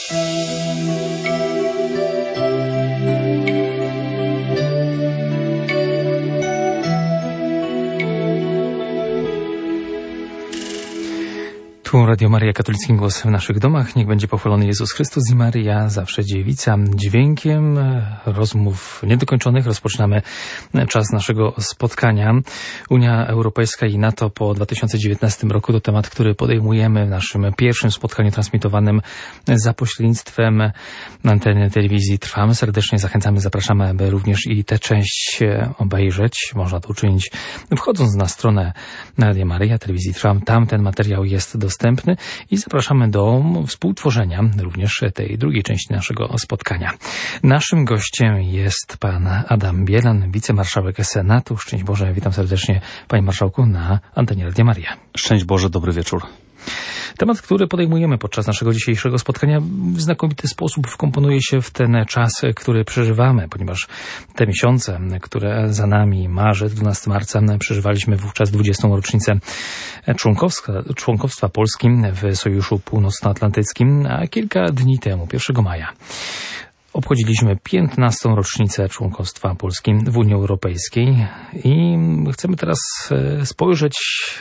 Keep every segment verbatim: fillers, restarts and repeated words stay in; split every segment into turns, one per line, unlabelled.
Tu Radio Maryja, katolicki głos w naszych domach. Niech będzie pochwalony Jezus Chrystus i Maryja, zawsze dziewica. Dźwiękiem rozmów niedokończonych rozpoczynamy czas naszego spotkania. Unia Europejska i NATO po dwa tysiące dziewiętnastym roku to temat, który podejmujemy w naszym pierwszym spotkaniu transmitowanym za pośrednictwem anteny telewizji Trwam. Serdecznie zachęcamy, zapraszamy, aby również i tę część obejrzeć. Można to uczynić wchodząc na stronę Radia Maryja, telewizji Trwam. Tam ten materiał jest dostępny. Dostępny i zapraszamy do współtworzenia również tej drugiej części naszego spotkania. Naszym gościem jest pan Adam Bielan, wicemarszałek Senatu. Szczęść Boże, witam serdecznie, panie marszałku, na antenie Radia Maryja.
Szczęść Boże, dobry wieczór.
Temat, który podejmujemy podczas naszego dzisiejszego spotkania, w znakomity sposób wkomponuje się w ten czas, który przeżywamy, ponieważ te miesiące, które za nami, marzec, dwunastego marca, przeżywaliśmy wówczas dwudziestą rocznicę członkowstwa, członkowstwa Polski w Sojuszu Północnoatlantyckim, a kilka dni temu, pierwszego maja, obchodziliśmy piętnastą rocznicę członkostwa Polski w Unii Europejskiej i chcemy teraz spojrzeć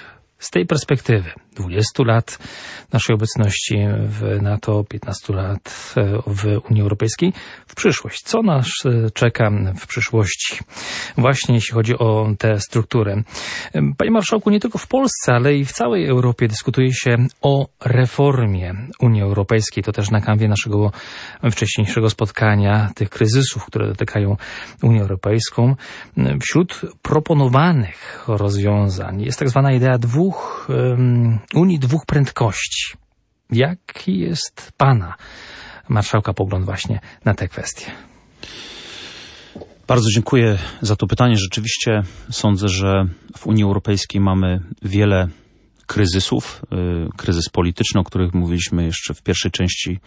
z tej perspektywy dwudziestu lat naszej obecności w NATO, piętnastu lat w Unii Europejskiej, w przyszłość. Co nas czeka w przyszłości? Właśnie jeśli chodzi o tę strukturę. Panie marszałku, nie tylko w Polsce, ale i w całej Europie dyskutuje się o reformie Unii Europejskiej. To też na kanwie naszego wcześniejszego spotkania, tych kryzysów, które dotykają Unię Europejską. Wśród proponowanych rozwiązań jest tak zwana idea dwóch um, Unii dwóch prędkości. Jaki jest pana marszałka pogląd właśnie na tę kwestię?
Bardzo dziękuję za to pytanie. Rzeczywiście sądzę, że w Unii Europejskiej mamy wiele kryzysów. Kryzys polityczny, o których mówiliśmy jeszcze w pierwszej części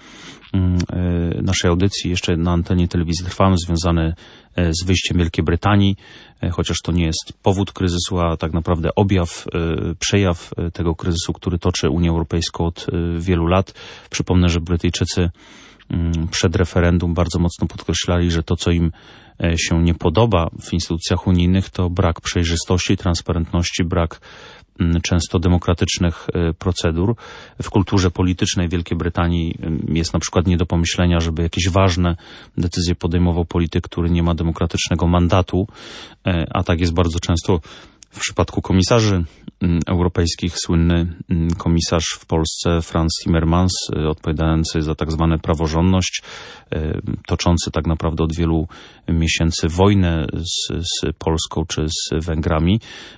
naszej audycji, jeszcze na antenie telewizji Trwam, związany z wyjściem Wielkiej Brytanii, chociaż to nie jest powód kryzysu, a tak naprawdę objaw, przejaw tego kryzysu, który toczy Unię Europejską od wielu lat. Przypomnę, że Brytyjczycy przed referendum bardzo mocno podkreślali, że to, co im się nie podoba w instytucjach unijnych, to brak przejrzystości, transparentności, brak często demokratycznych procedur. W kulturze politycznej Wielkiej Brytanii jest na przykład nie do pomyślenia, żeby jakieś ważne decyzje podejmował polityk, który nie ma demokratycznego mandatu, a tak jest bardzo często w przypadku komisarzy europejskich. Słynny komisarz w Polsce Frans Timmermans, odpowiadający za tak zwane praworządność, toczący tak naprawdę od wielu miesięcy wojnę z, z Polską czy z Węgrami,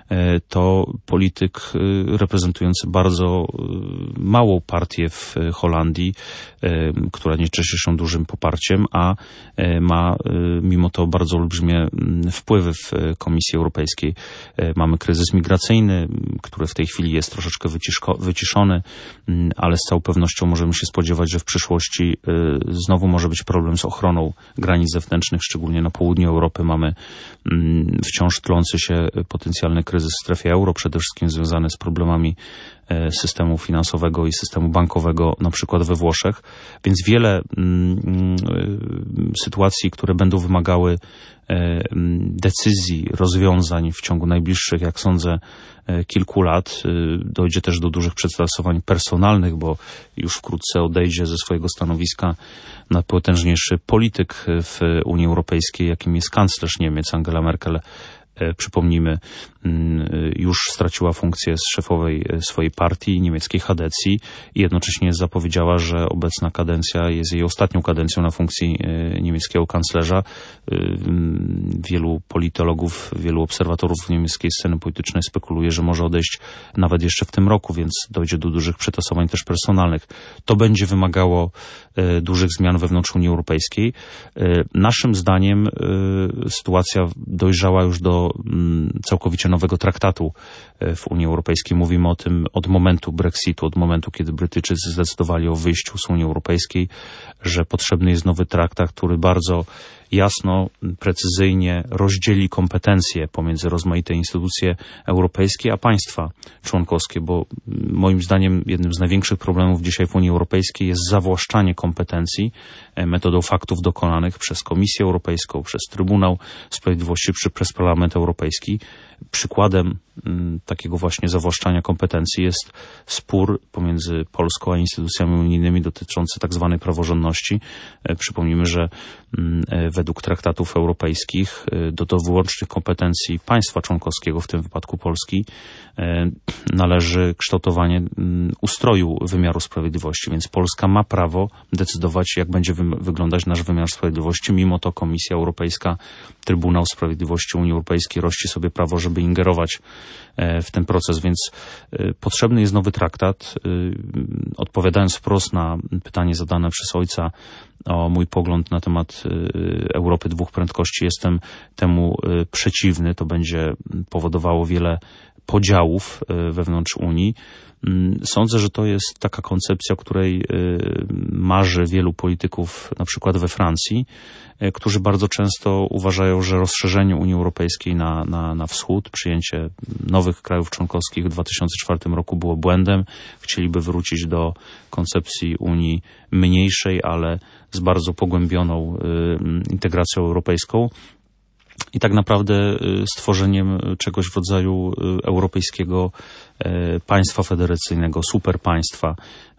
to polityk reprezentujący bardzo małą partię w Holandii, która nie cieszy się dużym poparciem, a ma mimo to bardzo olbrzymie wpływy w Komisji Europejskiej. Mamy kryzys migracyjny, który w tej chwili jest troszeczkę wyciszko, wyciszony, ale z całą pewnością możemy się spodziewać, że w przyszłości znowu może być problem z ochroną granic zewnętrznych, szczególnie na południu Europy mamy wciąż tlący się potencjalny kryzys w strefie euro, przede wszystkim związany z problemami systemu finansowego i systemu bankowego, na przykład we Włoszech, więc wiele mm, sytuacji, które będą wymagały e, decyzji, rozwiązań w ciągu najbliższych, jak sądzę, e, kilku lat. E, dojdzie też do dużych przetrasowań personalnych, bo już wkrótce odejdzie ze swojego stanowiska najpotężniejszy polityk w Unii Europejskiej, jakim jest kanclerz Niemiec, Angela Merkel. Przypomnijmy, już straciła funkcję z szefowej swojej partii, niemieckiej Chadecji, i jednocześnie zapowiedziała, że obecna kadencja jest jej ostatnią kadencją na funkcji niemieckiego kanclerza. Wielu politologów, wielu obserwatorów niemieckiej sceny politycznej spekuluje, że może odejść nawet jeszcze w tym roku, więc dojdzie do dużych przetasowań też personalnych. To będzie wymagało dużych zmian wewnątrz Unii Europejskiej. Naszym zdaniem sytuacja dojrzała już do całkowicie nowego traktatu w Unii Europejskiej. Mówimy o tym od momentu Brexitu, od momentu, kiedy Brytyjczycy zdecydowali o wyjściu z Unii Europejskiej, że potrzebny jest nowy traktat, który bardzo jasno, precyzyjnie rozdzieli kompetencje pomiędzy rozmaite instytucje europejskie a państwa członkowskie, bo moim zdaniem jednym z największych problemów dzisiaj w Unii Europejskiej jest zawłaszczanie kompetencji metodą faktów dokonanych przez Komisję Europejską, przez Trybunał Sprawiedliwości, czy przez Parlament Europejski. Przykładem m, takiego właśnie zawłaszczania kompetencji jest spór pomiędzy Polską a instytucjami unijnymi dotyczący tak zwanej praworządności. E, przypomnijmy, że m, e, według traktatów europejskich e, do, do wyłącznych kompetencji państwa członkowskiego, w tym wypadku Polski, e, należy kształtowanie m, ustroju wymiaru sprawiedliwości, więc Polska ma prawo decydować, jak będzie wy, wyglądać nasz wymiar sprawiedliwości. Mimo to Komisja Europejska, Trybunał Sprawiedliwości Unii Europejskiej rości sobie prawo, żeby ingerować w ten proces, więc potrzebny jest nowy traktat. Odpowiadając wprost na pytanie zadane przez ojca o mój pogląd na temat Europy dwóch prędkości, jestem temu przeciwny. To będzie powodowało wiele podziałów wewnątrz Unii. Sądzę, że to jest taka koncepcja, o której marzy wielu polityków, na przykład we Francji, którzy bardzo często uważają, że rozszerzenie Unii Europejskiej na, na, na wschód, przyjęcie nowych krajów członkowskich w dwa tysiące czwartym roku było błędem. Chcieliby wrócić do koncepcji Unii mniejszej, ale z bardzo pogłębioną integracją europejską. I tak naprawdę stworzeniem czegoś w rodzaju europejskiego państwa federacyjnego, superpaństwa.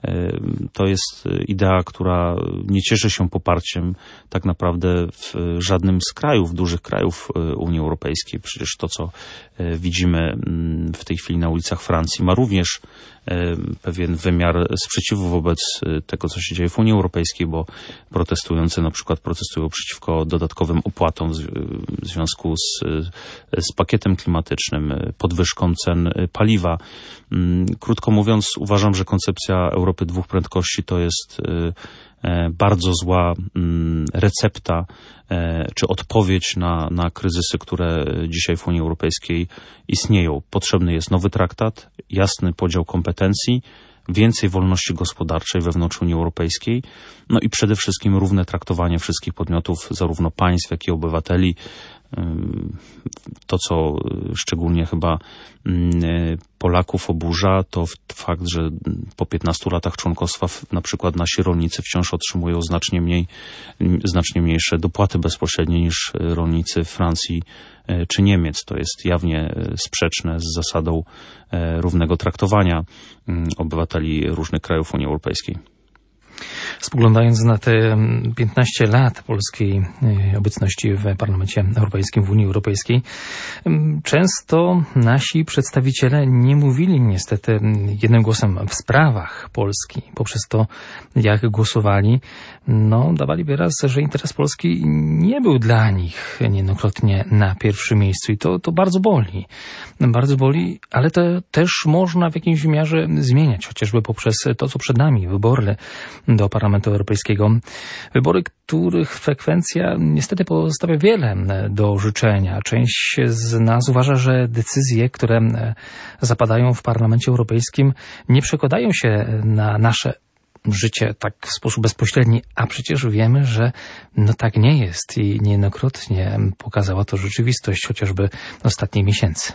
To jest idea, która nie cieszy się poparciem tak naprawdę w żadnym z krajów, dużych krajów Unii Europejskiej. Przecież to, co widzimy w tej chwili na ulicach Francji, ma również pewien wymiar sprzeciwu wobec tego, co się dzieje w Unii Europejskiej, bo protestujący na przykład protestują przeciwko dodatkowym opłatom w związku z, z pakietem klimatycznym, podwyżką cen paliwa. Krótko mówiąc, uważam, że koncepcja Europy dwóch prędkości to jest bardzo zła recepta czy odpowiedź na, na kryzysy, które dzisiaj w Unii Europejskiej istnieją. Potrzebny jest nowy traktat, jasny podział kompetencji, więcej wolności gospodarczej wewnątrz Unii Europejskiej, no i przede wszystkim równe traktowanie wszystkich podmiotów, zarówno państw, jak i obywateli. To, co szczególnie chyba Polaków oburza, to fakt, że po piętnastu latach członkostwa na przykład nasi rolnicy wciąż otrzymują znacznie mniej, znacznie mniejsze dopłaty bezpośrednie niż rolnicy Francji czy Niemiec. To jest jawnie sprzeczne z zasadą równego traktowania obywateli różnych krajów Unii Europejskiej.
Spoglądając na te piętnaście lat polskiej obecności w Parlamencie Europejskim, w Unii Europejskiej, często nasi przedstawiciele nie mówili niestety jednym głosem w sprawach Polski. Poprzez to, jak głosowali, no, dawali wyraz, że interes Polski nie był dla nich niejednokrotnie na pierwszym miejscu i to, to bardzo boli. Bardzo boli, ale to też można w jakimś wymiarze zmieniać, chociażby poprzez to, co przed nami, wybory do Parlamentu Europejskiego. Wybory, których frekwencja niestety pozostawia wiele do życzenia. Część z nas uważa, że decyzje, które zapadają w Parlamencie Europejskim, nie przekładają się na nasze życie tak w sposób bezpośredni, a przecież wiemy, że no tak nie jest i niejednokrotnie pokazała to rzeczywistość chociażby ostatnich miesięcy.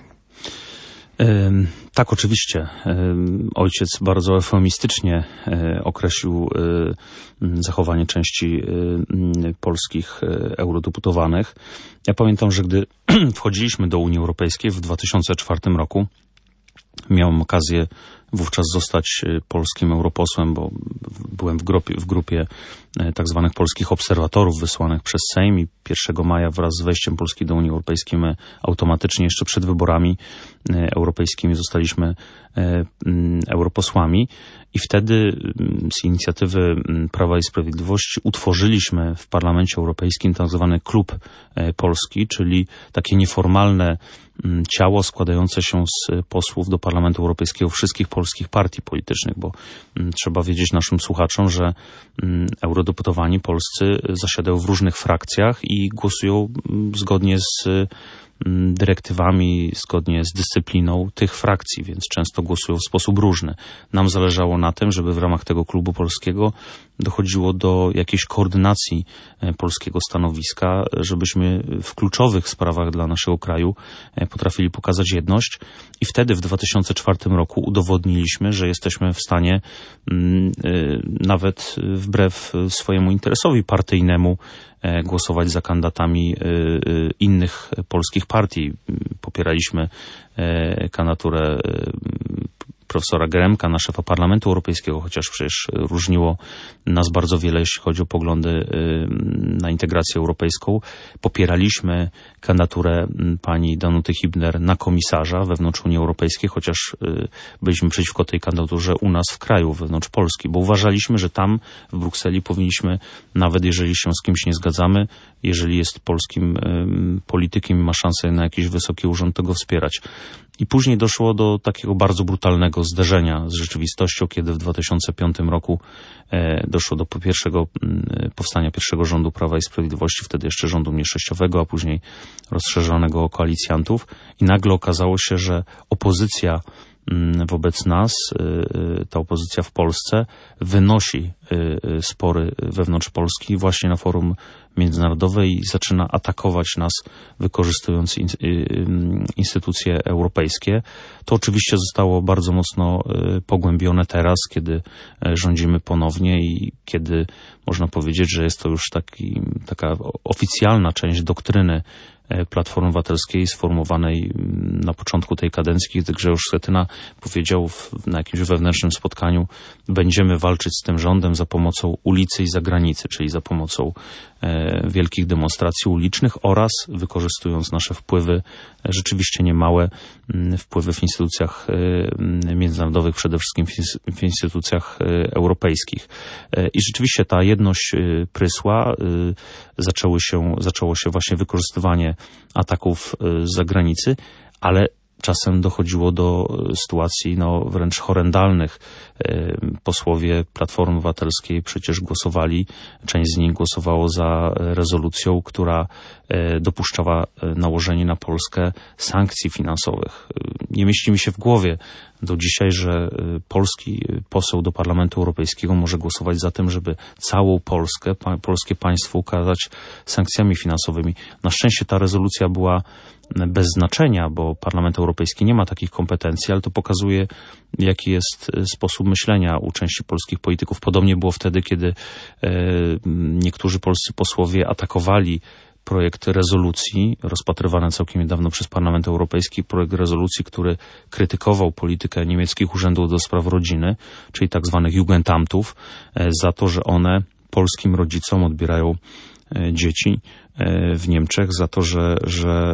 Tak, oczywiście. Ojciec bardzo eufemistycznie określił zachowanie części polskich eurodeputowanych. Ja pamiętam, że gdy wchodziliśmy do Unii Europejskiej w dwa tysiące czwartym roku, miałem okazję wówczas zostać polskim europosłem, bo byłem w grupie, w grupie tak zwanych polskich obserwatorów wysłanych przez Sejm i pierwszego maja wraz z wejściem Polski do Unii Europejskiej my automatycznie jeszcze przed wyborami europejskimi zostaliśmy europosłami i wtedy z inicjatywy Prawa i Sprawiedliwości utworzyliśmy w Parlamencie Europejskim tak zwany Klub Polski, czyli takie nieformalne ciało składające się z posłów do Parlamentu Europejskiego wszystkich polskich partii politycznych, bo trzeba wiedzieć naszym słuchaczom, że eurodeputowani polscy zasiadają w różnych frakcjach i głosują zgodnie z dyrektywami, zgodnie z dyscypliną tych frakcji, więc często głosują w sposób różny. Nam zależało na tym, żeby w ramach tego klubu polskiego dochodziło do jakiejś koordynacji polskiego stanowiska, żebyśmy w kluczowych sprawach dla naszego kraju potrafili pokazać jedność i wtedy w dwa tysiące czwartym roku udowodniliśmy, że jesteśmy w stanie nawet wbrew swojemu interesowi partyjnemu głosować za kandydatami innych polskich partii. Popieraliśmy kandydaturę profesora Geremka na szefa Parlamentu Europejskiego, chociaż przecież różniło nas bardzo wiele, jeśli chodzi o poglądy na integrację europejską. Popieraliśmy kandydaturę pani Danuty Hübner na komisarza wewnątrz Unii Europejskiej, chociaż byliśmy przeciwko tej kandydaturze u nas w kraju, wewnątrz Polski, bo uważaliśmy, że tam w Brukseli powinniśmy, nawet jeżeli się z kimś nie zgadzamy, jeżeli jest polskim politykiem i ma szansę na jakiś wysoki urząd, to go wspierać. I później doszło do takiego bardzo brutalnego zderzenia z rzeczywistością, kiedy w dwa tysiące piątym roku doszło do pierwszego powstania pierwszego rządu Prawa i Sprawiedliwości, wtedy jeszcze rządu mniejszościowego, a później rozszerzonego o koalicjantów. I nagle okazało się, że opozycja wobec nas, ta opozycja w Polsce wynosi spory wewnątrz Polski właśnie na forum międzynarodowe i zaczyna atakować nas, wykorzystując instytucje europejskie. To oczywiście zostało bardzo mocno pogłębione teraz, kiedy rządzimy ponownie i kiedy można powiedzieć, że jest to już taki, taka oficjalna część doktryny Platformy Obywatelskiej sformułowanej na początku tej kadencji, kiedy Grzegorz Schetyna powiedział w, na jakimś wewnętrznym spotkaniu: będziemy walczyć z tym rządem za pomocą ulicy i zagranicy, czyli za pomocą e, wielkich demonstracji ulicznych oraz wykorzystując nasze wpływy, e, rzeczywiście niemałe m, wpływy w instytucjach e, międzynarodowych, przede wszystkim w, w instytucjach e, europejskich. E, I rzeczywiście ta jedność e, prysła, e, zaczęły się, zaczęło się właśnie wykorzystywanie ataków z zagranicy, ale czasem dochodziło do sytuacji no, wręcz horrendalnych. Posłowie Platformy Obywatelskiej przecież głosowali, część z nich głosowało za rezolucją, która dopuszczała nałożenie na Polskę sankcji finansowych. Nie mieści mi się w głowie do dzisiaj, że polski poseł do Parlamentu Europejskiego może głosować za tym, żeby całą Polskę, pa, polskie państwo ukarać sankcjami finansowymi. Na szczęście ta rezolucja była bez znaczenia, bo Parlament Europejski nie ma takich kompetencji, ale to pokazuje, jaki jest sposób myślenia u części polskich polityków. Podobnie było wtedy, kiedy e, niektórzy polscy posłowie atakowali projekt rezolucji, rozpatrywany całkiem niedawno przez Parlament Europejski, projekt rezolucji, który krytykował politykę niemieckich urzędów do spraw rodziny, czyli tak zwanych Jugendamtów, e, za to, że one polskim rodzicom odbierają e, dzieci w Niemczech, za to, że, że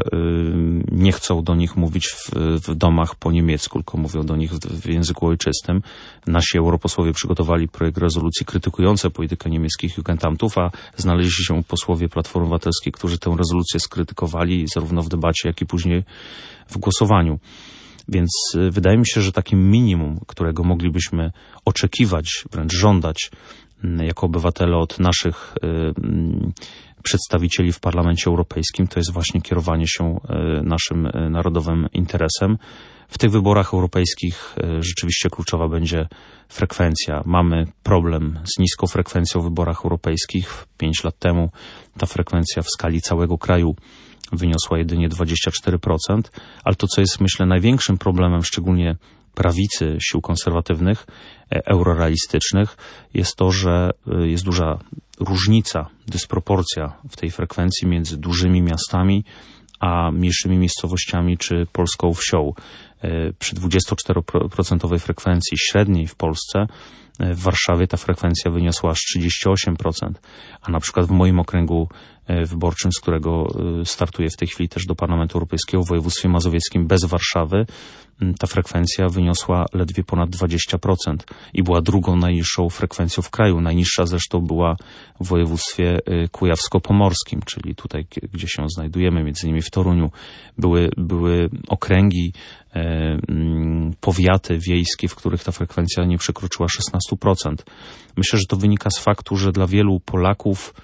nie chcą do nich mówić w, w domach po niemiecku, tylko mówią do nich w, w języku ojczystym. Nasi europosłowie przygotowali projekt rezolucji krytykujący politykę niemieckich Jugendamtów, a znaleźli się posłowie Platformy Obywatelskiej, którzy tę rezolucję skrytykowali zarówno w debacie, jak i później w głosowaniu. Więc wydaje mi się, że takim minimum, którego moglibyśmy oczekiwać, wręcz żądać jako obywatele od naszych przedstawicieli w Parlamencie Europejskim, to jest właśnie kierowanie się naszym narodowym interesem. W tych wyborach europejskich rzeczywiście kluczowa będzie frekwencja. Mamy problem z niską frekwencją w wyborach europejskich. Pięć lat temu ta frekwencja w skali całego kraju wyniosła jedynie dwadzieścia cztery procent, ale to, co jest, myślę, największym problemem, szczególnie prawicy, sił konserwatywnych, eurorealistycznych, jest to, że jest duża różnica, dysproporcja w tej frekwencji między dużymi miastami a mniejszymi miejscowościami czy polską wsią. Przy dwudziestoczteroprocentowej frekwencji średniej w Polsce w Warszawie ta frekwencja wyniosła aż trzydzieści osiem procent, a na przykład w moim okręgu wyborczym, z którego startuję w tej chwili też do Parlamentu Europejskiego, w województwie mazowieckim bez Warszawy, ta frekwencja wyniosła ledwie ponad dwadzieścia procent i była drugą najniższą frekwencją w kraju. Najniższa zresztą była w województwie kujawsko-pomorskim, czyli tutaj, gdzie się znajdujemy, między innymi w Toruniu. Były, były okręgi, e, powiaty wiejskie, w których ta frekwencja nie przekroczyła szesnaście procent. Myślę, że to wynika z faktu, że dla wielu Polaków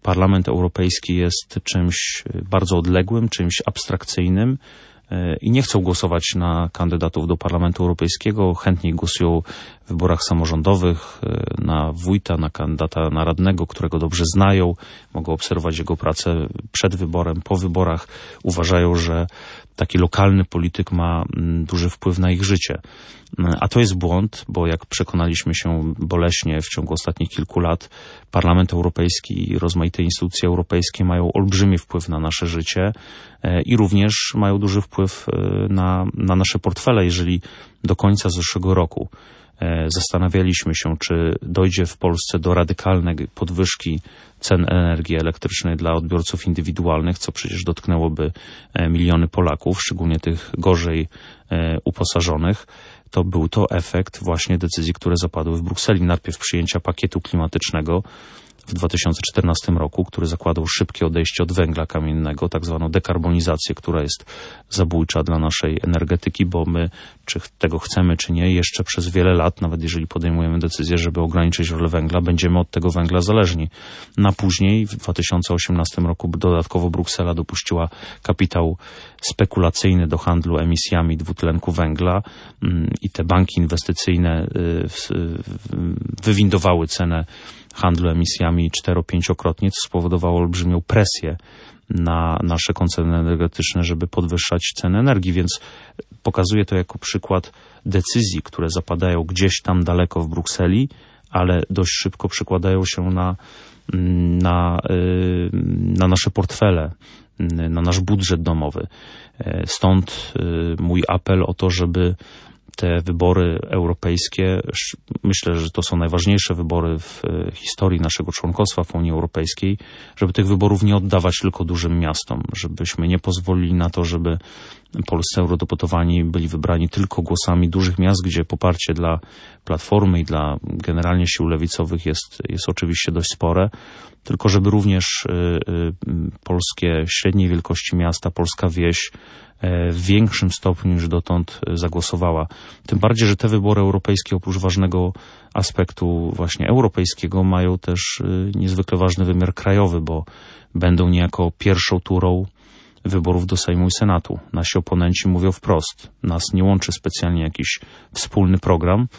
Parlament Europejski jest czymś bardzo odległym, czymś abstrakcyjnym i nie chcą głosować na kandydatów do Parlamentu Europejskiego. Chętniej głosują w wyborach samorządowych na wójta, na kandydata na radnego, którego dobrze znają, mogą obserwować jego pracę przed wyborem, po wyborach. Uważają, że taki lokalny polityk ma duży wpływ na ich życie. A to jest błąd, bo jak przekonaliśmy się boleśnie w ciągu ostatnich kilku lat, Parlament Europejski i rozmaite instytucje europejskie mają olbrzymi wpływ na nasze życie i również mają duży wpływ na, na nasze portfele. Jeżeli do końca zeszłego roku zastanawialiśmy się, czy dojdzie w Polsce do radykalnej podwyżki cen energii elektrycznej dla odbiorców indywidualnych, co przecież dotknęłoby miliony Polaków, szczególnie tych gorzej uposażonych, to był to efekt właśnie decyzji, które zapadły w Brukseli. Najpierw przyjęcia pakietu klimatycznego w dwa tysiące czternastym roku, który zakładał szybkie odejście od węgla kamiennego, tak zwaną dekarbonizację, która jest zabójcza dla naszej energetyki, bo my, czy tego chcemy, czy nie, jeszcze przez wiele lat, nawet jeżeli podejmujemy decyzję, żeby ograniczyć rolę węgla, będziemy od tego węgla zależni. Na później, w dwa tysiące osiemnastym roku dodatkowo Bruksela dopuściła kapitał spekulacyjny do handlu emisjami dwutlenku węgla i te banki inwestycyjne wywindowały cenę handlu emisjami cztero-pięciokrotnie, co spowodowało olbrzymią presję na nasze koncerny energetyczne, żeby podwyższać ceny energii, więc pokazuje to jako przykład decyzji, które zapadają gdzieś tam daleko w Brukseli, ale dość szybko przekładają się na, na, na nasze portfele, na nasz budżet domowy. Stąd mój apel o to, żeby te wybory europejskie, myślę, że to są najważniejsze wybory w historii naszego członkostwa w Unii Europejskiej, żeby tych wyborów nie oddawać tylko dużym miastom, żebyśmy nie pozwolili na to, żeby polscy eurodeputowani byli wybrani tylko głosami dużych miast, gdzie poparcie dla Platformy i dla generalnie sił lewicowych jest, jest oczywiście dość spore, tylko żeby również y, y, polskie średniej wielkości miasta, polska wieś w większym stopniu niż dotąd zagłosowała. Tym bardziej, że te wybory europejskie oprócz ważnego aspektu właśnie europejskiego mają też niezwykle ważny wymiar krajowy, bo będą niejako pierwszą turą wyborów do Sejmu i Senatu. Nasi oponenci mówią wprost, nas nie łączy specjalnie jakiś wspólny program,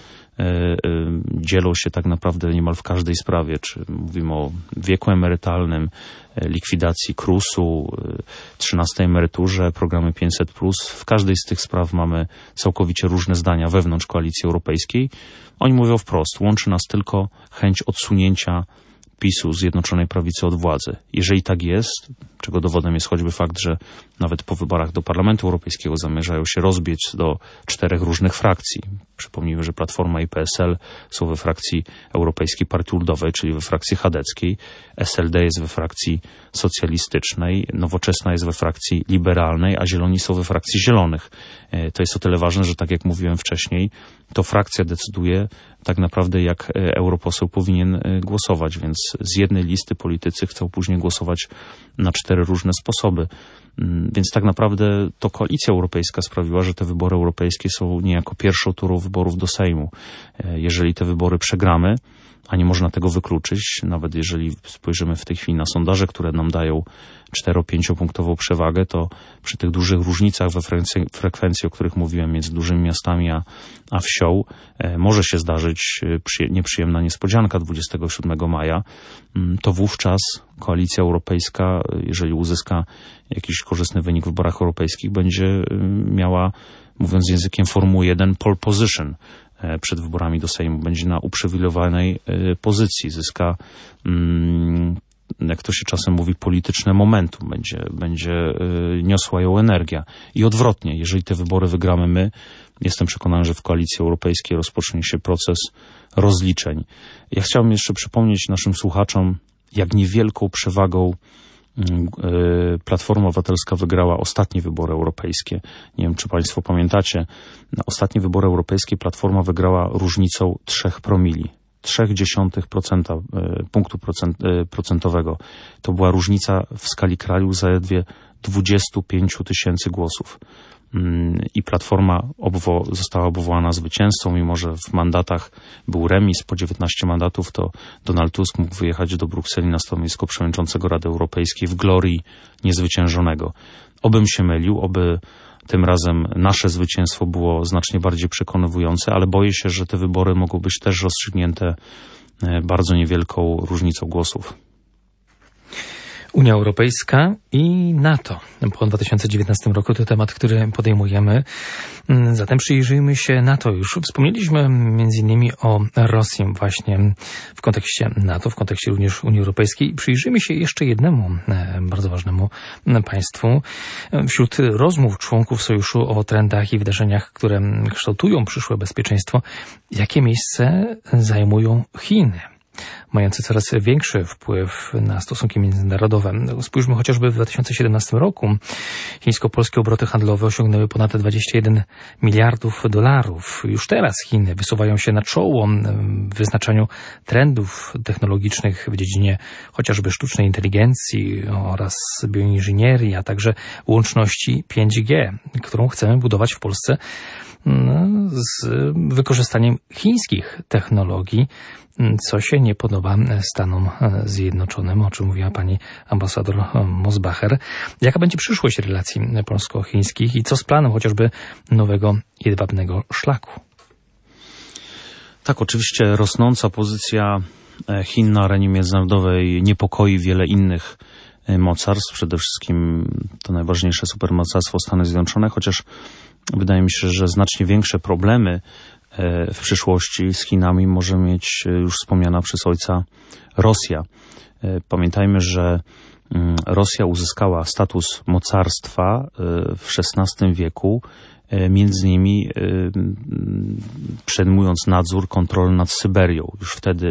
dzielą się tak naprawdę niemal w każdej sprawie, czy mówimy o wieku emerytalnym, likwidacji krusu, trzynastej emeryturze, programy pięćset plus. W każdej z tych spraw mamy całkowicie różne zdania wewnątrz Koalicji Europejskiej. Oni mówią wprost, łączy nas tylko chęć odsunięcia PiSu, Zjednoczonej Prawicy od władzy. Jeżeli tak jest, czego dowodem jest choćby fakt, że nawet po wyborach do Parlamentu Europejskiego zamierzają się rozbiec do czterech różnych frakcji. Przypomnijmy, że Platforma i P S L są we frakcji Europejskiej Partii Ludowej, czyli we frakcji chadeckiej. S L D jest we frakcji socjalistycznej, Nowoczesna jest we frakcji liberalnej, a Zieloni są we frakcji zielonych. To jest o tyle ważne, że tak jak mówiłem wcześniej, to frakcja decyduje tak naprawdę, jak europoseł powinien głosować, więc z jednej listy politycy chcą później głosować na cztery różne sposoby. Więc tak naprawdę to Koalicja Europejska sprawiła, że te wybory europejskie są niejako pierwszą turą wyborów do Sejmu. Jeżeli te wybory przegramy, a nie można tego wykluczyć, nawet jeżeli spojrzymy w tej chwili na sondaże, które nam dają cztero-pięciopunktową przewagę, to przy tych dużych różnicach we frekwencji, frekwencji o których mówiłem, między dużymi miastami a, a wsią, e, może się zdarzyć przy, nieprzyjemna niespodzianka dwudziestego siódmego maja. To wówczas Koalicja Europejska, jeżeli uzyska jakiś korzystny wynik w wyborach europejskich, będzie miała, mówiąc językiem Formuły jeden, pole position przed wyborami do Sejmu. Będzie na uprzywilejowanej pozycji. Zyska, jak to się czasem mówi, polityczne momentum. Będzie, będzie niosła ją energia. I odwrotnie, jeżeli te wybory wygramy my, jestem przekonany, że w Koalicji Europejskiej rozpocznie się proces rozliczeń. Ja chciałbym jeszcze przypomnieć naszym słuchaczom, jak niewielką przewagą Platforma Obywatelska wygrała ostatnie wybory europejskie. Nie wiem, czy Państwo pamiętacie. Na ostatnie wybory europejskie Platforma wygrała różnicą trzech promili. Trzech dziesiątych procenta punktu procent, procentowego. To była różnica w skali kraju zaledwie dwudziestu pięciu tysięcy głosów. i Platforma obwo- została obwołana zwycięzcą, mimo że w mandatach był remis po dziewiętnaście mandatów, to Donald Tusk mógł wyjechać do Brukseli na stanowisko przewodniczącego Rady Europejskiej w glorii niezwyciężonego. Obym się mylił, oby tym razem nasze zwycięstwo było znacznie bardziej przekonywujące, ale boję się, że te wybory mogą być też rozstrzygnięte bardzo niewielką różnicą głosów.
Unia Europejska i NATO po dwa tysiące dziewiętnastym roku to temat, który podejmujemy. Zatem przyjrzyjmy się NATO. Już wspomnieliśmy między innymi o Rosji właśnie w kontekście NATO, w kontekście również Unii Europejskiej. Przyjrzyjmy się jeszcze jednemu bardzo ważnemu państwu. Wśród rozmów członków sojuszu o trendach i wydarzeniach, które kształtują przyszłe bezpieczeństwo, jakie miejsce zajmują Chiny, mający coraz większy wpływ na stosunki międzynarodowe. Spójrzmy chociażby w dwa tysiące siedemnastym roku. Chińsko-polskie obroty handlowe osiągnęły ponad dwadzieścia jeden miliardów dolarów. Już teraz Chiny wysuwają się na czoło w wyznaczaniu trendów technologicznych w dziedzinie chociażby sztucznej inteligencji oraz bioinżynierii, a także łączności pięć G, którą chcemy budować w Polsce z wykorzystaniem chińskich technologii, co się nie podoba Stanom Zjednoczonym, o czym mówiła pani ambasador Mosbacher. Jaka będzie przyszłość relacji polsko-chińskich i co z planem chociażby nowego jedwabnego szlaku?
Tak, oczywiście rosnąca pozycja Chin na arenie międzynarodowej niepokoi wiele innych mocarstw, przede wszystkim to najważniejsze supermocarstwo Stany Zjednoczone, chociaż wydaje mi się, że znacznie większe problemy w przyszłości z Chinami może mieć już wspomniana przez ojca Rosja. Pamiętajmy, że Rosja uzyskała status mocarstwa w szesnastym wieku, między innymi przejmując nadzór, kontrolę nad Syberią. Już wtedy,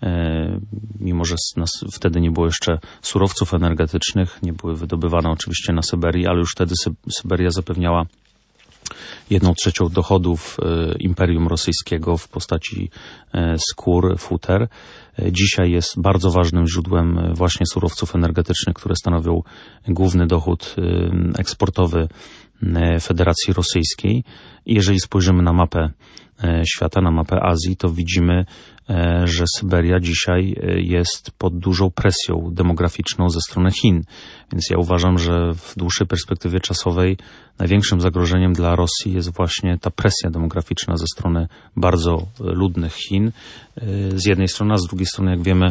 mimo że wtedy nie było jeszcze surowców energetycznych, nie były wydobywane oczywiście na Syberii, ale już wtedy Syberia zapewniała jedną trzecią dochodów Imperium Rosyjskiego w postaci skór, futer. Dzisiaj jest bardzo ważnym źródłem właśnie surowców energetycznych, które stanowią główny dochód eksportowy Federacji Rosyjskiej. I jeżeli spojrzymy na mapę świata, na mapę Azji, to widzimy, że Syberia dzisiaj jest pod dużą presją demograficzną ze strony Chin. Więc ja uważam, że w dłuższej perspektywie czasowej największym zagrożeniem dla Rosji jest właśnie ta presja demograficzna ze strony bardzo ludnych Chin. Z jednej strony, a z drugiej strony, jak wiemy,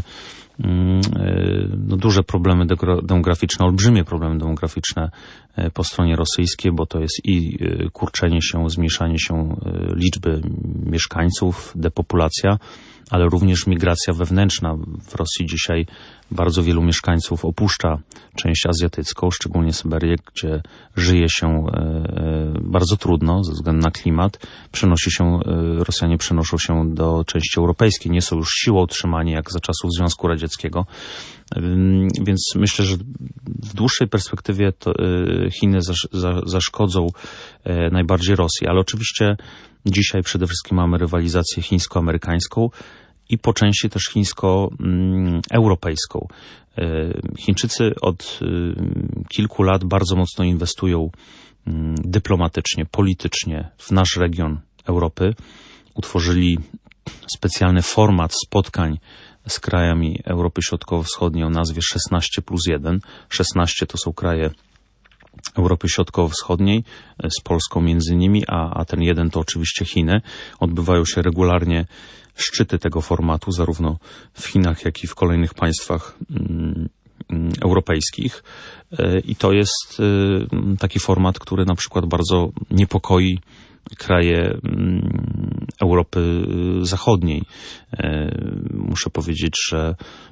no duże problemy demograficzne, olbrzymie problemy demograficzne po stronie rosyjskiej, bo to jest i kurczenie się, zmniejszanie się liczby mieszkańców, depopulacja, ale również migracja wewnętrzna. W Rosji dzisiaj bardzo wielu mieszkańców opuszcza część azjatycką, szczególnie Syberię, gdzie żyje się bardzo trudno ze względu na klimat. Przenosi się, Rosjanie przenoszą się do części europejskiej, nie są już siłą utrzymani jak za czasów Związku Radzieckiego. Więc myślę, że w dłuższej perspektywie to Chiny zaszkodzą najbardziej Rosji, ale oczywiście dzisiaj przede wszystkim mamy rywalizację chińsko-amerykańską i po części też chińsko-europejską. Chińczycy od kilku lat bardzo mocno inwestują dyplomatycznie, politycznie w nasz region Europy. Utworzyli specjalny format spotkań z krajami Europy Środkowo-Wschodniej o nazwie szesnaście plus jeden. szesnaście to są kraje Europy Środkowo-Wschodniej, z Polską między innymi, a, a ten jeden to oczywiście Chiny. Odbywają się regularnie szczyty tego formatu, zarówno w Chinach, jak i w kolejnych państwach mm, europejskich. I to jest taki format, który na przykład bardzo niepokoi kraje Europy Zachodniej. Muszę powiedzieć, że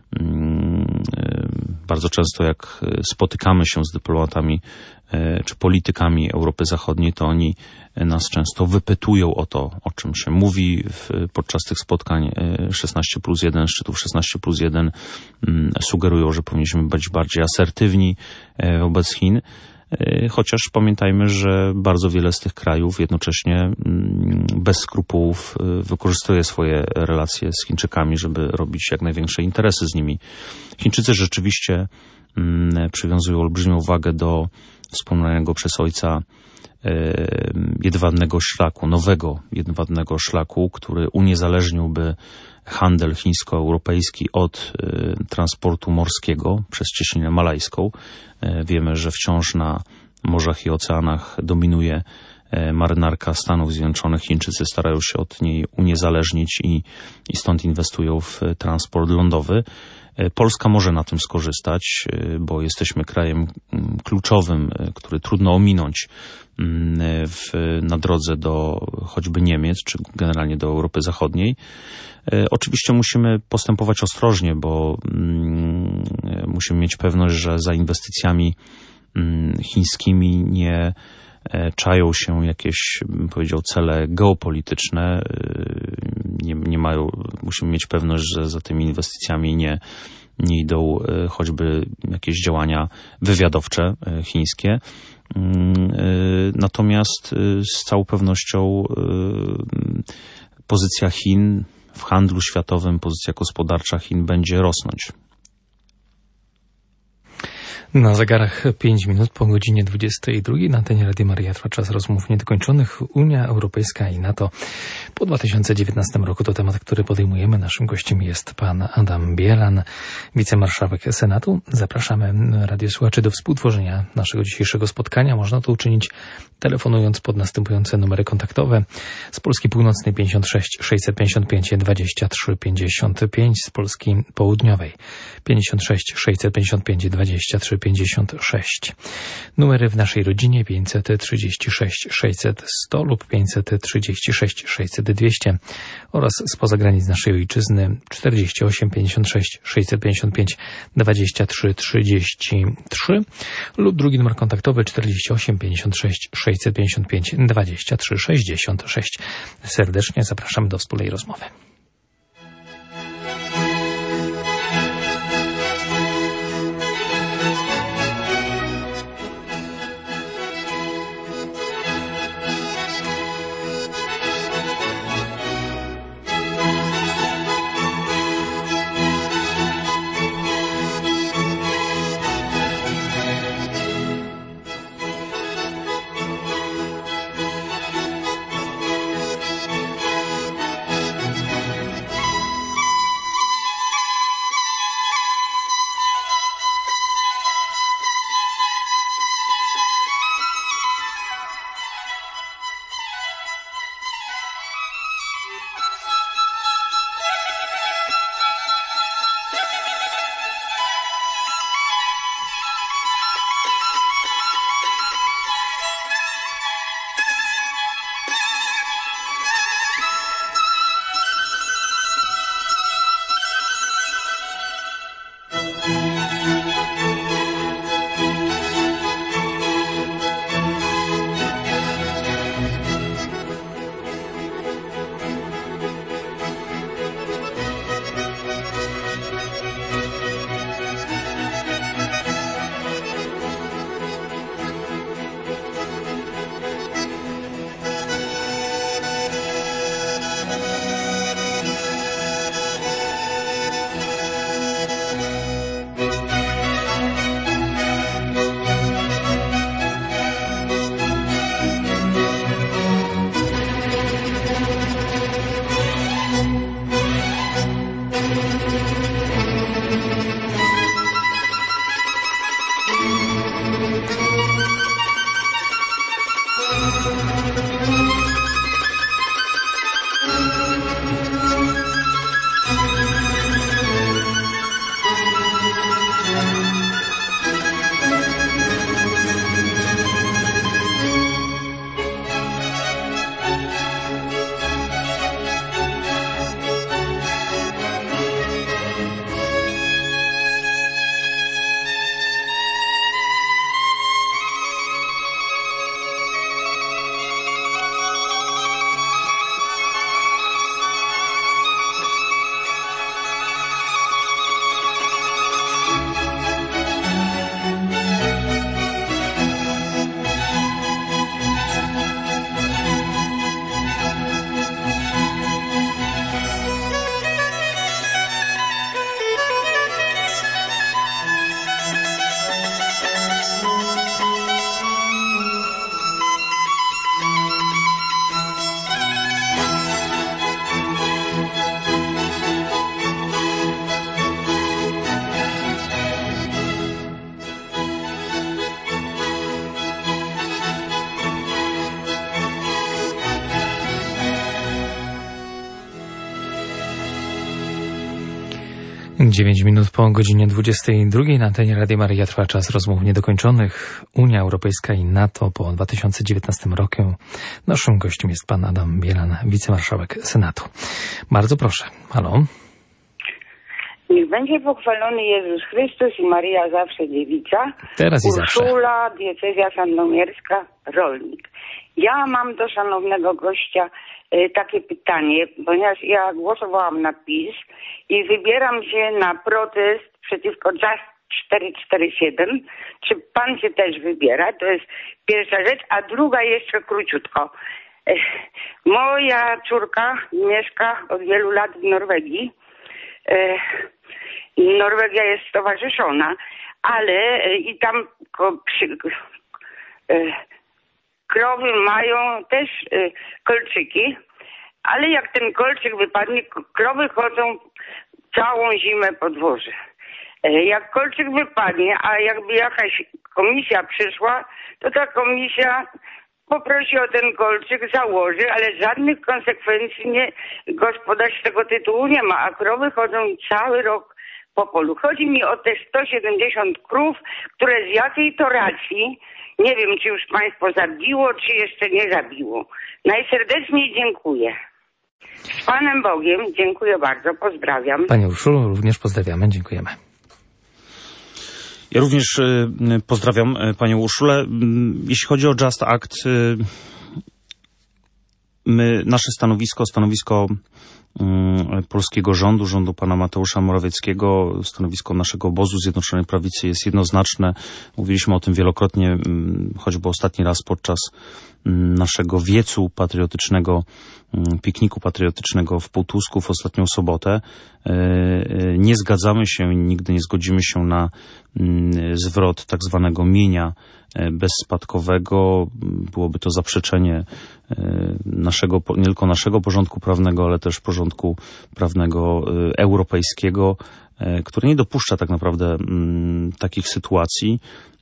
bardzo często jak spotykamy się z dyplomatami czy politykami Europy Zachodniej, to oni nas często wypytują o to, o czym się mówi w, podczas tych spotkań szesnaście plus jeden, szczytów szesnaście plus jeden. Sugerują, że powinniśmy być bardziej asertywni wobec Chin. Chociaż pamiętajmy, że bardzo wiele z tych krajów jednocześnie bez skrupułów wykorzystuje swoje relacje z Chińczykami, żeby robić jak największe interesy z nimi. Chińczycy rzeczywiście przywiązują olbrzymią wagę do wspomnianego przez ojca jedwabnego szlaku, nowego jedwabnego szlaku, który uniezależniłby handel chińsko-europejski od transportu morskiego przez cieśninę malajską. Wiemy, że wciąż na morzach i oceanach dominuje marynarka Stanów Zjednoczonych. Chińczycy starają się od niej uniezależnić i, i stąd inwestują w transport lądowy. Polska może na tym skorzystać, bo jesteśmy krajem kluczowym, który trudno ominąć w, na drodze do choćby Niemiec, czy generalnie do Europy Zachodniej. Oczywiście musimy postępować ostrożnie, bo musimy mieć pewność, że za inwestycjami chińskimi nie czają się jakieś, bym powiedział, cele geopolityczne. Nie, nie mają, musimy mieć pewność, że za tymi inwestycjami nie, nie idą choćby jakieś działania wywiadowcze chińskie. Natomiast z całą pewnością pozycja Chin w handlu światowym, pozycja gospodarcza Chin będzie rosnąć.
Na zegarach pięć minut po godzinie dwudziestej drugiej na antenie Radia Maryja trwa czas rozmów niedokończonych. Unia Europejska i NATO po dwa tysiące dziewiętnastym roku to temat, który podejmujemy. Naszym gościem jest pan Adam Bielan, wicemarszałek Senatu. Zapraszamy radiosłuchaczy do współtworzenia naszego dzisiejszego spotkania. Można to uczynić telefonując pod następujące numery kontaktowe. Z Polski Północnej pięćdziesiąt sześć sześćset pięćdziesiąt pięć dwadzieścia trzy pięćdziesiąt pięć, z Polski Południowej pięćdziesiąt sześć sześćset pięćdziesiąt pięć dwadzieścia trzy pięćdziesiąt sześć. Numery w naszej rodzinie pięćset trzydzieści sześć sześćset sto lub pięćset trzydzieści sześć sześćset dwieście oraz spoza granic naszej ojczyzny czterdzieści osiem pięćdziesiąt sześć sześćset pięćdziesiąt pięć dwadzieścia trzy trzydzieści trzy lub drugi numer kontaktowy czterdzieści osiem pięćdziesiąt sześć sześćset pięćdziesiąt pięć dwadzieścia trzy sześćdziesiąt sześć. Serdecznie zapraszam do wspólnej rozmowy. dziewięć minut po godzinie dwudziestej drugiej na antenie Radia Maryja trwa czas rozmów niedokończonych. Unia Europejska i NATO po dwa tysiące dziewiętnastym roku. Naszym gościem jest pan Adam Bielan, wicemarszałek Senatu. Bardzo proszę. Halo.
Niech będzie pochwalony Jezus Chrystus i Maryja zawsze dziewica.
Teraz i zawsze.
Urszula, diecezja sandomierska, rolnik. Ja mam do szanownego gościa y, takie pytanie, ponieważ ja głosowałam na PiS i wybieram się na protest przeciwko Just cztery cztery siedem. Czy pan się też wybiera? To jest pierwsza rzecz. A druga jeszcze króciutko. Y, moja córka mieszka od wielu lat w Norwegii. Y, Norwegia jest stowarzyszona, ale y, i tam ko, przy, y, krowy mają też y, kolczyki, ale jak ten kolczyk wypadnie, krowy chodzą całą zimę po dworze. Y, jak kolczyk wypadnie, a jakby jakaś komisja przyszła, to ta komisja poprosi o ten kolczyk, założy, ale żadnych konsekwencji nie, gospodarz z tego tytułu nie ma, a krowy chodzą cały rok po polu. Chodzi mi o te sto siedemdziesiąt krów, które z jakiej to racji, nie wiem, czy już państwo zabiło, czy jeszcze nie zabiło. Najserdeczniej dziękuję. Z Panem Bogiem, dziękuję bardzo, pozdrawiam.
Panie Urszulo, również pozdrawiamy, dziękujemy.
Ja również y, pozdrawiam y, panią Urszulę. Y, jeśli chodzi o Just Act, y, my, nasze stanowisko, stanowisko y, polskiego rządu, rządu pana Mateusza Morawieckiego, stanowisko naszego obozu Zjednoczonej Prawicy jest jednoznaczne. Mówiliśmy o tym wielokrotnie, y, choćby ostatni raz podczas y, naszego wiecu patriotycznego, y, pikniku patriotycznego w Półtusku w ostatnią sobotę. Y, y, nie zgadzamy się, nigdy nie zgodzimy się na zwrot tak zwanego mienia bezspadkowego. Byłoby to zaprzeczenie naszego, nie tylko naszego porządku prawnego, ale też porządku prawnego europejskiego, który nie dopuszcza tak naprawdę takich sytuacji.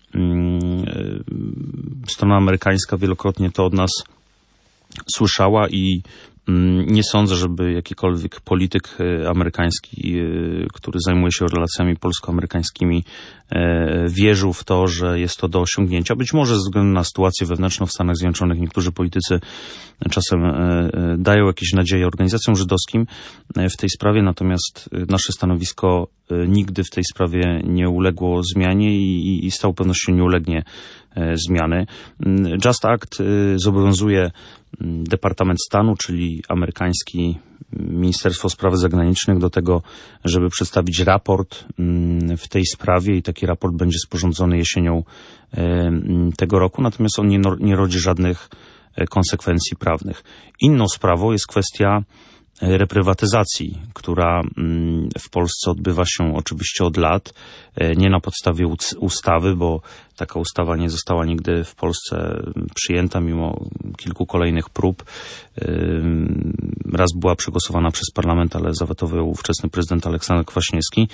Strona amerykańska wielokrotnie to od nas słyszała i nie sądzę, żeby jakikolwiek polityk amerykański, który zajmuje się relacjami polsko-amerykańskimi, wierzył w to, że jest to do osiągnięcia. Być może ze względu na sytuację wewnętrzną w Stanach Zjednoczonych niektórzy politycy czasem dają jakieś nadzieje organizacjom żydowskim w tej sprawie, natomiast nasze stanowisko nigdy w tej sprawie nie uległo zmianie i, i z całą pewnością nie ulegnie zmiany. Just Act zobowiązuje Departament Stanu, czyli amerykański Ministerstwo Spraw Zagranicznych do tego, żeby przedstawić raport w tej sprawie i taki raport będzie sporządzony jesienią tego roku, natomiast on nie, nie rodzi żadnych konsekwencji prawnych. Inną sprawą jest kwestia reprywatyzacji, która w Polsce odbywa się oczywiście od lat, nie na podstawie ustawy, bo taka ustawa nie została nigdy w Polsce przyjęta mimo kilku kolejnych prób. Raz była przegłosowana przez parlament, ale zawetował ją ówczesny prezydent Aleksander Kwaśniewski.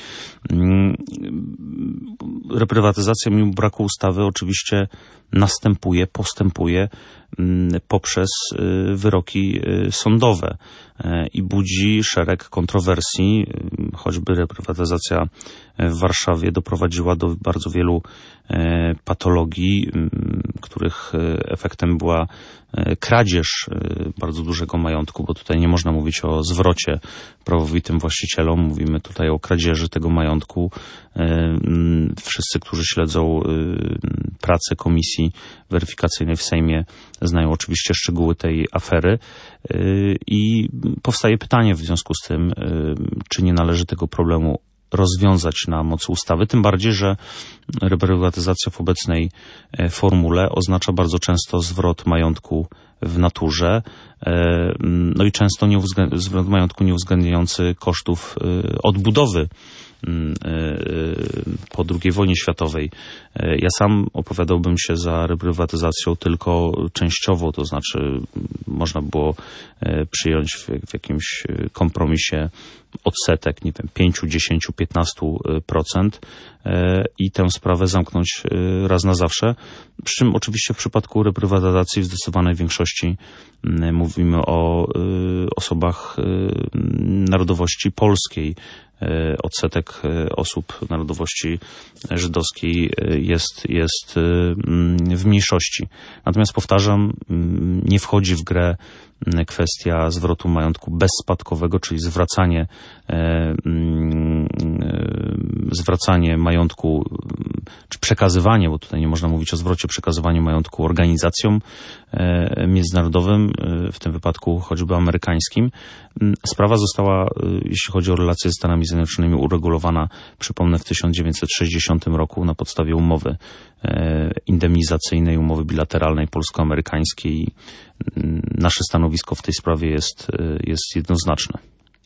Reprywatyzacja mimo braku ustawy oczywiście następuje, postępuje poprzez wyroki sądowe i budzi szereg kontrowersji, choćby reprywatyzacja w Warszawie doprowadziła do bardzo wielu patologii, których efektem była kradzież bardzo dużego majątku, bo tutaj nie można mówić o zwrocie prawowitym właścicielom, mówimy tutaj o kradzieży tego majątku. Wszyscy, którzy śledzą pracę komisji weryfikacyjnej w Sejmie, znają oczywiście szczegóły tej afery i powstaje pytanie w związku z tym, czy nie należy tego problemu rozwiązać na mocy ustawy, tym bardziej, że reprywatyzacja w obecnej formule oznacza bardzo często zwrot majątku w naturze, no i często nie uwzględ- zwrot majątku nieuwzględniający kosztów odbudowy po drugiej wojnie światowej. Ja sam opowiadałbym się za reprywatyzacją tylko częściowo, to znaczy można było przyjąć w, w jakimś kompromisie odsetek, nie wiem, pięć, dziesięć, piętnaście procent i tę sprawę zamknąć raz na zawsze. Przy czym oczywiście w przypadku reprywatyzacji w zdecydowanej większości mówimy o osobach narodowości polskiej, odsetek osób narodowości żydowskiej jest, jest w mniejszości. Natomiast powtarzam, nie wchodzi w grę kwestia zwrotu majątku bezspadkowego, czyli zwracanie, zwracanie majątku, czy przekazywanie, bo tutaj nie można mówić o zwrocie, przekazywanie majątku organizacjom międzynarodowym, w tym wypadku choćby amerykańskim. Sprawa została, jeśli chodzi o relacje ze Stanami Zjednoczonymi, uregulowana, przypomnę, w tysiąc dziewięćset sześćdziesiątym roku na podstawie umowy indemnizacyjnej, umowy bilateralnej polsko-amerykańskiej. Nasze stanowisko w tej sprawie jest, jest jednoznaczne.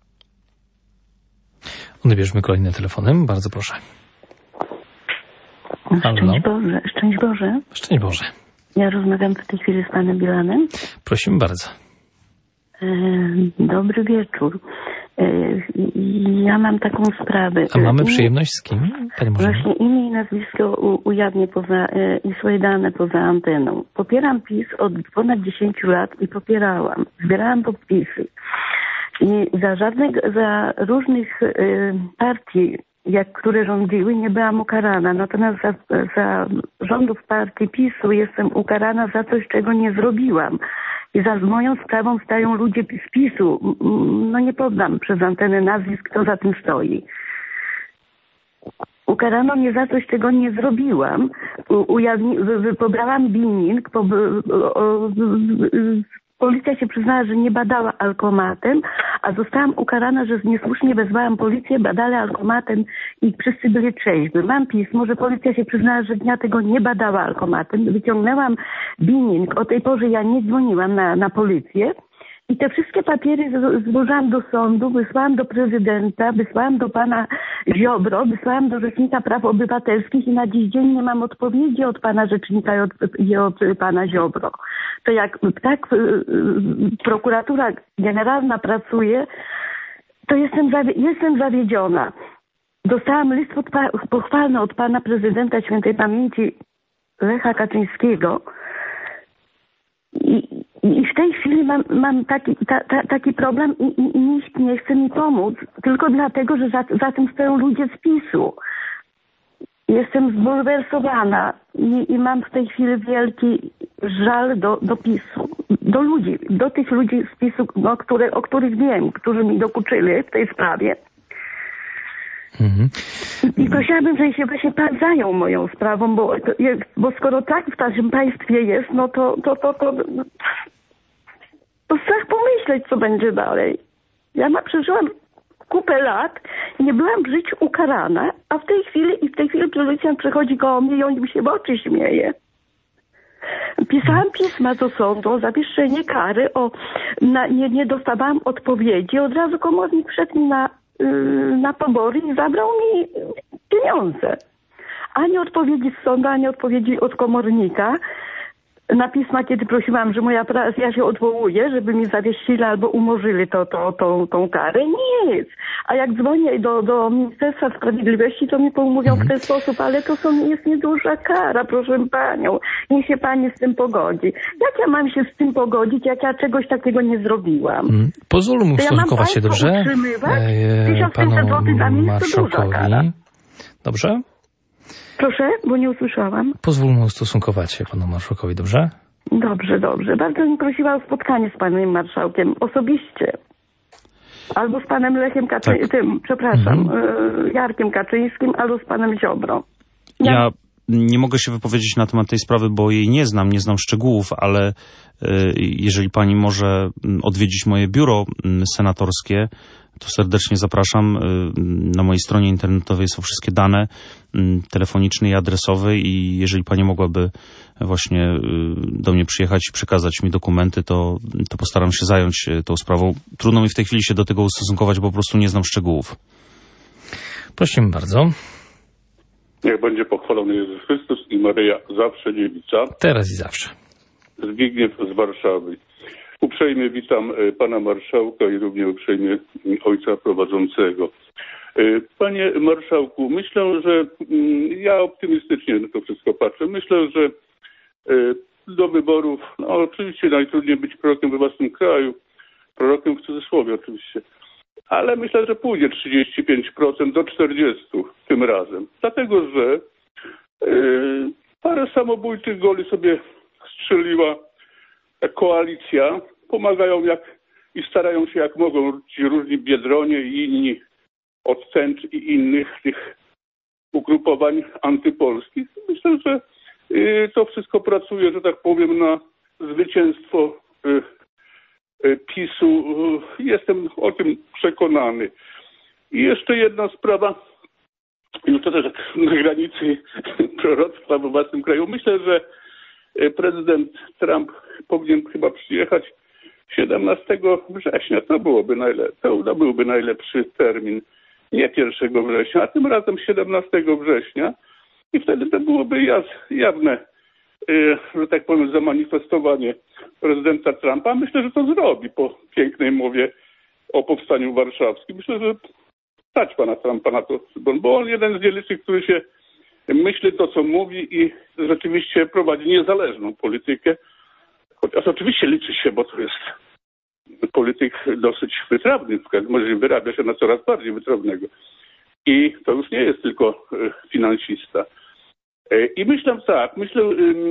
Odbierzmy kolejne telefonem. Bardzo proszę.
Szczęść Boże. Szczęść Boże.
Szczęść Boże.
Ja rozmawiam w tej chwili z panem Bielanem.
Prosimy bardzo.
Dobry wieczór. Ja mam taką sprawę.
A mamy przyjemność z kim? Panie
Właśnie imię i nazwisko ujawnię poza, i swoje dane poza anteną. Popieram PiS od ponad dziesięciu lat i popierałam. Zbierałam podpisy. I za żadnych, za różnych y, partii, jak, które rządziły, nie byłam ukarana. Natomiast za, za rządów partii PiSu jestem ukarana za coś, czego nie zrobiłam. I za moją sprawą stają ludzie z PiSu. No nie podam przez antenę nazwisk, kto za tym stoi. Ukarano mnie za coś, czego nie zrobiłam. U, ujawni, pobrałam billing, po, o, o, policja się przyznała, że nie badała alkomatem, a zostałam ukarana, że niesłusznie wezwałam policję, badali alkomatem i wszyscy byli trzeźwi. Mam pismo, że policja się przyznała, że dnia tego nie badała alkomatem. Wyciągnęłam billing. O tej porze ja nie dzwoniłam na, na policję. I te wszystkie papiery złożyłam do sądu, wysłałam do prezydenta, wysłałam do pana Ziobro, wysłałam do Rzecznika Praw Obywatelskich i na dziś dzień nie mam odpowiedzi od pana Rzecznika i od, i od pana Ziobro. To jak tak prokuratura generalna pracuje, to jestem, zawie, jestem zawiedziona. Dostałam list pochwalny od pana prezydenta świętej pamięci Lecha Kaczyńskiego i I w tej chwili mam, mam taki, ta, ta, taki problem i, i, i nikt nie chce mi pomóc, tylko dlatego, że za, za tym stoją ludzie z PiSu. Jestem zbulwersowana i, i mam w tej chwili wielki żal do, do PiSu, do ludzi, do tych ludzi z PiSu, no, które, o których wiem, którzy mi dokuczyli w tej sprawie. Mhm. I prosiłabym, że się właśnie pan zajął moją sprawą, bo, bo skoro tak w naszym państwie jest, no to to, to, to, to strach pomyśleć, co będzie dalej. Ja ma, przeżyłam kupę lat i nie byłam w życiu ukarana, a w tej chwili i w tej chwili policjant przychodzi koło mnie i on mi się w oczy śmieje. Pisałam pisma do sądu o zawieszenie kary, o, na, nie, nie dostawałam odpowiedzi. Od razu komornik wszedł mi na na pobory i zabrał mi pieniądze. Ani odpowiedzi z sądu, ani odpowiedzi od komornika. Na pisma, kiedy prosiłam, że moja praca, ja się odwołuję, żeby mi zawiesili albo umorzyli to, to, to, tą karę. Nic. A jak dzwonię do, do Ministerstwa Sprawiedliwości, to mi pomówią mhm. w ten sposób, ale to są, jest nieduża kara, proszę panią. Niech się pani z tym pogodzi. Jak ja mam się z tym pogodzić, jak ja czegoś takiego nie zrobiłam?
Mm. Pozwól mu ustosunkować się, dobrze?
E, panu
marszałkowi. Dobrze?
Proszę, bo nie usłyszałam.
Pozwól mu ustosunkować się panu marszałkowi, dobrze?
Dobrze, dobrze. Bardzo bym prosiła o spotkanie z panem marszałkiem osobiście. Albo z panem Lechem Kaczyńskim, tak. tym, przepraszam, mhm. Jarkiem Kaczyńskim, albo z panem Ziobrą.
Ja... ja nie mogę się wypowiedzieć na temat tej sprawy, bo jej nie znam, nie znam szczegółów, ale jeżeli pani może odwiedzić moje biuro senatorskie, to serdecznie zapraszam. Na mojej stronie internetowej są wszystkie dane telefoniczne i adresowe i jeżeli pani mogłaby właśnie do mnie przyjechać i przekazać mi dokumenty, to, to postaram się zająć tą sprawą. Trudno mi w tej chwili się do tego ustosunkować, bo po prostu nie znam szczegółów.
Prosimy bardzo.
Niech będzie pochwalony Jezus Chrystus i Maryja zawsze dziewica.
Teraz i zawsze.
Zbigniew z Warszawy. Uprzejmie witam pana marszałka i równie uprzejmie ojca prowadzącego. Panie marszałku, myślę, że ja optymistycznie na to wszystko patrzę. Myślę, że do wyborów, no oczywiście najtrudniej być prorokiem we własnym kraju, prorokiem w cudzysłowie oczywiście. ale myślę, że pójdzie trzydzieści pięć procent do czterdziestu procent tym razem. Dlatego, że yy, parę samobójczych goli sobie strzeliła koalicja. Pomagają jak i starają się jak mogą ci różni Biedronie i inni od Tęcz i innych tych ugrupowań antypolskich. Myślę, że yy, to wszystko pracuje, że tak powiem, na zwycięstwo yy, yy, PiSu. Yy, jestem o tym przekonany. I jeszcze jedna sprawa, już to też na granicy proroctwa w własnym kraju. Myślę, że prezydent Trump powinien chyba przyjechać siedemnastego września. To byłoby najlepszy, to byłby najlepszy termin. Nie pierwszego września, a tym razem siedemnastego września. I wtedy to byłoby jaz, jawne, że tak powiem, zamanifestowanie prezydenta Trumpa. Myślę, że to zrobi po pięknej mowie o powstaniu warszawskim. Myślę, że stać pana Trumpa na to, bo on jeden z nielicznych, który się myśli to, co mówi i rzeczywiście prowadzi niezależną politykę. Chociaż oczywiście liczy się, bo to jest polityk dosyć wytrawny, w każdym razie wyrabia się na coraz bardziej wytrawnego. I to już nie jest tylko finansista. I myślę tak, myślę,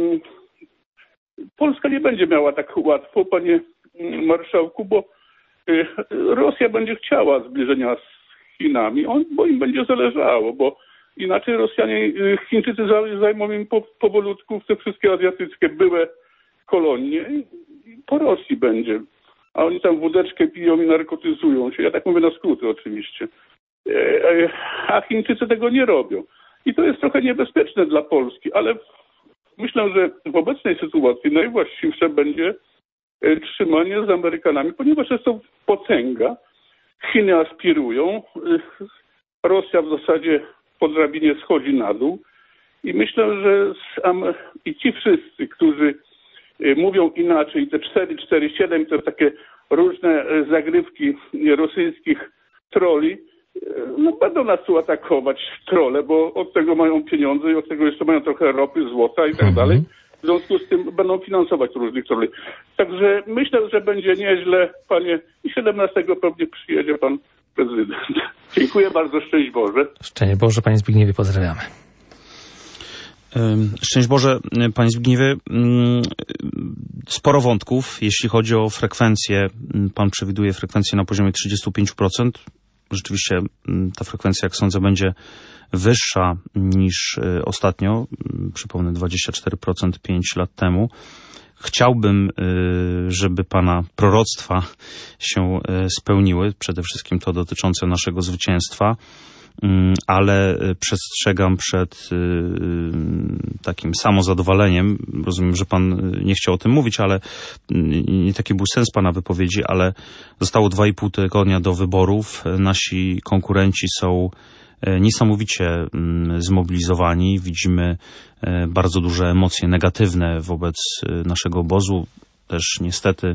Polska nie będzie miała tak łatwo, panie marszałku, bo Rosja będzie chciała zbliżenia z Chinami, on, bo im będzie zależało, bo inaczej Rosjanie, Chińczycy zajmą im po, powolutku te wszystkie azjatyckie były kolonie i po Rosji będzie. A oni tam wódeczkę piją i narkotyzują się. Ja tak mówię na skróty oczywiście. A Chińczycy tego nie robią. I to jest trochę niebezpieczne dla Polski, ale myślę, że w obecnej sytuacji najwłaściwsze będzie trzymanie z Amerykanami, ponieważ jest to potęga. Chiny aspirują, Rosja w zasadzie po drabinie schodzi na dół i myślę, że i ci wszyscy, którzy mówią inaczej, te cztery cztery siedem, to takie różne zagrywki rosyjskich troli, no będą nas tu atakować trole, bo od tego mają pieniądze i od tego jeszcze mają trochę ropy, złota i tak dalej. W związku z tym będą finansować różnych troli. Także myślę, że będzie nieźle, panie, i siedemnastego pewnie przyjedzie pan prezydent. Dziękuję bardzo, szczęść Boże.
Szczęść Boże, panie Zbigniewie, pozdrawiamy.
Szczęść Boże, panie Zbigniewie. Sporo wątków, jeśli chodzi o frekwencję. Pan przewiduje frekwencję na poziomie trzydzieści pięć procent. Rzeczywiście ta frekwencja, jak sądzę, będzie wyższa niż ostatnio. Przypomnę, dwadzieścia cztery procent pięć lat temu. Chciałbym, żeby pana proroctwa się spełniły, przede wszystkim to dotyczące naszego zwycięstwa, ale przestrzegam przed takim samozadowaleniem. Rozumiem, że pan nie chciał o tym mówić, ale nie taki był sens pana wypowiedzi, ale zostało dwa i pół tygodnia do wyborów. Nasi konkurenci są niesamowicie zmobilizowani. Widzimy bardzo duże emocje negatywne wobec naszego obozu. Też niestety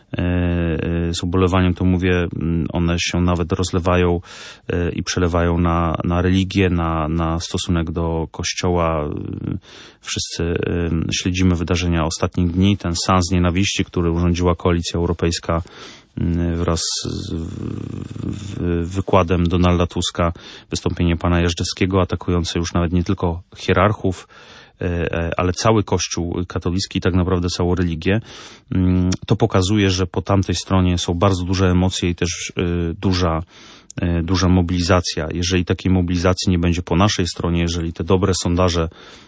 z ubolewaniem to mówię, one się nawet rozlewają i przelewają na, na religię, na, na stosunek do Kościoła. Wszyscy śledzimy wydarzenia ostatnich dni. Ten sans nienawiści, który urządziła Koalicja Europejska wraz z wykładem Donalda Tuska, wystąpienie pana Jażdżewskiego atakujące już nawet nie tylko hierarchów, ale cały Kościół katolicki i tak naprawdę całą religię, to pokazuje, że po tamtej stronie są bardzo duże emocje i też duża, duża mobilizacja. Jeżeli takiej mobilizacji nie będzie po naszej stronie, jeżeli te dobre sondaże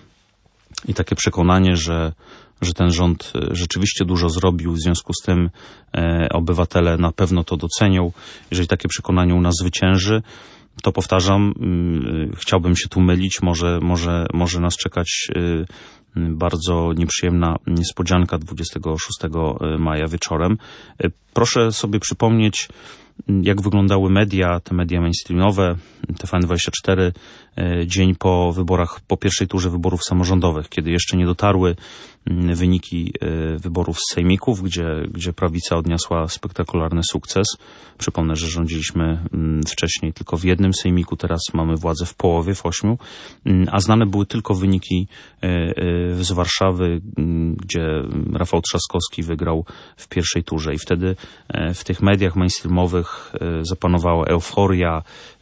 i takie przekonanie, że, że ten rząd rzeczywiście dużo zrobił, w związku z tym obywatele na pewno to docenią, jeżeli takie przekonanie u nas zwycięży, to powtarzam, chciałbym się tu mylić, może, może, może nas czekać bardzo nieprzyjemna niespodzianka dwudziestego szóstego maja wieczorem. Proszę sobie przypomnieć, jak wyglądały media, te media mainstreamowe, T V N dwadzieścia cztery, dzień po wyborach, po pierwszej turze wyborów samorządowych, kiedy jeszcze nie dotarły wyniki wyborów z sejmików, gdzie, gdzie prawica odniosła spektakularny sukces. Przypomnę, że rządziliśmy wcześniej tylko w jednym sejmiku, teraz mamy władzę w połowie, w ośmiu, a znane były tylko wyniki z Warszawy, gdzie Rafał Trzaskowski wygrał w pierwszej turze i wtedy w tych mediach mainstreamowych wyborczych zapanowała euforia,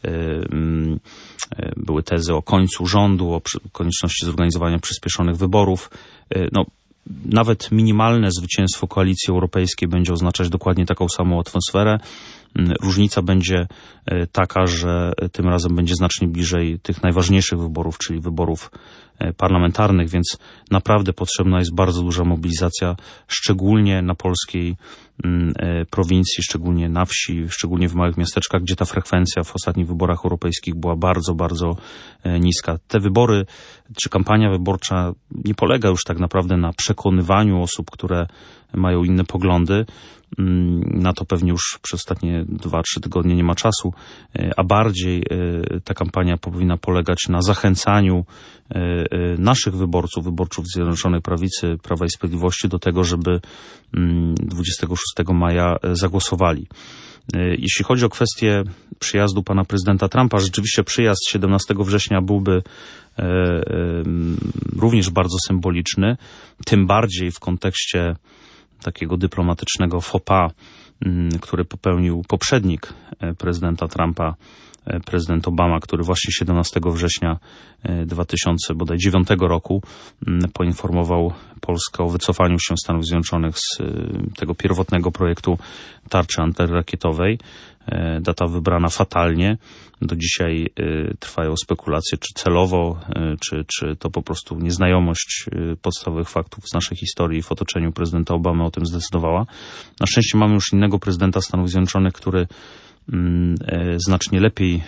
były tezy o końcu rządu, o konieczności zorganizowania przyspieszonych wyborów. No, nawet minimalne zwycięstwo Koalicji Europejskiej będzie oznaczać dokładnie taką samą atmosferę. Różnica będzie taka, że tym razem będzie znacznie bliżej tych najważniejszych wyborów, czyli wyborów parlamentarnych, więc naprawdę potrzebna jest bardzo duża mobilizacja, szczególnie na polskiej prowincji, szczególnie na wsi, szczególnie w małych miasteczkach, gdzie ta frekwencja w ostatnich wyborach europejskich była bardzo, bardzo niska. Te wybory, czy kampania wyborcza nie polega już tak naprawdę na przekonywaniu osób, które mają inne poglądy. Na to pewnie już przez ostatnie dwa, trzy tygodnie nie ma czasu, a bardziej ta kampania powinna polegać na zachęcaniu naszych wyborców, wyborców Zjednoczonej Prawicy, Prawa i Sprawiedliwości do tego, żeby dwudziestego szóstego maja zagłosowali. Jeśli chodzi o kwestię przyjazdu pana prezydenta Trumpa, rzeczywiście przyjazd siedemnastego września byłby również bardzo symboliczny, tym bardziej w kontekście takiego dyplomatycznego faux pas, który popełnił poprzednik prezydenta Trumpa, prezydent Obama, który właśnie siedemnastego września dwa tysiące dziewiątego roku poinformował Polskę o wycofaniu się Stanów Zjednoczonych z tego pierwotnego projektu tarczy antyrakietowej. Data wybrana fatalnie. Do dzisiaj trwają spekulacje, czy celowo, czy, czy to po prostu nieznajomość podstawowych faktów z naszej historii w otoczeniu prezydenta Obamy o tym zdecydowała. Na szczęście mamy już innego prezydenta Stanów Zjednoczonych, który znacznie lepiej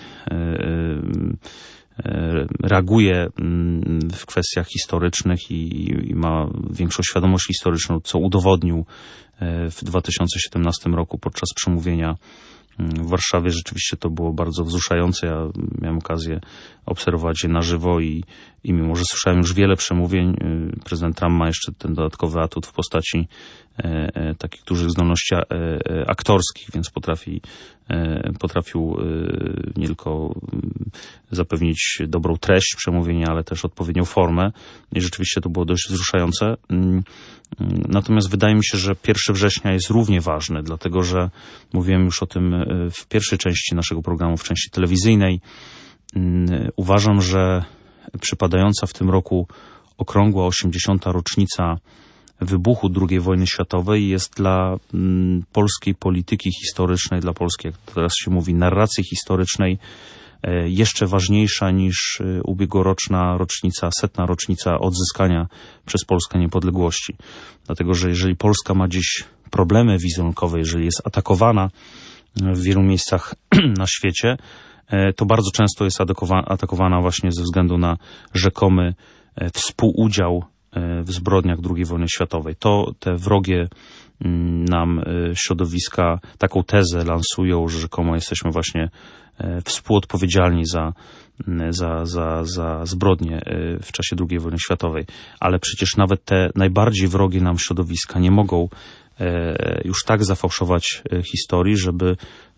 reaguje w kwestiach historycznych i, i ma większą świadomość historyczną, co udowodnił w dwa tysiące siedemnastym roku podczas przemówienia w Warszawie. Rzeczywiście to było bardzo wzruszające. Ja miałem okazję obserwować je na żywo i, i mimo, że słyszałem już wiele przemówień, prezydent Trump ma jeszcze ten dodatkowy atut w postaci e, e, takich dużych zdolności e, e, aktorskich, więc potrafi, e, potrafił e, nie tylko zapewnić dobrą treść przemówienia, ale też odpowiednią formę i rzeczywiście to było dość wzruszające. Natomiast wydaje mi się, że pierwszego września jest równie ważny, dlatego że mówiłem już o tym w pierwszej części naszego programu, w części telewizyjnej. Uważam, że przypadająca w tym roku okrągła osiemdziesiąta rocznica wybuchu drugiej wojny światowej jest dla polskiej polityki historycznej, dla polskiej, jak teraz się mówi, narracji historycznej jeszcze ważniejsza niż ubiegłoroczna rocznica, setna rocznica odzyskania przez Polskę niepodległości. Dlatego, że jeżeli Polska ma dziś problemy wizerunkowe, jeżeli jest atakowana w wielu miejscach na świecie, to bardzo często jest atakowana właśnie ze względu na rzekomy współudział w zbrodniach drugiej wojny światowej. To te wrogie nam środowiska taką tezę lansują, że rzekomo jesteśmy właśnie współodpowiedzialni za, za, za, za zbrodnie w czasie drugiej wojny światowej. Ale przecież nawet te najbardziej wrogie nam środowiska nie mogą już tak zafałszować historii, żeby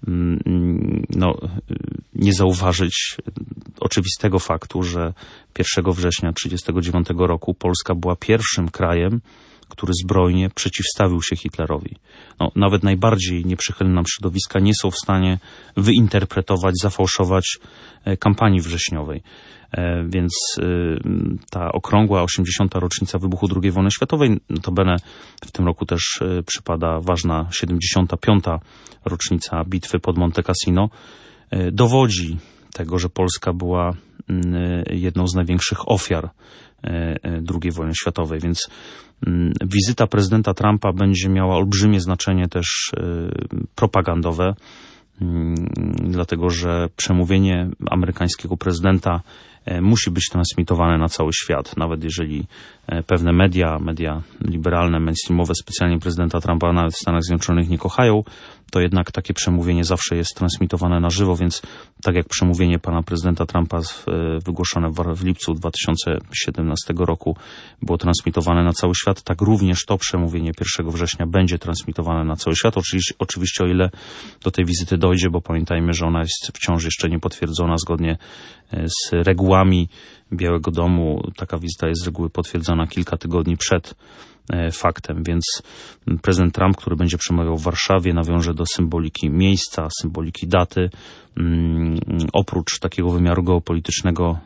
no, nie zauważyć oczywistego faktu, że pierwszego września tysiąc dziewięćset trzydziestego dziewiątego roku Polska była pierwszym krajem, który zbrojnie przeciwstawił się Hitlerowi. No, nawet najbardziej nieprzychylne nam środowiska nie są w stanie wyinterpretować, zafałszować kampanii wrześniowej. Więc ta okrągła osiemdziesiąta rocznica wybuchu drugiej wojny światowej, notabene w tym roku też przypada ważna siedemdziesiąta piąta rocznica bitwy pod Monte Cassino, dowodzi tego, że Polska była jedną z największych ofiar drugiej wojny światowej, więc wizyta prezydenta Trumpa będzie miała olbrzymie znaczenie też propagandowe, dlatego że przemówienie amerykańskiego prezydenta musi być transmitowane na cały świat, nawet jeżeli pewne media, media liberalne, mainstreamowe, specjalnie prezydenta Trumpa nawet w Stanach Zjednoczonych nie kochają, to jednak takie przemówienie zawsze jest transmitowane na żywo, więc tak jak przemówienie pana prezydenta Trumpa wygłoszone w lipcu dwa tysiące siedemnastego roku było transmitowane na cały świat, tak również to przemówienie pierwszego września będzie transmitowane na cały świat. Oczywiście, oczywiście o ile do tej wizyty dojdzie, bo pamiętajmy, że ona jest wciąż jeszcze niepotwierdzona zgodnie z regułami Białego Domu. Taka wizyta jest z reguły potwierdzana kilka tygodni przed faktem, więc prezydent Trump, który będzie przemawiał w Warszawie, nawiąże do symboliki miejsca, symboliki daty. Oprócz takiego wymiaru geopolitycznego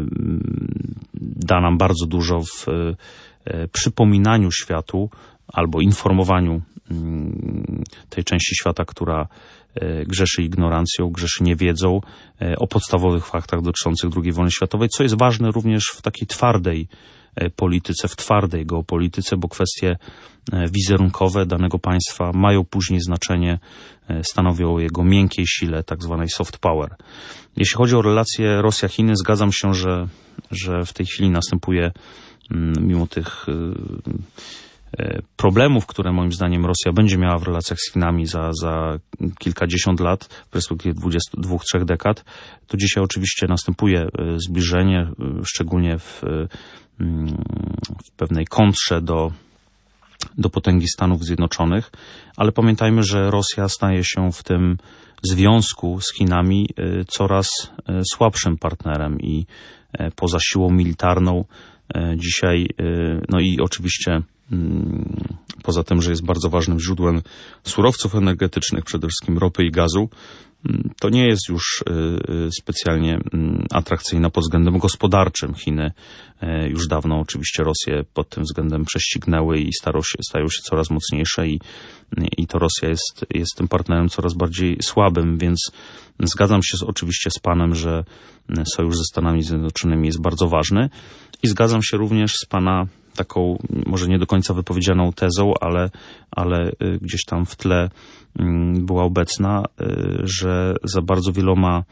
da nam bardzo dużo w przypominaniu światu albo informowaniu tej części świata, która grzeszy ignorancją, grzeszy niewiedzą o podstawowych faktach dotyczących drugiej wojny światowej, co jest ważne również w takiej twardej polityce, w twardej geopolityce, bo kwestie wizerunkowe danego państwa mają później znaczenie, stanowią o jego miękkiej sile, tak zwanej soft power. Jeśli chodzi o relacje Rosja-Chiny, zgadzam się, że, że w tej chwili następuje, mimo tych problemów, które moim zdaniem Rosja będzie miała w relacjach z Chinami za, za kilkadziesiąt lat, w perspektywie dwudziestu dwóch, trzech dekad, to dzisiaj oczywiście następuje zbliżenie, szczególnie w, w pewnej kontrze do, do potęgi Stanów Zjednoczonych, ale pamiętajmy, że Rosja staje się w tym związku z Chinami coraz słabszym partnerem i poza siłą militarną dzisiaj, no i oczywiście poza tym, że jest bardzo ważnym źródłem surowców energetycznych, przede wszystkim ropy i gazu, to nie jest już specjalnie atrakcyjna pod względem gospodarczym. Chiny już dawno oczywiście Rosję pod tym względem prześcignęły i stają się, stają się coraz mocniejsze i, i to Rosja jest, jest tym partnerem coraz bardziej słabym, więc zgadzam się z, oczywiście z panem, że sojusz ze Stanami Zjednoczonymi jest bardzo ważny i zgadzam się również z pana taką może nie do końca wypowiedzianą tezą, ale, ale gdzieś tam w tle była obecna, że za bardzo wieloma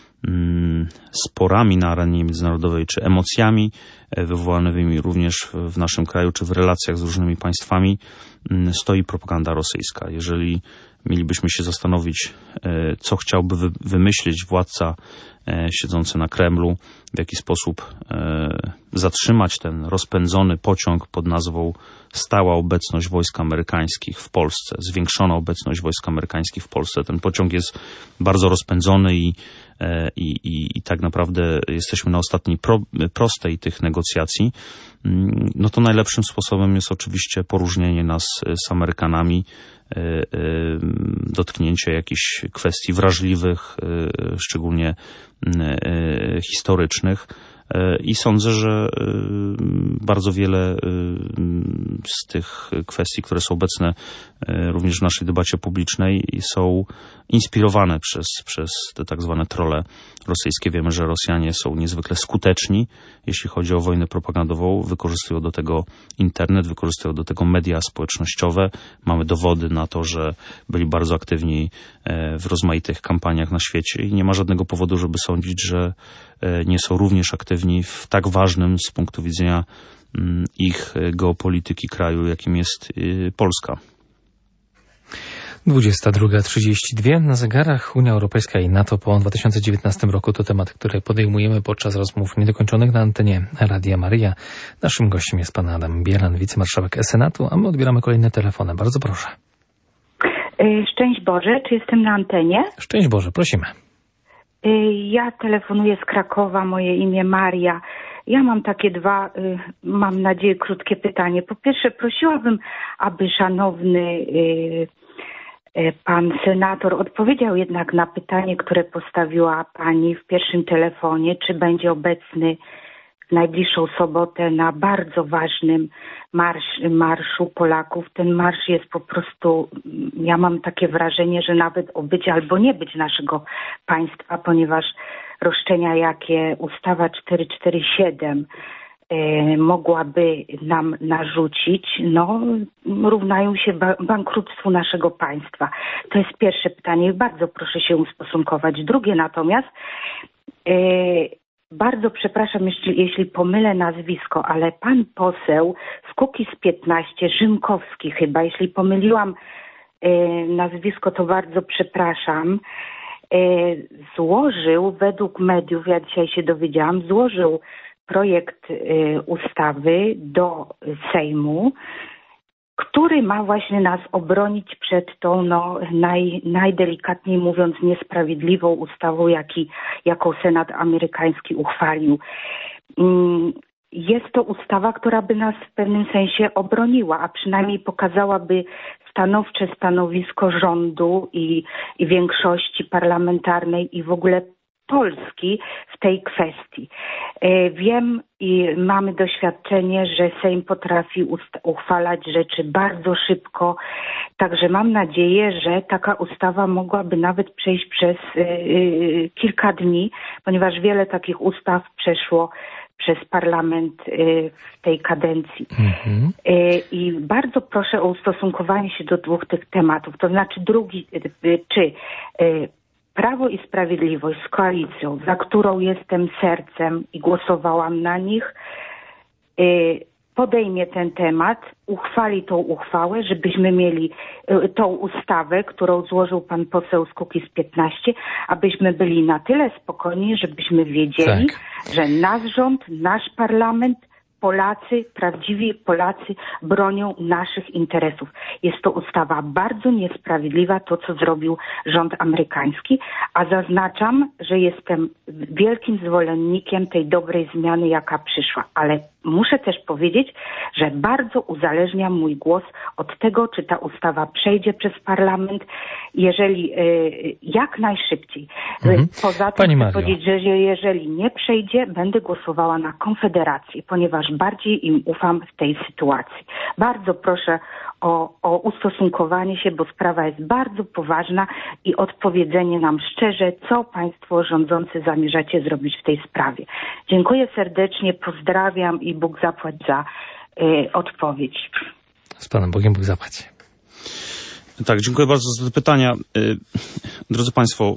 sporami na arenie międzynarodowej, czy emocjami wywołanymi również w naszym kraju, czy w relacjach z różnymi państwami stoi propaganda rosyjska. Jeżeli mielibyśmy się zastanowić, co chciałby wymyślić władca siedzący na Kremlu, w jaki sposób zatrzymać ten rozpędzony pociąg pod nazwą stała obecność wojsk amerykańskich w Polsce, zwiększona obecność wojsk amerykańskich w Polsce. Ten pociąg jest bardzo rozpędzony i, i, i, i tak naprawdę jesteśmy na ostatniej pro, prostej tych negocjacji. No to najlepszym sposobem jest oczywiście poróżnienie nas z Amerykanami, dotknięcie jakichś kwestii wrażliwych, szczególnie historycznych. I sądzę, że bardzo wiele z tych kwestii, które są obecne również w naszej debacie publicznej, są inspirowane przez, przez te tak zwane trolle rosyjskie. Wiemy, że Rosjanie są niezwykle skuteczni, jeśli chodzi o wojnę propagandową. Wykorzystują do tego internet, wykorzystują do tego media społecznościowe. Mamy dowody na to, że byli bardzo aktywni w rozmaitych kampaniach na świecie i nie ma żadnego powodu, żeby sądzić, że nie są również aktywni w tak ważnym z punktu widzenia ich geopolityki kraju, jakim jest Polska.
dwudziesta druga trzydzieści dwa na zegarach. Unia Europejska i NATO po dwa tysiące dziewiętnastym roku to temat, który podejmujemy podczas rozmów niedokończonych na antenie Radia Maryja. Naszym gościem jest pan Adam Bielan, wicemarszałek Senatu, a my odbieramy kolejne telefony. Bardzo proszę.
Szczęść Boże, czy jestem na antenie?
Szczęść Boże, prosimy.
Ja telefonuję z Krakowa, moje imię Maria. Ja mam takie dwa, mam nadzieję, krótkie pytanie. Po pierwsze, prosiłabym, aby szanowny pan senator odpowiedział jednak na pytanie, które postawiła pani w pierwszym telefonie, czy będzie obecny w najbliższą sobotę na bardzo ważnym marsz, marszu Polaków. Ten marsz jest po prostu, ja mam takie wrażenie, że nawet o być albo nie być naszego państwa, ponieważ roszczenia, jakie ustawa czterysta czterdzieści siedem e, mogłaby nam narzucić, no równają się ba- bankructwu naszego państwa. To jest pierwsze pytanie. Bardzo proszę się ustosunkować. Drugie natomiast, e, bardzo przepraszam, jeśli, jeśli pomylę nazwisko, ale pan poseł z Kukiz piętnaście, Rzymkowski chyba, jeśli pomyliłam e, nazwisko, to bardzo przepraszam, e, złożył według mediów, ja dzisiaj się dowiedziałam, złożył projekt e, ustawy do Sejmu, który ma właśnie nas obronić przed tą, no, naj, najdelikatniej mówiąc, niesprawiedliwą ustawą, jaki, jaką Senat amerykański uchwalił. jest to ustawa, która by nas w pewnym sensie obroniła, a przynajmniej pokazałaby stanowcze stanowisko rządu i, i większości parlamentarnej i w ogóle Polski w tej kwestii. Wiem i mamy doświadczenie, że Sejm potrafi uchwalać rzeczy bardzo szybko, także mam nadzieję, że taka ustawa mogłaby nawet przejść przez y, kilka dni, ponieważ wiele takich ustaw przeszło przez parlament y, w tej kadencji. Mm-hmm. Y, I bardzo proszę o ustosunkowanie się do dwóch tych tematów, to znaczy drugi, y, czy y, Prawo i Sprawiedliwość z koalicją, za którą jestem sercem i głosowałam na nich, podejmie ten temat, uchwali tą uchwałę, żebyśmy mieli tą ustawę, którą złożył pan poseł z Kukiz piętnaście, abyśmy byli na tyle spokojni, żebyśmy wiedzieli, tak, że nasz rząd, nasz parlament, Polacy, prawdziwi Polacy bronią naszych interesów. Jest to ustawa bardzo niesprawiedliwa, to co zrobił rząd amerykański, a zaznaczam, że jestem wielkim zwolennikiem tej dobrej zmiany, jaka przyszła, ale muszę też powiedzieć, że bardzo uzależnia mój głos od tego, czy ta ustawa przejdzie przez parlament, jeżeli y, jak najszybciej. Mhm. Poza tym chcę powiedzieć, że jeżeli nie przejdzie, będę głosowała na Konfederację, ponieważ bardziej im ufam w tej sytuacji. Bardzo proszę o, o ustosunkowanie się, bo sprawa jest bardzo poważna i odpowiedzenie nam szczerze, co państwo rządzący zamierzacie zrobić w tej sprawie. Dziękuję serdecznie, pozdrawiam i Bóg zapłać za y, odpowiedź.
Z Panem Bogiem Bóg zapłać.
Tak, dziękuję bardzo za te pytania. Y, drodzy Państwo,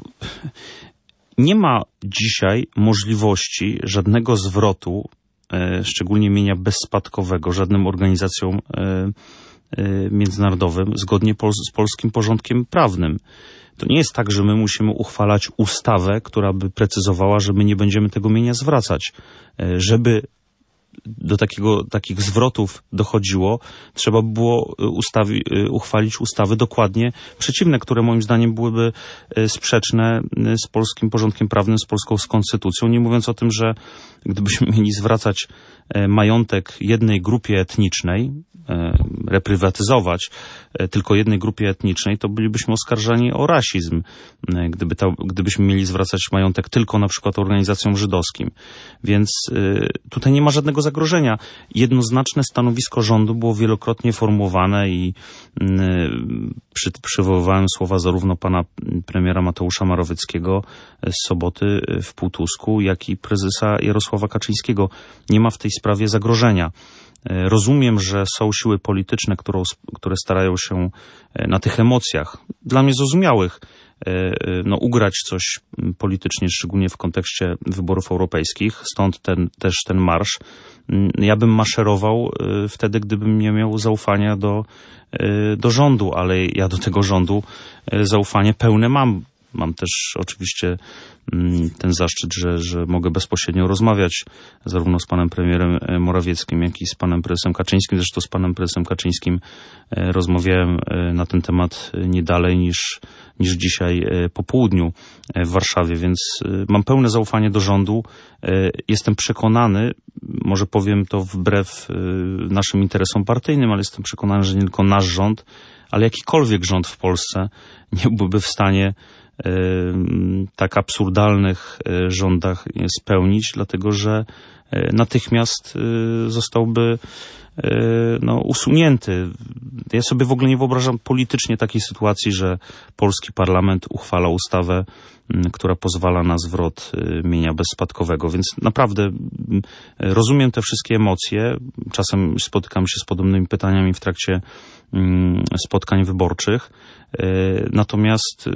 nie ma dzisiaj możliwości żadnego zwrotu, y, szczególnie mienia bezspadkowego, żadnym organizacjom y, y, międzynarodowym, zgodnie pol- z polskim porządkiem prawnym. To nie jest tak, że my musimy uchwalać ustawę, która by precyzowała, że my nie będziemy tego mienia zwracać. Y, żeby do takiego, takich zwrotów dochodziło, trzeba by było ustawi, uchwalić ustawy dokładnie przeciwne, które moim zdaniem byłyby sprzeczne z polskim porządkiem prawnym, z polską konstytucją. Nie mówiąc o tym, że gdybyśmy mieli zwracać majątek jednej grupie etnicznej, reprywatyzować tylko jednej grupie etnicznej, to bylibyśmy oskarżani o rasizm, gdyby ta, gdybyśmy mieli zwracać majątek tylko na przykład organizacjom żydowskim. Więc tutaj nie ma żadnego zagrożenia. Jednoznaczne stanowisko rządu było wielokrotnie formułowane i przy, przywoływałem słowa zarówno pana premiera Mateusza Morawieckiego z soboty w Półtusku, jak i prezesa Jarosława Kaczyńskiego. Nie ma w tej sprawie zagrożenia. Rozumiem, że są siły polityczne, które, które starają się na tych emocjach, dla mnie zrozumiałych, no, ugrać coś politycznie, szczególnie w kontekście wyborów europejskich, stąd ten, też ten marsz. Ja bym maszerował wtedy, gdybym nie miał zaufania do, do rządu, ale ja do tego rządu zaufanie pełne mam. Mam też oczywiście ten zaszczyt, że, że mogę bezpośrednio rozmawiać zarówno z panem premierem Morawieckim, jak i z panem prezesem Kaczyńskim. Zresztą z panem prezesem Kaczyńskim rozmawiałem na ten temat nie dalej niż, niż dzisiaj po południu w Warszawie, więc mam pełne zaufanie do rządu. Jestem przekonany, może powiem to wbrew naszym interesom partyjnym, ale jestem przekonany, że nie tylko nasz rząd, ale jakikolwiek rząd w Polsce nie byłby w stanie tak absurdalnych żądach spełnić, dlatego że natychmiast zostałby no, usunięty. Ja sobie w ogóle nie wyobrażam politycznie takiej sytuacji, że polski parlament uchwala ustawę, która pozwala na zwrot mienia bezspadkowego. Więc naprawdę rozumiem te wszystkie emocje. Czasem spotykam się z podobnymi pytaniami w trakcie spotkań wyborczych. Natomiast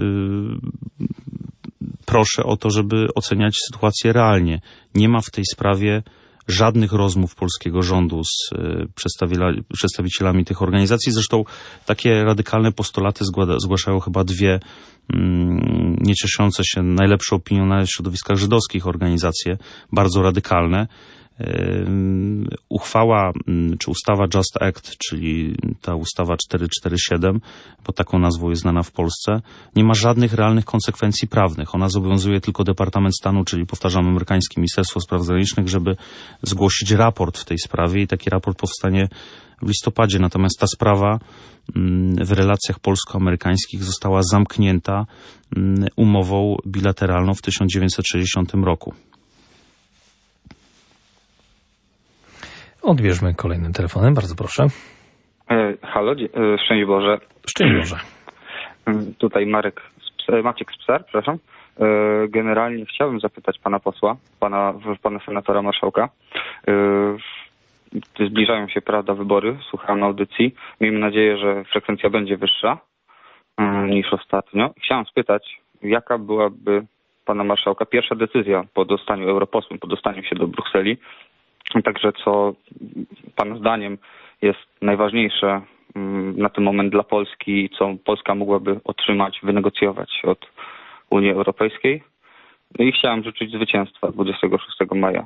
proszę o to, żeby oceniać sytuację realnie. Nie ma w tej sprawie żadnych rozmów polskiego rządu z przedstawicielami tych organizacji. Zresztą takie radykalne postulaty zgłaszają chyba dwie mm, nie cieszące się najlepszą opinią na środowiskach żydowskich organizacje, bardzo radykalne. Uchwała czy ustawa Just Act, czyli ta ustawa czterysta czterdzieści siedem, bo taką nazwą jest znana w Polsce, nie ma żadnych realnych konsekwencji prawnych. Ona zobowiązuje tylko Departament Stanu, czyli powtarzam, amerykańskie Ministerstwo Spraw Zagranicznych, żeby zgłosić raport w tej sprawie i taki raport powstanie w listopadzie. Natomiast ta sprawa w relacjach polsko-amerykańskich została zamknięta umową bilateralną w tysiąc dziewięćset sześćdziesiątym roku.
Odbierzmy kolejnym telefonem, bardzo proszę.
E, halo, e, szczęść Boże.
Szczęść Boże.
Tutaj Marek, z, Maciek z Psar, przepraszam. E, generalnie chciałbym zapytać pana posła, pana, pana senatora marszałka. E, zbliżają się, prawda, wybory, słuchałem audycji. Miejmy nadzieję, że frekwencja będzie wyższa e, niż ostatnio. Chciałem spytać, jaka byłaby pana marszałka pierwsza decyzja po dostaniu europosłom, po dostaniu się do Brukseli. Także co pana zdaniem jest najważniejsze na ten moment dla Polski i co Polska mogłaby otrzymać, wynegocjować od Unii Europejskiej. No i chciałem życzyć zwycięstwa dwudziestego szóstego maja.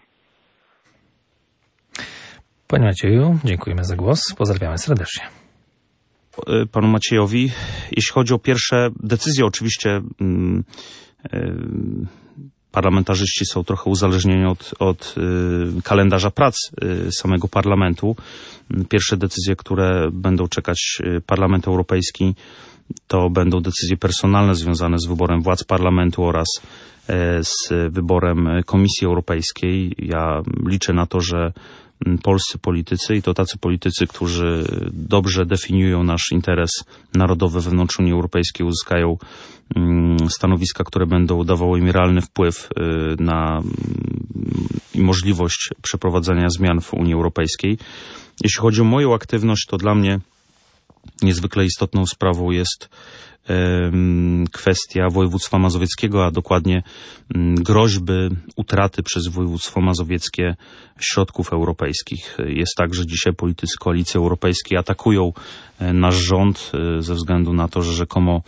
Panie Macieju, dziękujemy za głos. Pozdrawiamy serdecznie.
Panu Maciejowi, jeśli chodzi o pierwsze decyzje, oczywiście mm, yy, parlamentarzyści są trochę uzależnieni od, od y, kalendarza prac y, samego parlamentu. Pierwsze decyzje, które będą czekać y, Parlament Europejski, to będą decyzje personalne związane z wyborem władz parlamentu oraz y, z wyborem Komisji Europejskiej. Ja liczę na to, że polscy politycy, i to tacy politycy, którzy dobrze definiują nasz interes narodowy wewnątrz Unii Europejskiej, uzyskają stanowiska, które będą dawały im realny wpływ na i możliwość przeprowadzenia zmian w Unii Europejskiej. Jeśli chodzi o moją aktywność, to dla mnie niezwykle istotną sprawą jest kwestia województwa mazowieckiego, a dokładnie groźby utraty przez województwo mazowieckie środków europejskich. Jest tak, że dzisiaj politycy Koalicji Europejskiej atakują nasz rząd ze względu na to, że rzekomo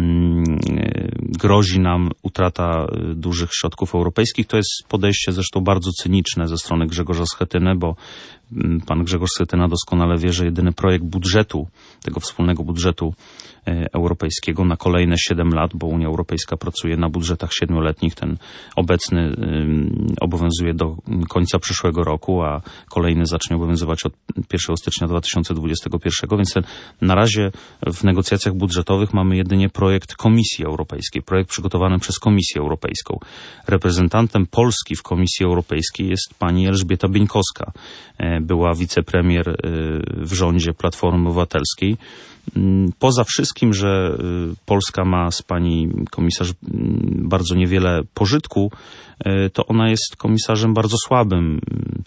grozi nam utrata dużych środków europejskich. To jest podejście zresztą bardzo cyniczne ze strony Grzegorza Schetyny, bo pan Grzegorz Schetyna doskonale wie, że jedyny projekt budżetu, tego wspólnego budżetu europejskiego na kolejne siedem lat, bo Unia Europejska pracuje na budżetach siedmioletnich, ten obecny obowiązuje do końca przyszłego roku, a kolejny zacznie obowiązywać od pierwszego stycznia dwa tysiące dwudziestego pierwszego, więc ten, na razie w negocjacjach budżetowych mamy jedynie projekt Komisji Europejskiej, projekt przygotowany przez Komisję Europejską. Reprezentantem Polski w Komisji Europejskiej jest pani Elżbieta Bieńkowska, była wicepremier w rządzie Platformy Obywatelskiej. Poza wszystkim, że Polska ma z pani komisarz bardzo niewiele pożytku, to ona jest komisarzem bardzo słabym.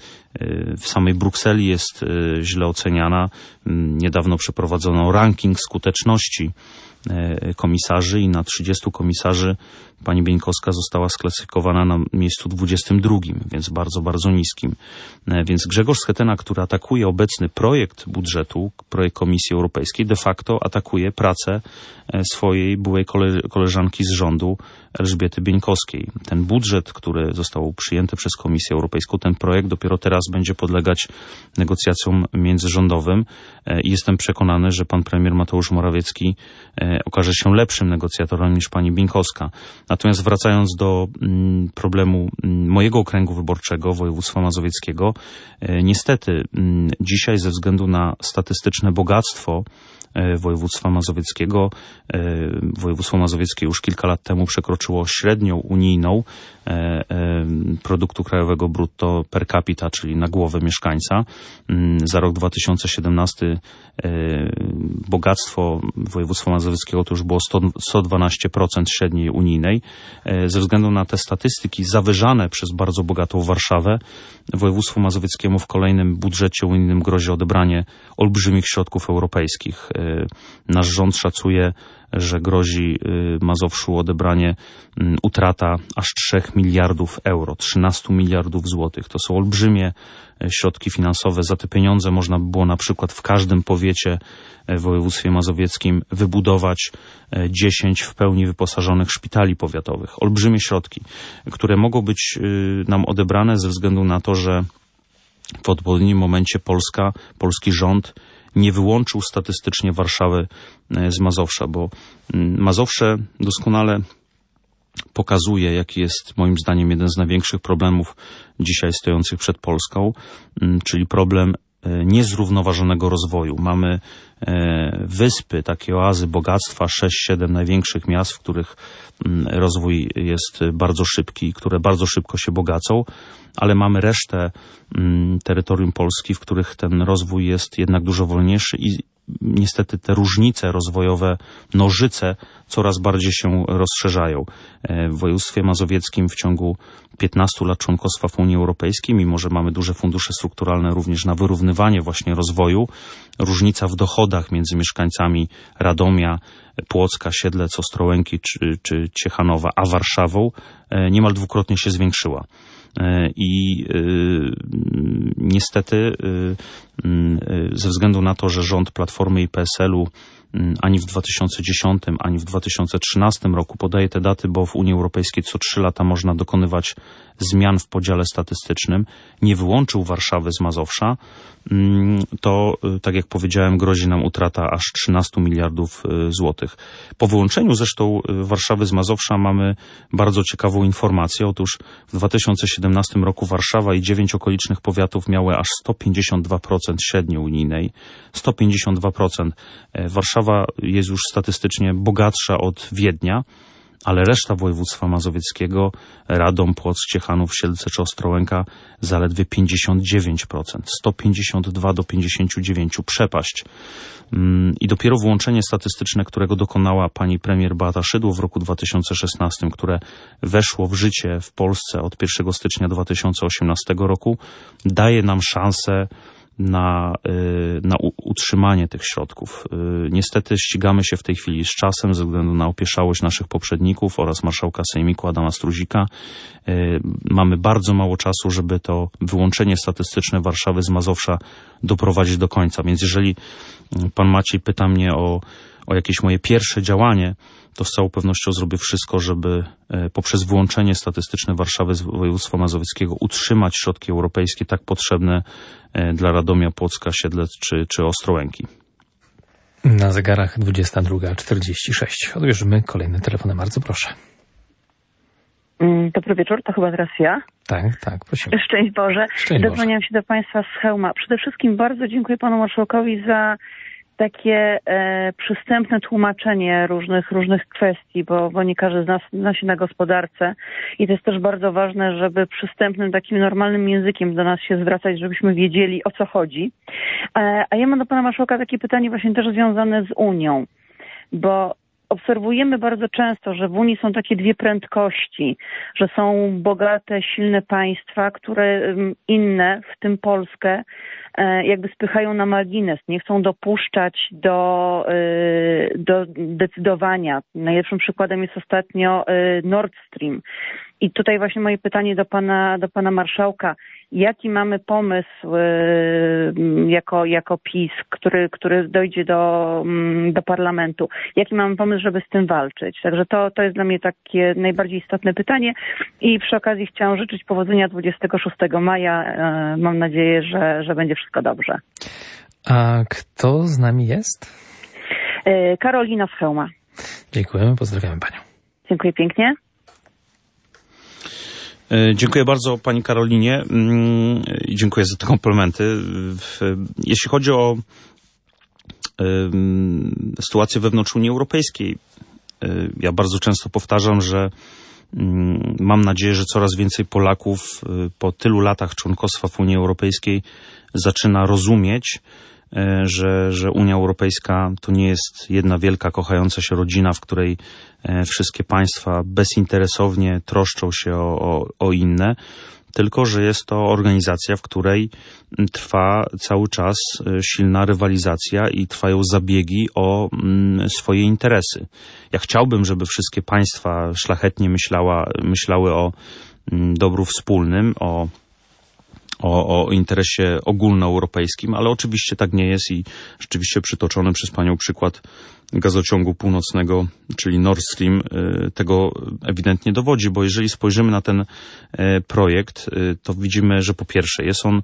W samej Brukseli jest źle oceniana. Niedawno przeprowadzono ranking skuteczności komisarzy i na trzydziestu komisarzy pani Bieńkowska została sklasyfikowana na miejscu dwudziestym drugim, więc bardzo, bardzo niskim. Więc Grzegorz Schetyna, który atakuje obecny projekt budżetu, projekt Komisji Europejskiej, de facto atakuje pracę swojej byłej kole- koleżanki z rządu, Elżbiety Bieńkowskiej. Ten budżet, który został przyjęty przez Komisję Europejską, ten projekt dopiero teraz będzie podlegać negocjacjom międzyrządowym i jestem przekonany, że pan premier Mateusz Morawiecki okaże się lepszym negocjatorem niż pani Bieńkowska. Natomiast wracając do mm, problemu mm, mojego okręgu wyborczego, województwa mazowieckiego, e, niestety mm, dzisiaj ze względu na statystyczne bogactwo e, województwa mazowieckiego, e, województwo mazowieckie już kilka lat temu przekroczyło średnią unijną e, e, produktu krajowego brutto per capita, czyli na głowę mieszkańca. Mm, za rok dwa tysiące siedemnasty e, bogactwo województwa mazowieckiego to już było sto dwanaście procent średniej unijnej. Ze względu na te statystyki zawyżane przez bardzo bogatą Warszawę, województwu mazowieckiemu w kolejnym budżecie unijnym grozi odebranie olbrzymich środków europejskich. Nasz rząd szacuje, że grozi Mazowszu odebranie, utrata aż trzech miliardów euro, trzynastu miliardów złotych. To są olbrzymie środki finansowe. Za te pieniądze można by było na przykład w każdym powiecie w województwie mazowieckim wybudować dziesięć w pełni wyposażonych szpitali powiatowych. Olbrzymie środki, które mogą być nam odebrane ze względu na to, że w odpowiednim momencie Polska, polski rząd nie wyłączył statystycznie Warszawy z Mazowsza, bo Mazowsze doskonale pokazuje, jaki jest moim zdaniem jeden z największych problemów dzisiaj stojących przed Polską, czyli problem niezrównoważonego rozwoju. Mamy wyspy, takie oazy bogactwa, sześć siedem największych miast, w których rozwój jest bardzo szybki, które bardzo szybko się bogacą, ale mamy resztę terytorium Polski, w których ten rozwój jest jednak dużo wolniejszy i niestety te różnice rozwojowe, nożyce coraz bardziej się rozszerzają. W województwie mazowieckim w ciągu piętnastu lat członkostwa w Unii Europejskiej, mimo że mamy duże fundusze strukturalne również na wyrównywanie właśnie rozwoju, różnica w dochodach między mieszkańcami Radomia, Płocka, Siedlec, Ostrołęki czy, czy Ciechanowa, a Warszawą niemal dwukrotnie się zwiększyła. I y, niestety y, y, ze względu na to, że rząd Platformy i P S L-u ani w dwa tysiące dziesiątym, ani w dwa tysiące trzynastym roku, podaję te daty, bo w Unii Europejskiej co trzy lata można dokonywać zmian w podziale statystycznym, nie wyłączył Warszawy z Mazowsza, to, tak jak powiedziałem, grozi nam utrata aż trzynastu miliardów złotych. Po wyłączeniu zresztą Warszawy z Mazowsza mamy bardzo ciekawą informację. Otóż w dwa tysiące siedemnastym roku Warszawa i dziewięć okolicznych powiatów miały aż sto pięćdziesiąt dwa procent średniej unijnej. sto pięćdziesiąt dwa procent. Warszawa jest już statystycznie bogatsza od Wiednia, ale reszta województwa mazowieckiego, Radom, Płock, Ciechanów, Siedlce czy Ostrołęka zaledwie pięćdziesiąt dziewięć procent. sto pięćdziesiąt dwa do pięćdziesięciu dziewięciu. Przepaść. I dopiero włączenie statystyczne, którego dokonała pani premier Beata Szydło w roku dwa tysiące szesnastym, które weszło w życie w Polsce od pierwszego stycznia dwa tysiące osiemnastego roku, daje nam szansę na, na utrzymanie tych środków. Niestety ścigamy się w tej chwili z czasem ze względu na opieszałość naszych poprzedników oraz marszałka sejmiku Adama Struzika. Mamy bardzo mało czasu, żeby to wyłączenie statystyczne Warszawy z Mazowsza doprowadzić do końca. Więc jeżeli pan Maciej pyta mnie o, o jakieś moje pierwsze działanie, to z całą pewnością zrobię wszystko, żeby poprzez wyłączenie statystyczne Warszawy z województwa mazowieckiego utrzymać środki europejskie tak potrzebne dla Radomia, Płocka, Siedlec czy, czy Ostrołęki.
Na zegarach dwudziesta druga czterdzieści sześć. Odbierzemy kolejne telefony. Bardzo proszę.
Dobry wieczór, to chyba teraz ja.
Tak, tak, prosimy.
Szczęść Boże.
Szczęść Boże.
Dodzwoniłam się do Państwa z Chełma. Przede wszystkim bardzo dziękuję Panu Marszałkowi za takie e, przystępne tłumaczenie różnych różnych kwestii, bo, bo nie każdy z nas zna się na gospodarce i to jest też bardzo ważne, żeby przystępnym, takim normalnym językiem do nas się zwracać, żebyśmy wiedzieli, o co chodzi. E, a ja mam do Pana Marszałka takie pytanie właśnie też związane z Unią, bo obserwujemy bardzo często, że w Unii są takie dwie prędkości, że są bogate, silne państwa, które inne, w tym Polskę, jakby spychają na margines, nie chcą dopuszczać do, do decydowania. Najlepszym przykładem jest ostatnio Nord Stream. I tutaj właśnie moje pytanie do pana, do pana marszałka. Jaki mamy pomysł jako, jako PiS, który, który dojdzie do, do parlamentu? Jaki mamy pomysł, żeby z tym walczyć? Także to, to jest dla mnie takie najbardziej istotne pytanie. I przy okazji chciałam życzyć powodzenia dwudziestego szóstego maja. Mam nadzieję, że, że będzie wszystko dobrze.
A kto z nami jest?
Karolina z Chełma.
Dziękujemy, pozdrawiamy panią.
Dziękuję pięknie.
Dziękuję bardzo pani Karolinie i dziękuję za te komplementy. Jeśli chodzi o sytuację wewnątrz Unii Europejskiej, ja bardzo często powtarzam, że mam nadzieję, że coraz więcej Polaków po tylu latach członkostwa w Unii Europejskiej zaczyna rozumieć, że, że Unia Europejska to nie jest jedna wielka, kochająca się rodzina, w której wszystkie państwa bezinteresownie troszczą się o, o, o inne, tylko że jest to organizacja, w której trwa cały czas silna rywalizacja i trwają zabiegi o swoje interesy. Ja chciałbym, żeby wszystkie państwa szlachetnie myślała, myślały o dobru wspólnym, o O, o interesie ogólnoeuropejskim, ale oczywiście tak nie jest i rzeczywiście przytoczony przez panią przykład gazociągu północnego, czyli Nord Stream, tego ewidentnie dowodzi, bo jeżeli spojrzymy na ten projekt, to widzimy, że po pierwsze jest on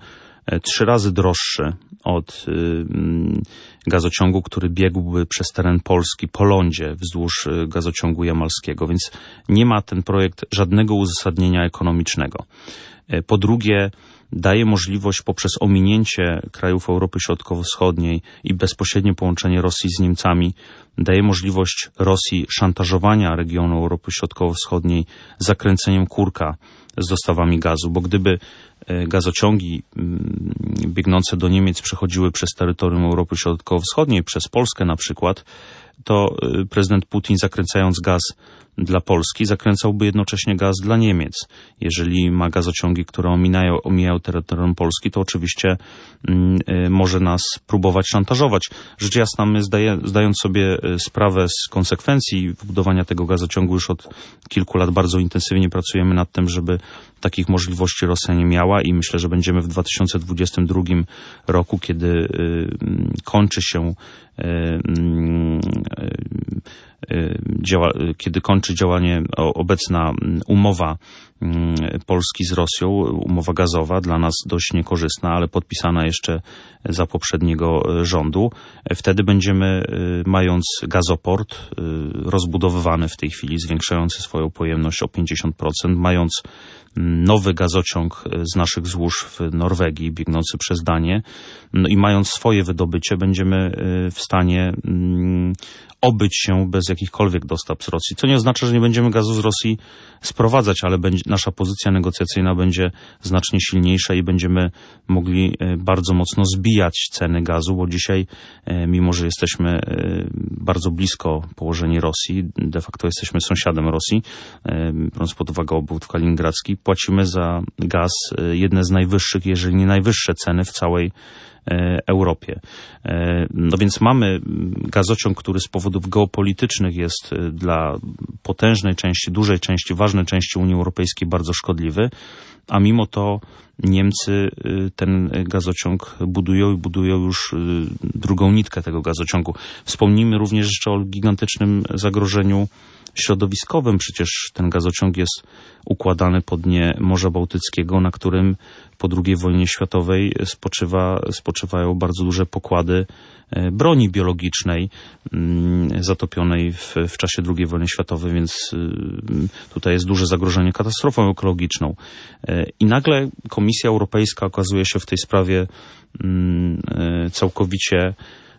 trzy razy droższy od gazociągu, który biegłby przez teren Polski po lądzie wzdłuż gazociągu jamalskiego, więc nie ma ten projekt żadnego uzasadnienia ekonomicznego. Po drugie, daje możliwość poprzez ominięcie krajów Europy Środkowo-Wschodniej i bezpośrednie połączenie Rosji z Niemcami, daje możliwość Rosji szantażowania regionu Europy Środkowo-Wschodniej zakręceniem kurka z dostawami gazu, bo gdyby gazociągi biegnące do Niemiec przechodziły przez terytorium Europy Środkowo-Wschodniej, przez Polskę na przykład, to prezydent Putin, zakręcając gaz dla Polski, zakręcałby jednocześnie gaz dla Niemiec. Jeżeli ma gazociągi, które ominają, omijają terytorium Polski, to oczywiście y, może nas próbować szantażować. Rzecz jasna, my zdaje, zdając sobie sprawę z konsekwencji budowania tego gazociągu, już od kilku lat bardzo intensywnie pracujemy nad tym, żeby takich możliwości Rosja nie miała i myślę, że będziemy w dwa tysiące dwudziestym drugim roku, kiedy y, kończy się y, y, działa, kiedy kończy działanie obecna umowa Polski z Rosją, umowa gazowa, dla nas dość niekorzystna, ale podpisana jeszcze za poprzedniego rządu. Wtedy będziemy, mając gazoport rozbudowywany w tej chwili, zwiększający swoją pojemność o pięćdziesiąt procent, mając nowy gazociąg z naszych złóż w Norwegii, biegnący przez Danię, no i mając swoje wydobycie, będziemy w stanie obyć się bez jakichkolwiek dostaw z Rosji. Co nie oznacza, że nie będziemy gazu z Rosji sprowadzać, ale będzie, nasza pozycja negocjacyjna będzie znacznie silniejsza i będziemy mogli bardzo mocno zbijać ceny gazu, bo dzisiaj, mimo że jesteśmy bardzo blisko położeni Rosji, de facto jesteśmy sąsiadem Rosji, biorąc pod uwagę obwód kaliningradzki, płacimy za gaz jedne z najwyższych, jeżeli nie najwyższe ceny w całej Europie. No więc mamy gazociąg, który z powodów geopolitycznych jest dla potężnej części, dużej części, ważnej części Unii Europejskiej bardzo szkodliwy, a mimo to Niemcy ten gazociąg budują i budują już drugą nitkę tego gazociągu. Wspomnijmy również jeszcze o gigantycznym zagrożeniu środowiskowym. Przecież ten gazociąg jest układany po dnie Morza Bałtyckiego, na którym po drugiej wojnie światowej spoczywa, spoczywają bardzo duże pokłady broni biologicznej zatopionej w, w czasie drugiej wojny światowej, więc tutaj jest duże zagrożenie katastrofą ekologiczną. I nagle Komisja Europejska okazuje się w tej sprawie całkowicie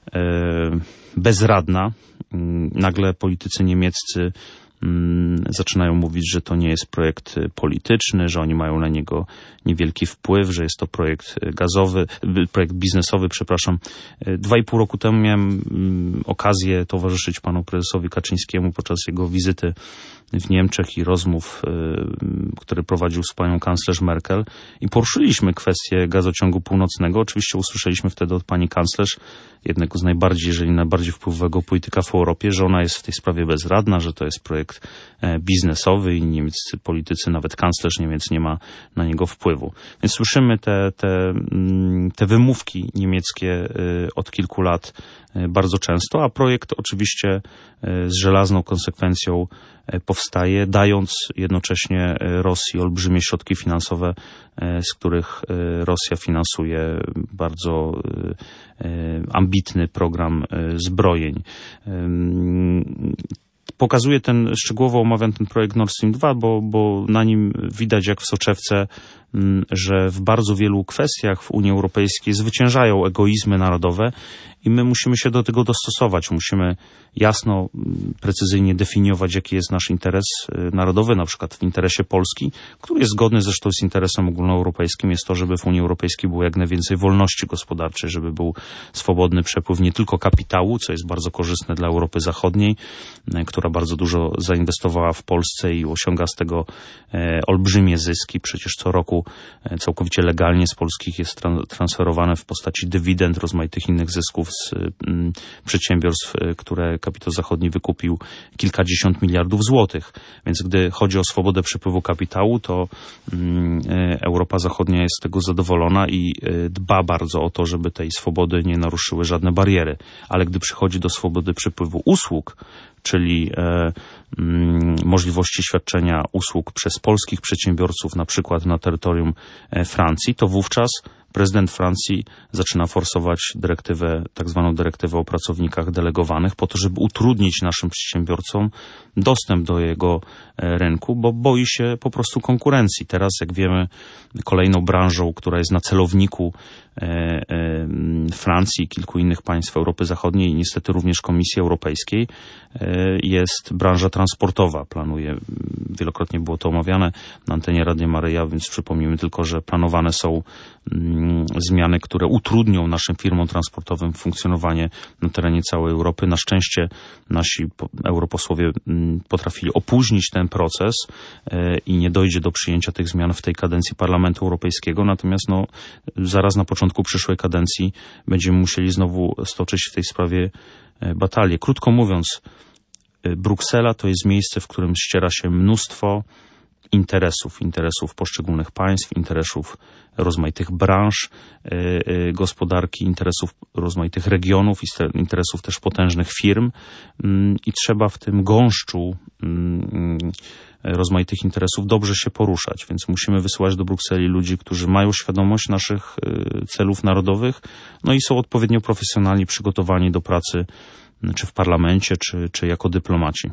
bezradna. Nagle politycy niemieccy zaczynają mówić, że to nie jest projekt polityczny, że oni mają na niego niewielki wpływ, że jest to projekt gazowy, projekt biznesowy, przepraszam. Dwa i pół roku temu miałem okazję towarzyszyć panu prezesowi Kaczyńskiemu podczas jego wizyty w Niemczech i rozmów, które prowadził z panią kanclerz Merkel i poruszyliśmy kwestię gazociągu północnego. Oczywiście usłyszeliśmy wtedy od pani kanclerz, jednego z najbardziej, jeżeli najbardziej wpływowego polityka w Europie, że ona jest w tej sprawie bezradna, że to jest projekt biznesowy i niemieccy politycy, nawet kanclerz Niemiec nie ma na niego wpływu. Więc słyszymy te, te, te wymówki niemieckie od kilku lat bardzo często, a projekt oczywiście z żelazną konsekwencją powstaje, dając jednocześnie Rosji olbrzymie środki finansowe, z których Rosja finansuje bardzo ambitny program zbrojeń. Pokazuję ten, szczegółowo omawiam ten projekt Nord Stream dwa, bo, bo na nim widać jak w soczewce, że w bardzo wielu kwestiach w Unii Europejskiej zwyciężają egoizmy narodowe i my musimy się do tego dostosować. Musimy jasno, precyzyjnie definiować, jaki jest nasz interes narodowy, na przykład w interesie Polski, który jest zgodny zresztą z interesem ogólnoeuropejskim, jest to, żeby w Unii Europejskiej było jak najwięcej wolności gospodarczej, żeby był swobodny przepływ nie tylko kapitału, co jest bardzo korzystne dla Europy Zachodniej, która bardzo dużo zainwestowała w Polsce i osiąga z tego olbrzymie zyski. Przecież co roku całkowicie legalnie z polskich jest transferowane w postaci dywidend, rozmaitych innych zysków z przedsiębiorstw, które kapitał zachodni wykupił kilkadziesiąt miliardów złotych. Więc gdy chodzi o swobodę przepływu kapitału, to Europa Zachodnia jest z tego zadowolona i dba bardzo o to, żeby tej swobody nie naruszyły żadne bariery. Ale gdy przychodzi do swobody przepływu usług, czyli e, m, możliwości świadczenia usług przez polskich przedsiębiorców, na przykład na terytorium Francji, to wówczas prezydent Francji zaczyna forsować dyrektywę, tak zwaną dyrektywę o pracownikach delegowanych po to, żeby utrudnić naszym przedsiębiorcom dostęp do jego rynku, bo boi się po prostu konkurencji. Teraz, jak wiemy, kolejną branżą, która jest na celowniku Francji i kilku innych państw Europy Zachodniej i niestety również Komisji Europejskiej jest branża transportowa. Planuje, wielokrotnie było to omawiane na antenie Radia Maryja, więc przypomnijmy tylko, że planowane są zmiany, które utrudnią naszym firmom transportowym funkcjonowanie na terenie całej Europy. Na szczęście nasi europosłowie potrafili opóźnić ten proces i nie dojdzie do przyjęcia tych zmian w tej kadencji Parlamentu Europejskiego. Natomiast no, zaraz na początku przyszłej kadencji będziemy musieli znowu stoczyć w tej sprawie batalię. Krótko mówiąc, Bruksela to jest miejsce, w którym ściera się mnóstwo interesów, interesów poszczególnych państw, interesów rozmaitych branż yy, gospodarki, interesów rozmaitych regionów, interesów też potężnych firm yy, i trzeba w tym gąszczu yy, rozmaitych interesów dobrze się poruszać, więc musimy wysyłać do Brukseli ludzi, którzy mają świadomość naszych yy, celów narodowych, no i są odpowiednio profesjonalni, przygotowani do pracy czy w parlamencie, czy, czy jako dyplomaci.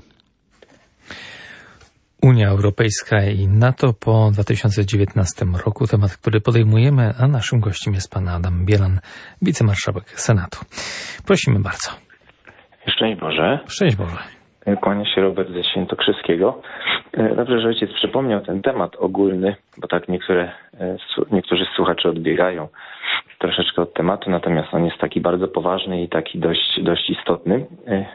Unia Europejska i NATO po dwa tysiące dziewiętnastym roku, temat, który podejmujemy, a naszym gościem jest pan Adam Bielan, wicemarszałek Senatu. Prosimy bardzo.
Szczęść Boże.
Szczęść Boże.
Kłania się Robert ze Świętokrzyskiego. Dobrze, że ojciec przypomniał ten temat ogólny, bo tak niektóre, niektórzy słuchacze odbiegają troszeczkę od tematu, natomiast on jest taki bardzo poważny i taki dość, dość istotny.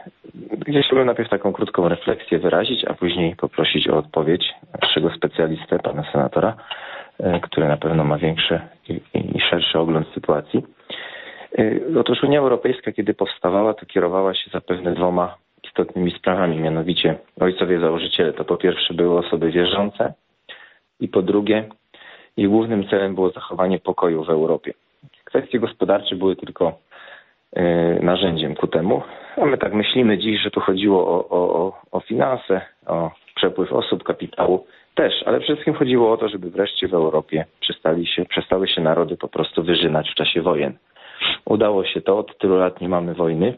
Ja chciałbym najpierw taką krótką refleksję wyrazić, a później poprosić o odpowiedź naszego specjalistę, pana senatora, który na pewno ma większy i szerszy ogląd sytuacji. Otóż Unia Europejska, kiedy powstawała, to kierowała się zapewne dwoma istotnymi sprawami, mianowicie ojcowie założyciele to po pierwsze były osoby wierzące i po drugie jej głównym celem było zachowanie pokoju w Europie. Kwestie gospodarcze były tylko y, narzędziem ku temu, a my tak myślimy dziś, że tu chodziło o, o, o finanse, o przepływ osób, kapitału też, ale przede wszystkim chodziło o to, żeby wreszcie w Europie przestali się, przestały się narody po prostu wyżynać w czasie wojen. Udało się to, od tylu lat nie mamy wojny.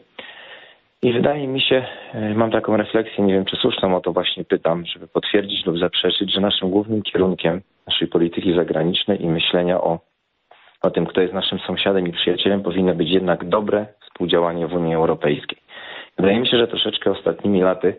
I wydaje mi się, mam taką refleksję, nie wiem czy słuszną, o to właśnie pytam, żeby potwierdzić lub zaprzeczyć, że naszym głównym kierunkiem naszej polityki zagranicznej i myślenia o, o tym, kto jest naszym sąsiadem i przyjacielem, powinno być jednak dobre współdziałanie w Unii Europejskiej. Wydaje mi się, że troszeczkę ostatnimi laty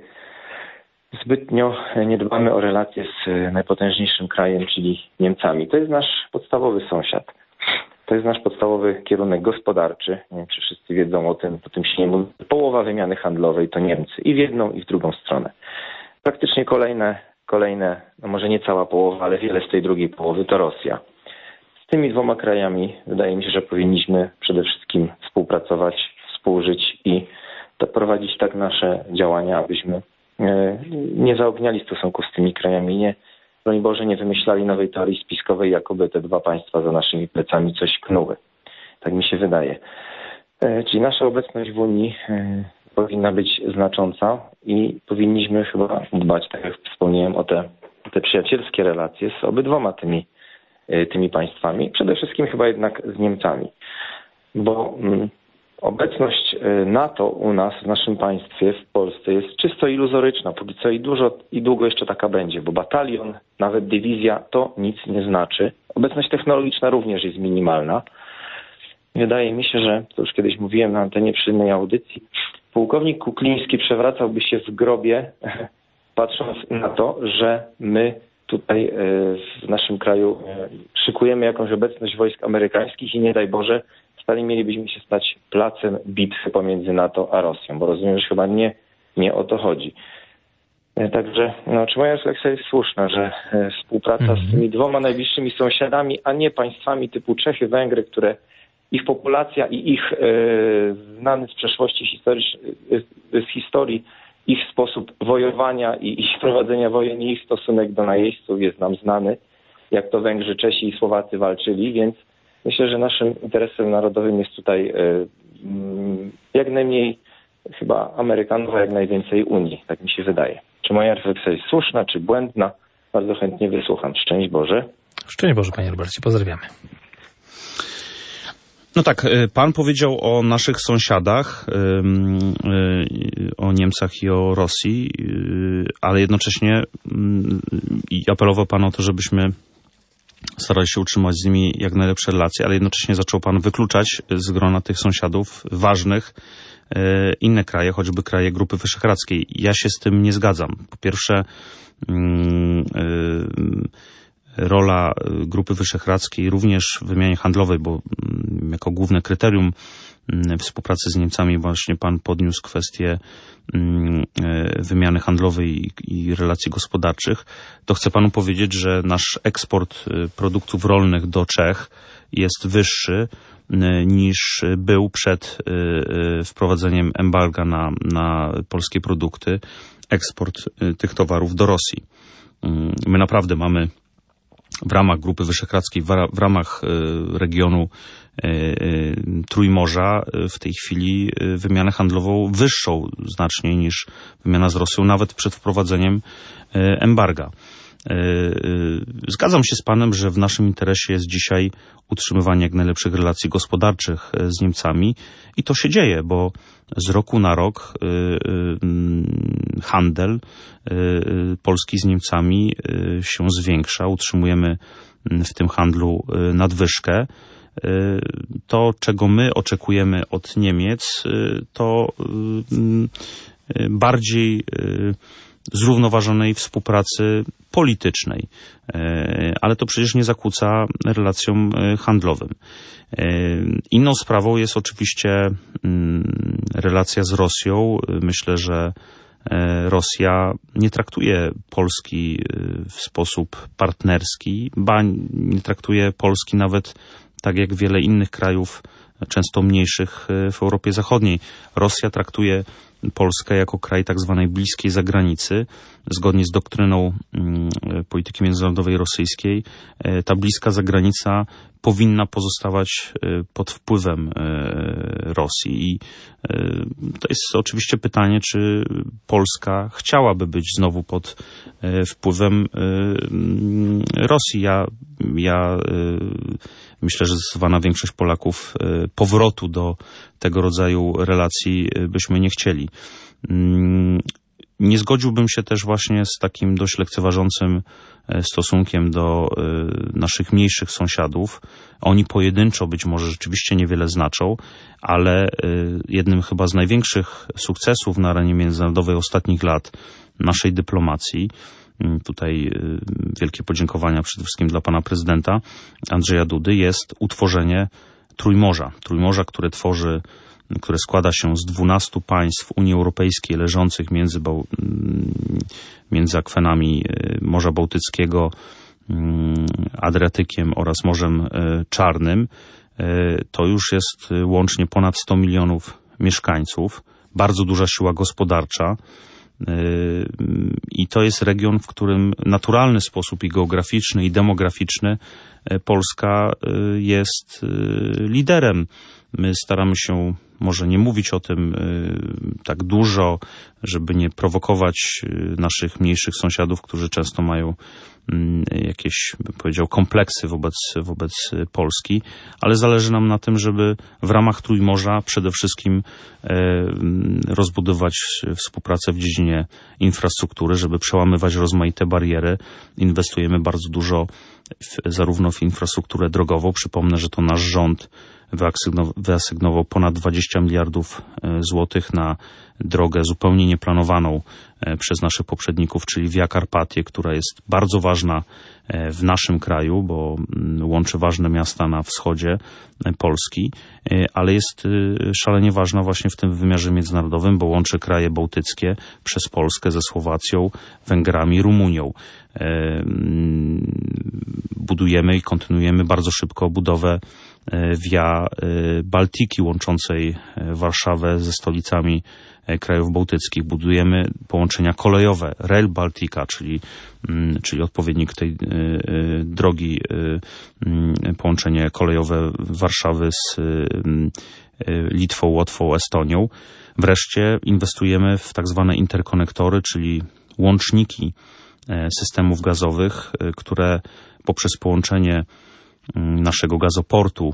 zbytnio nie dbamy o relacje z najpotężniejszym krajem, czyli Niemcami. To jest nasz podstawowy sąsiad. To jest nasz podstawowy kierunek gospodarczy. Nie wiem, czy wszyscy wiedzą o tym, o tym się nie mówi. Połowa wymiany handlowej to Niemcy i w jedną i w drugą stronę. Praktycznie kolejne, kolejne, no może nie cała połowa, ale wiele z tej drugiej połowy to Rosja. Z tymi dwoma krajami wydaje mi się, że powinniśmy przede wszystkim współpracować, współżyć i prowadzić tak nasze działania, abyśmy nie zaogniali stosunku z tymi krajami, nie broń Boże, nie wymyślali nowej teorii spiskowej, jakoby te dwa państwa za naszymi plecami coś knuły. Tak mi się wydaje. Czyli nasza obecność w Unii powinna być znacząca i powinniśmy chyba dbać, tak jak wspomniałem, o te, te przyjacielskie relacje z obydwoma tymi, tymi państwami. Przede wszystkim chyba jednak z Niemcami. Bo obecność NATO u nas, w naszym państwie, w Polsce jest czysto iluzoryczna. Póki co i dużo i długo jeszcze taka będzie, bo batalion, nawet dywizja, to nic nie znaczy. Obecność technologiczna również jest minimalna. Wydaje mi się, że, to już kiedyś mówiłem na antenie przy innej audycji, pułkownik Kukliński przewracałby się w grobie, patrząc na to, że my tutaj w naszym kraju szykujemy jakąś obecność wojsk amerykańskich i nie daj Boże, wcale mielibyśmy się stać placem bitwy pomiędzy NATO a Rosją, bo rozumiem, że chyba nie, nie o to chodzi. Także no, czy moja refleksja jest słuszna, że współpraca mm-hmm. z tymi dwoma najbliższymi sąsiadami, a nie państwami typu Czechy, Węgry, które ich populacja i ich e, znany z przeszłości historycznej, z historii, ich sposób wojowania i ich prowadzenia wojen i ich stosunek do najeźdźców jest nam znany, jak to Węgrzy, Czesi i Słowacy walczyli, więc myślę, że naszym interesem narodowym jest tutaj e, jak najmniej chyba Amerykanów, a jak najwięcej Unii, tak mi się wydaje. Czy moja refleksja jest słuszna, czy błędna? Bardzo chętnie wysłucham. Szczęść Boże.
Szczęść Boże, panie Robercie, pozdrawiamy.
No tak, pan powiedział o naszych sąsiadach, o Niemcach i o Rosji, ale jednocześnie apelował pan o to, żebyśmy starali się utrzymać z nimi jak najlepsze relacje, ale jednocześnie zaczął pan wykluczać z grona tych sąsiadów ważnych inne kraje, choćby kraje Grupy Wyszehradzkiej. Ja się z tym nie zgadzam. Po pierwsze, rola Grupy Wyszehradzkiej również w wymianie handlowej, bo jako główne kryterium współpracy z Niemcami właśnie pan podniósł kwestię wymiany handlowej i relacji gospodarczych, to chcę panu powiedzieć, że nasz eksport produktów rolnych do Czech jest wyższy niż był przed wprowadzeniem embarga na, na polskie produkty, eksport tych towarów do Rosji. My naprawdę mamy w ramach Grupy Wyszehradzkiej, w ramach regionu Trójmorza w tej chwili wymianę handlową wyższą znacznie niż wymiana z Rosją, nawet przed wprowadzeniem embarga. Zgadzam się z panem, że w naszym interesie jest dzisiaj utrzymywanie jak najlepszych relacji gospodarczych z Niemcami i to się dzieje, bo z roku na rok handel Polski z Niemcami się zwiększa, utrzymujemy w tym handlu nadwyżkę. To, czego my oczekujemy od Niemiec, to bardziej zrównoważonej współpracy politycznej, ale to przecież nie zakłóca relacjom handlowym. Inną sprawą jest oczywiście relacja z Rosją. Myślę, że Rosja nie traktuje Polski w sposób partnerski, ba nie traktuje Polski nawet tak jak wiele innych krajów, często mniejszych w Europie Zachodniej. Rosja traktuje Polskę jako kraj tak zwanej bliskiej zagranicy. Zgodnie z doktryną polityki międzynarodowej rosyjskiej, ta bliska zagranica powinna pozostawać pod wpływem Rosji. I to jest oczywiście pytanie, czy Polska chciałaby być znowu pod wpływem Rosji. Ja, ja myślę, że zdecydowana większość Polaków powrotu do tego rodzaju relacji byśmy nie chcieli. Nie zgodziłbym się też właśnie z takim dość lekceważącym stosunkiem do naszych mniejszych sąsiadów. Oni pojedynczo być może rzeczywiście niewiele znaczą, ale jednym chyba z największych sukcesów na arenie międzynarodowej ostatnich lat naszej dyplomacji, tutaj wielkie podziękowania przede wszystkim dla pana prezydenta Andrzeja Dudy, jest utworzenie Trójmorza. Trójmorza, które tworzy, które składa się z dwunastu państw Unii Europejskiej leżących między, Bał... między akwenami Morza Bałtyckiego, Adriatykiem oraz Morzem Czarnym. To już jest łącznie ponad sto milionów mieszkańców, bardzo duża siła gospodarcza. I to jest region, w którym w naturalny sposób i geograficzny, i demograficzny Polska jest liderem. My staramy się może nie mówić o tym tak dużo, żeby nie prowokować naszych mniejszych sąsiadów, którzy często mają jakieś, bym powiedział, kompleksy wobec, wobec Polski, ale zależy nam na tym, żeby w ramach Trójmorza przede wszystkim rozbudować współpracę w dziedzinie infrastruktury, żeby przełamywać rozmaite bariery. Inwestujemy bardzo dużo w, zarówno w infrastrukturę drogową. Przypomnę, że to nasz rząd wyasygnował ponad dwadzieścia miliardów złotych na drogę zupełnie nieplanowaną przez naszych poprzedników, czyli Via Carpathia, która jest bardzo ważna w naszym kraju, bo łączy ważne miasta na wschodzie Polski, ale jest szalenie ważna właśnie w tym wymiarze międzynarodowym, bo łączy kraje bałtyckie przez Polskę ze Słowacją, Węgrami, Rumunią. Budujemy i kontynuujemy bardzo szybko budowę Via Baltiki łączącej Warszawę ze stolicami krajów bałtyckich. Budujemy połączenia kolejowe, Rail Baltica, czyli, czyli odpowiednik tej drogi, połączenie kolejowe Warszawy z Litwą, Łotwą, Estonią. Wreszcie inwestujemy w tak zwane interkonektory, czyli łączniki systemów gazowych, które poprzez połączenie naszego gazoportu w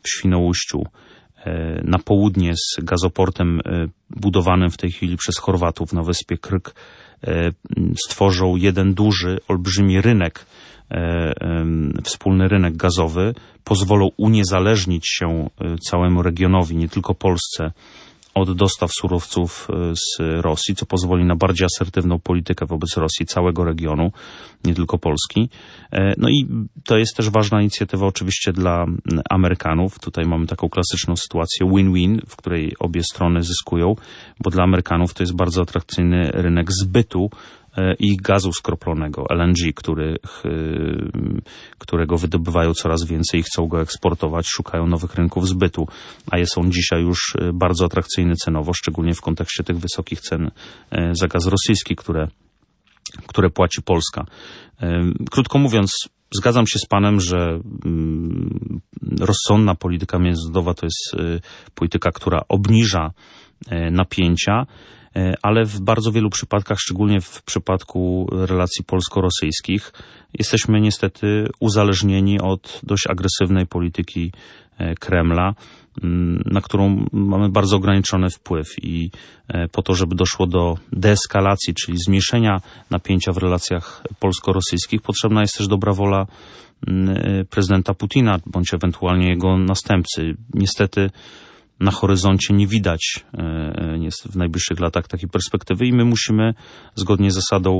w Świnoujściu na południe z gazoportem budowanym w tej chwili przez Chorwatów na wyspie Krk stworzą jeden duży, olbrzymi rynek, wspólny rynek gazowy, pozwolą uniezależnić się całemu regionowi, nie tylko Polsce, od dostaw surowców z Rosji, co pozwoli na bardziej asertywną politykę wobec Rosji, całego regionu, nie tylko Polski. No i to jest też ważna inicjatywa oczywiście dla Amerykanów. Tutaj mamy taką klasyczną sytuację win-win, w której obie strony zyskują, bo dla Amerykanów to jest bardzo atrakcyjny rynek zbytu i gazu skroplonego, L N G, których, którego wydobywają coraz więcej i chcą go eksportować, szukają nowych rynków zbytu, a jest on dzisiaj już bardzo atrakcyjny cenowo, szczególnie w kontekście tych wysokich cen za gaz rosyjski, które, które płaci Polska. Krótko mówiąc, zgadzam się z panem, że rozsądna polityka międzynarodowa to jest polityka, która obniża napięcia, ale w bardzo wielu przypadkach, szczególnie w przypadku relacji polsko-rosyjskich, jesteśmy niestety uzależnieni od dość agresywnej polityki Kremla, na którą mamy bardzo ograniczony wpływ i po to, żeby doszło do deeskalacji, czyli zmniejszenia napięcia w relacjach polsko-rosyjskich, potrzebna jest też dobra wola prezydenta Putina, bądź ewentualnie jego następcy. Niestety na horyzoncie nie widać w najbliższych latach takiej perspektywy i my musimy zgodnie z zasadą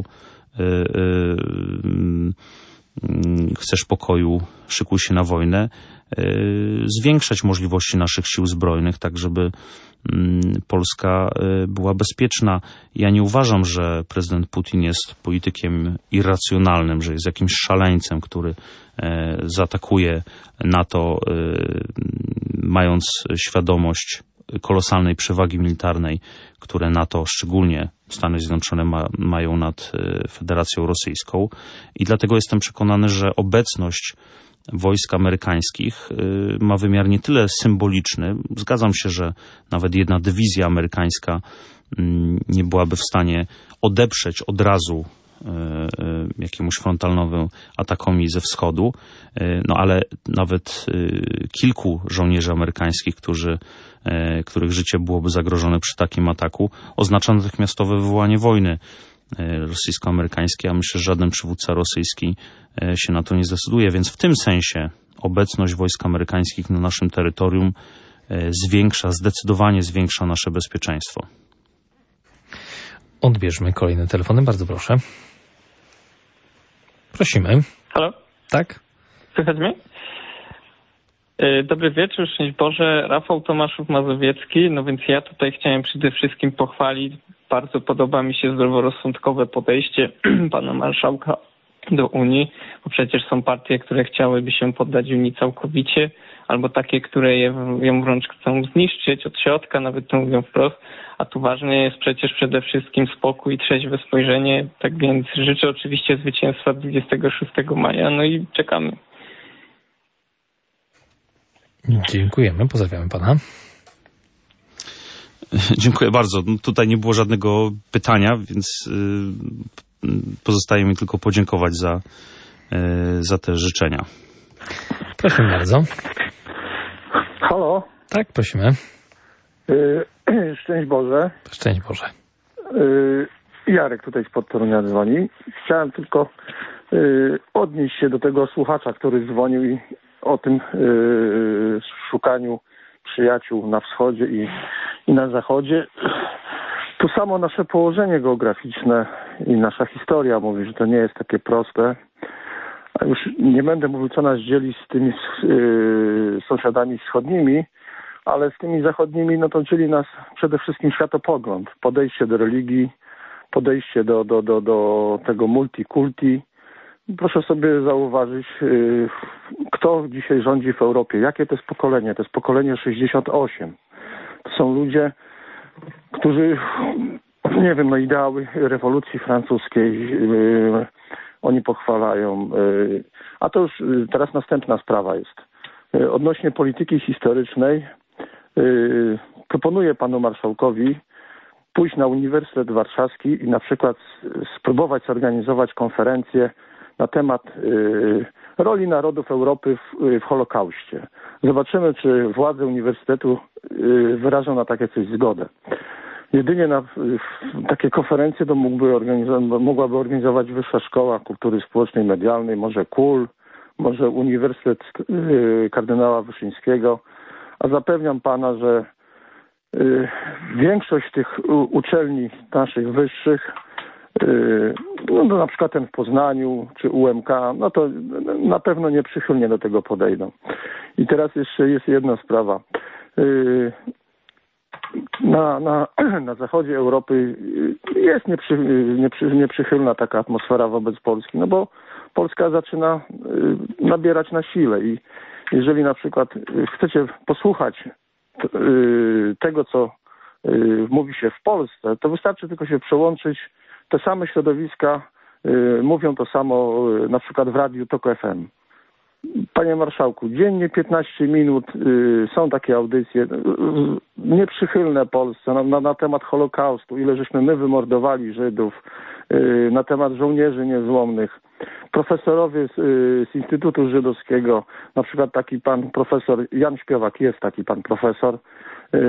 chcesz pokoju, szykuj się na wojnę, zwiększać możliwości naszych sił zbrojnych, tak żeby Polska była bezpieczna. Ja nie uważam, że prezydent Putin jest politykiem irracjonalnym, że jest jakimś szaleńcem, który zaatakuje NATO, mając świadomość kolosalnej przewagi militarnej, które NATO, szczególnie Stany Zjednoczone, ma, mają nad Federacją Rosyjską. I dlatego jestem przekonany, że obecność wojsk amerykańskich ma wymiar nie tyle symboliczny. Zgadzam się, że nawet jedna dywizja amerykańska nie byłaby w stanie odeprzeć od razu jakiemuś frontalnowemu atakowi ze wschodu, no ale nawet kilku żołnierzy amerykańskich, którzy, których życie byłoby zagrożone przy takim ataku, oznacza natychmiastowe wywołanie wojny rosyjsko-amerykańskiej, a myślę, że żaden przywódca rosyjski się na to nie zdecyduje, więc w tym sensie obecność wojsk amerykańskich na naszym terytorium zwiększa, zdecydowanie zwiększa nasze bezpieczeństwo.
Odbierzmy kolejne telefony, bardzo proszę. Prosimy.
Halo?
Tak?
Słychać mnie? Dobry wieczór, szczęść Boże. Rafał Tomaszów Mazowiecki. No więc ja tutaj chciałem przede wszystkim pochwalić. Bardzo podoba mi się zdroworozsądkowe podejście pana marszałka do Unii, bo przecież są partie, które chciałyby się poddać Unii całkowicie, albo takie, które je, ją wręcz chcą zniszczyć od środka, nawet to mówią wprost. A tu ważny jest przecież przede wszystkim spokój i trzeźwe spojrzenie. Tak więc życzę oczywiście zwycięstwa dwudziestego szóstego maja, no i czekamy.
Dziękujemy, pozdrawiamy pana.
Dziękuję bardzo. No, tutaj nie było żadnego pytania, więc y, pozostaje mi tylko podziękować za, y, za te życzenia.
Prosimy bardzo.
Halo?
Tak, prosimy.
Yy, szczęść Boże.
Szczęść Boże.
Yy, Jarek tutaj spod Torunia dzwoni. Chciałem tylko yy, odnieść się do tego słuchacza, który dzwonił i o tym yy, szukaniu przyjaciół na wschodzie i, i na zachodzie. Tu samo nasze położenie geograficzne i nasza historia mówi, że to nie jest takie proste. A już nie będę mówił, co nas dzieli z tymi yy, sąsiadami wschodnimi, ale z tymi zachodnimi, no to dzieli nas przede wszystkim światopogląd, podejście do religii, podejście do, do, do, do tego multikulti. Proszę sobie zauważyć, yy, kto dzisiaj rządzi w Europie, jakie to jest pokolenie. To jest pokolenie sześćdziesiąt osiem. To są ludzie, którzy, nie wiem, no ideały rewolucji francuskiej yy, oni pochwalają. Yy, a to już yy, teraz następna sprawa jest. Yy, odnośnie polityki historycznej yy, proponuję panu marszałkowi pójść na Uniwersytet Warszawski i na przykład spróbować zorganizować konferencję na temat y, roli narodów Europy w, w Holokauście. Zobaczymy, czy władze uniwersytetu wyrażą na takie coś zgodę. Jedynie na takie konferencje to mógłby organizować, mogłaby organizować Wyższa Szkoła Kultury Społecznej i Medialnej, może K U L, może Uniwersytet kardynała Wyszyńskiego, a zapewniam pana, że większość tych uczelni naszych wyższych, no, no na przykład ten w Poznaniu czy U M K, no to na pewno nieprzychylnie do tego podejdą. I teraz jeszcze jest jedna sprawa. Na, na, na zachodzie Europy jest nieprzy, nieprzy, nieprzychylna taka atmosfera wobec Polski, no bo Polska zaczyna nabierać na sile i jeżeli na przykład chcecie posłuchać tego, co mówi się w Polsce, to wystarczy tylko się przełączyć. Te same środowiska mówią to samo na przykład w radiu Tok F M. Panie marszałku, dziennie piętnaście minut y, są takie audycje y, nieprzychylne Polsce na, na, na temat Holokaustu, ile żeśmy my wymordowali Żydów, y, na temat żołnierzy niezłomnych. Profesorowie z, y, z Instytutu Żydowskiego, na przykład taki pan profesor Jan Śpiewak, jest taki pan profesor, y,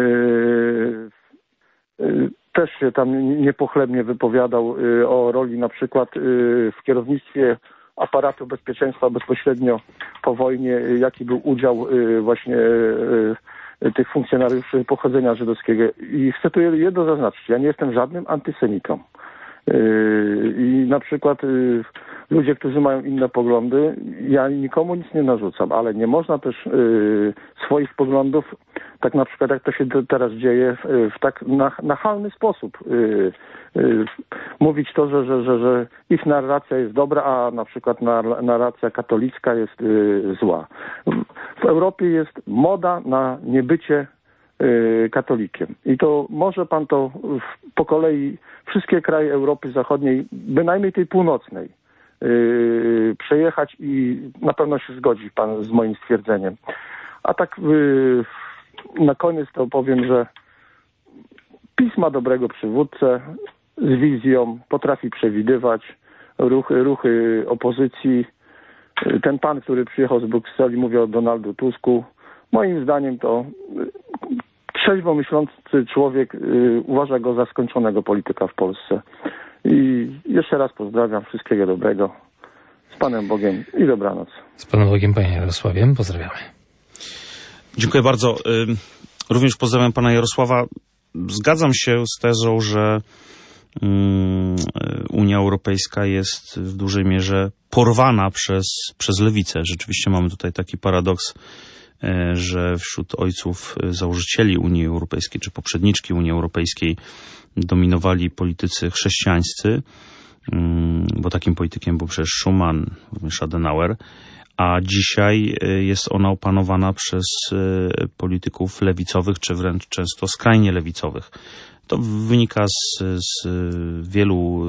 y, też się tam niepochlebnie wypowiadał y, o roli na przykład y, w kierownictwie aparatu bezpieczeństwa bezpośrednio po wojnie, jaki był udział właśnie tych funkcjonariuszy pochodzenia żydowskiego. I chcę tu jedno zaznaczyć, ja nie jestem żadnym antysemitą. I na przykład ludzie, którzy mają inne poglądy, ja nikomu nic nie narzucam, ale nie można też swoich poglądów, tak na przykład jak to się teraz dzieje, w tak nachalny sposób mówić to, że, że, że, że ich narracja jest dobra, a na przykład narracja katolicka jest zła. W Europie jest moda na niebycie katolikiem. I to może pan to w, po kolei wszystkie kraje Europy Zachodniej, bynajmniej tej północnej, yy, przejechać i na pewno się zgodzi pan z moim stwierdzeniem. A tak yy, na koniec to powiem, że PiS ma dobrego przywódcę z wizją, potrafi przewidywać ruchy, ruchy opozycji. Ten pan, który przyjechał z Brukseli, mówi o Donaldu Tusku. Moim zdaniem to trzeźwo myślący człowiek y, uważa go za skończonego polityka w Polsce. I jeszcze raz pozdrawiam, wszystkiego dobrego. Z Panem Bogiem i dobranoc.
Z Panem Bogiem, panie Jarosławie, pozdrawiamy.
Dziękuję bardzo. Również pozdrawiam pana Jarosława. Zgadzam się z tezą, że Unia Europejska jest w dużej mierze porwana przez, przez lewicę. Rzeczywiście mamy tutaj taki paradoks, że wśród ojców założycieli Unii Europejskiej, czy poprzedniczki Unii Europejskiej dominowali politycy chrześcijańscy, bo takim politykiem był przecież Schuman, również Adenauer, a dzisiaj jest ona opanowana przez polityków lewicowych, czy wręcz często skrajnie lewicowych. To wynika z, z wielu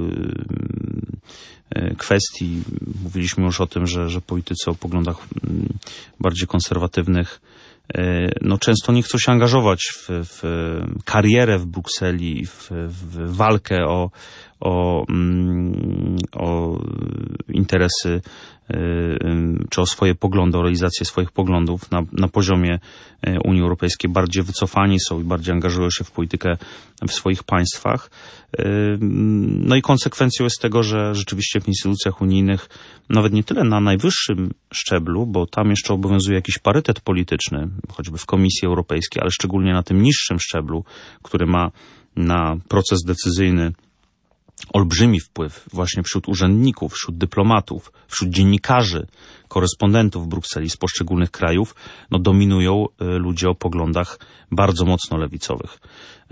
kwestii. Mówiliśmy już o tym, że, że politycy o poglądach bardziej konserwatywnych no często nie chcą się angażować w, w karierę w Brukseli, w, w walkę o, o, o interesy czy o swoje poglądy, o realizację swoich poglądów na, na poziomie Unii Europejskiej. Bardziej wycofani są i bardziej angażują się w politykę w swoich państwach. No i konsekwencją jest tego, że rzeczywiście w instytucjach unijnych, nawet nie tyle na najwyższym szczeblu, bo tam jeszcze obowiązuje jakiś parytet polityczny, choćby w Komisji Europejskiej, ale szczególnie na tym niższym szczeblu, który ma na proces decyzyjny olbrzymi wpływ właśnie wśród urzędników, wśród dyplomatów, wśród dziennikarzy, korespondentów w Brukseli z poszczególnych krajów, no dominują ludzie o poglądach bardzo mocno lewicowych.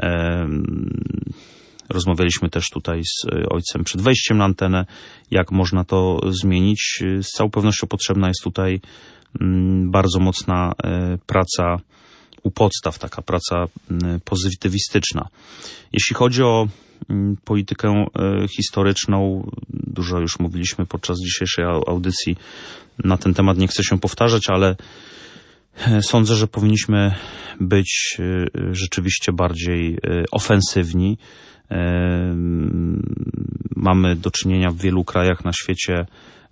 Rozmawialiśmy też tutaj z ojcem przed wejściem na antenę, jak można to zmienić. Z całą pewnością potrzebna jest tutaj bardzo mocna praca u podstaw, taka praca pozytywistyczna. Jeśli chodzi o politykę historyczną, dużo już mówiliśmy podczas dzisiejszej audycji na ten temat, nie chcę się powtarzać, ale sądzę, że powinniśmy być rzeczywiście bardziej ofensywni. Mamy do czynienia w wielu krajach na świecie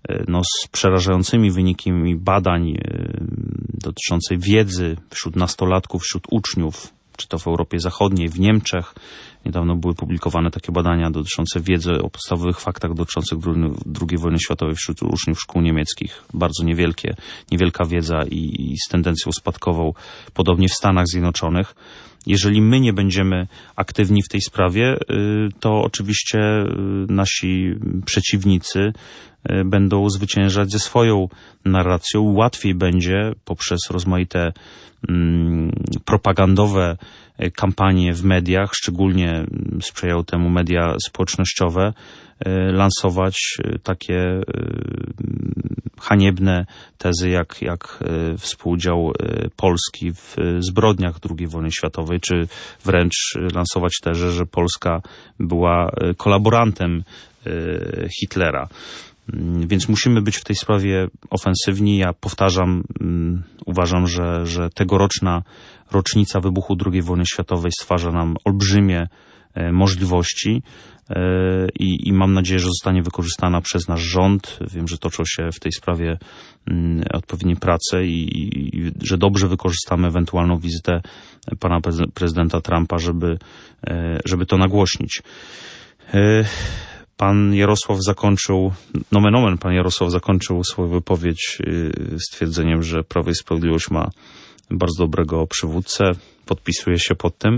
no, z przerażającymi wynikami badań dotyczącej wiedzy wśród nastolatków, wśród uczniów, czy to w Europie Zachodniej, w Niemczech. Niedawno były publikowane takie badania dotyczące wiedzy o podstawowych faktach dotyczących drugiej wojny światowej wśród uczniów szkół niemieckich. Bardzo niewielkie, niewielka wiedza i, i z tendencją spadkową, podobnie w Stanach Zjednoczonych. Jeżeli my nie będziemy aktywni w tej sprawie, to oczywiście nasi przeciwnicy będą zwyciężać ze swoją narracją. Łatwiej będzie poprzez rozmaite mm, propagandowe kampanie w mediach, szczególnie sprzyjają temu media społecznościowe, lansować takie haniebne tezy jak, jak współudział Polski w zbrodniach drugiej wojny światowej, czy wręcz lansować tezę, że Polska była kolaborantem Hitlera. Więc musimy być w tej sprawie ofensywni. Ja powtarzam, uważam, że, że tegoroczna rocznica wybuchu drugiej wojny światowej stwarza nam olbrzymie możliwości i, i mam nadzieję, że zostanie wykorzystana przez nasz rząd. Wiem, że toczą się w tej sprawie odpowiednie prace i, i że dobrze wykorzystamy ewentualną wizytę pana prezydenta Trumpa, żeby, żeby to nagłośnić. Pan Jarosław zakończył, nomen omen, pan Jarosław zakończył swoją wypowiedź stwierdzeniem, że Prawo i Sprawiedliwość ma bardzo dobrego przywódcę. Podpisuję się pod tym.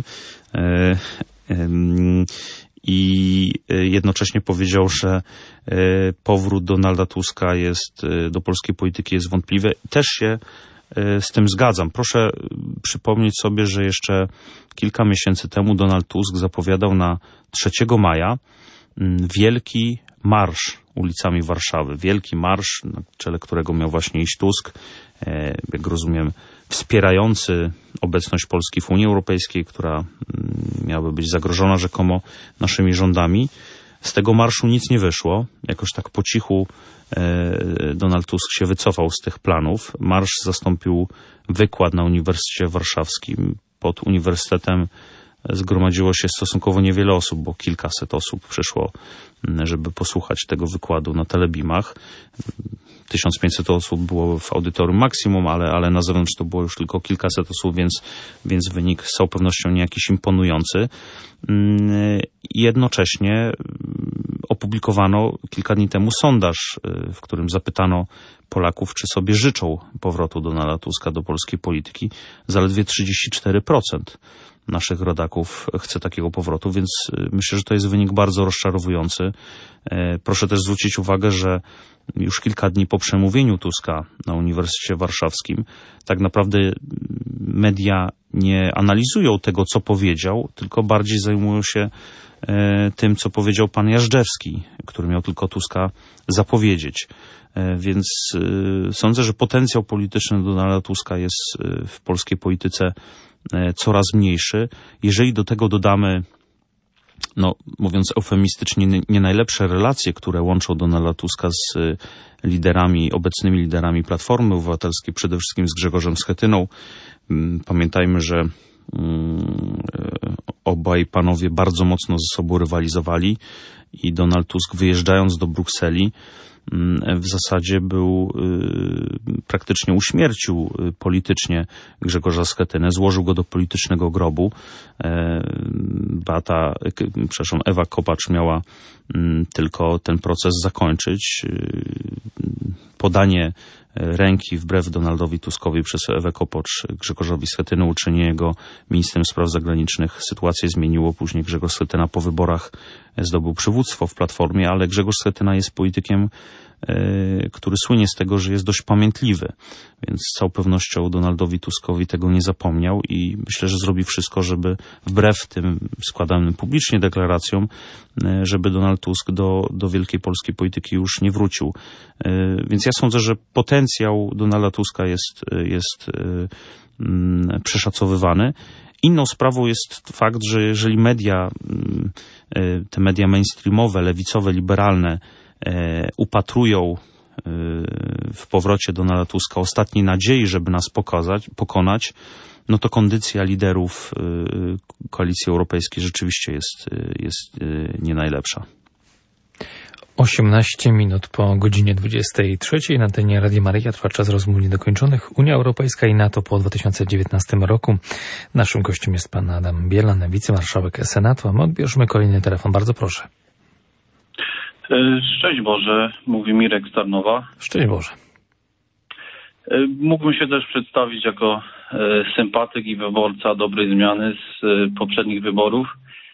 I jednocześnie powiedział, że powrót Donalda Tuska jest, do polskiej polityki jest wątpliwy. Też się z tym zgadzam. Proszę przypomnieć sobie, że jeszcze kilka miesięcy temu Donald Tusk zapowiadał na trzeciego maja wielki marsz ulicami Warszawy. Wielki marsz, na czele którego miał właśnie iść Tusk, jak rozumiem, wspierający obecność Polski w Unii Europejskiej, która miałaby być zagrożona rzekomo naszymi rządami. Z tego marszu nic nie wyszło. Jakoś tak po cichu Donald Tusk się wycofał z tych planów. Marsz zastąpił wykład na Uniwersytecie Warszawskim. Pod uniwersytetem zgromadziło się stosunkowo niewiele osób, bo kilkaset osób przyszło, żeby posłuchać tego wykładu na telebimach. tysiąc pięćset osób było w audytorium maksimum, ale, ale na zewnątrz to było już tylko kilkaset osób, więc, więc wynik z całą pewnością nie jakiś imponujący. Jednocześnie opublikowano kilka dni temu sondaż, w którym zapytano Polaków, czy sobie życzą powrotu Donalda Tuska do polskiej polityki. Zaledwie trzydzieści cztery procent naszych rodaków chce takiego powrotu, więc myślę, że to jest wynik bardzo rozczarowujący. Proszę też zwrócić uwagę, że już kilka dni po przemówieniu Tuska na Uniwersytecie Warszawskim tak naprawdę media nie analizują tego, co powiedział, tylko bardziej zajmują się tym, co powiedział pan Jażdżewski, który miał tylko Tuska zapowiedzieć. Więc sądzę, że potencjał polityczny Donalda Tuska jest w polskiej polityce coraz mniejszy. Jeżeli do tego dodamy, no mówiąc eufemistycznie, nie najlepsze relacje, które łączą Donalda Tuska z liderami, obecnymi liderami Platformy Obywatelskiej, przede wszystkim z Grzegorzem Schetyną. Pamiętajmy, że obaj panowie bardzo mocno ze sobą rywalizowali i Donald Tusk, wyjeżdżając do Brukseli, w zasadzie był, praktycznie uśmiercił politycznie Grzegorza Schetynę, złożył go do politycznego grobu. Beata, przepraszam, Ewa Kopacz miała tylko ten proces zakończyć. Podanie ręki wbrew Donaldowi Tuskowi przez Ewę Kopacz Grzegorzowi Schetyny, uczynienie jego ministrem spraw zagranicznych. Sytuację zmieniło. Później Grzegorz Schetyna po wyborach zdobył przywództwo w Platformie, ale Grzegorz Schetyna jest politykiem, który słynie z tego, że jest dość pamiętliwy. Więc z całą pewnością Donaldowi Tuskowi tego nie zapomniał i myślę, że zrobi wszystko, żeby wbrew tym składanym publicznie deklaracjom, żeby Donald Tusk do, do wielkiej polskiej polityki już nie wrócił. Więc ja sądzę, że potencjał Donalda Tuska jest, jest przeszacowywany. Inną sprawą jest fakt, że jeżeli media, te media mainstreamowe, lewicowe, liberalne upatrują w powrocie Donalda Tuska ostatniej nadziei, żeby nas pokazać, pokonać, no to kondycja liderów Koalicji Europejskiej rzeczywiście jest, jest nie najlepsza.
osiemnaście minut po godzinie dwudziestej trzeciej na antenie Radia Maryja trwa czas rozmów niedokończonych. Unia Europejska i NATO po dwa tysiące dziewiętnastym roku. Naszym gościem jest pan Adam Bielan, wicemarszałek Senatu. A my odbierzmy kolejny telefon. Bardzo proszę.
Szczęść Boże, mówi Mirek z Tarnowa.
Szczęść Boże.
Mógłbym się też przedstawić jako sympatyk i wyborca dobrej zmiany z poprzednich wyborów.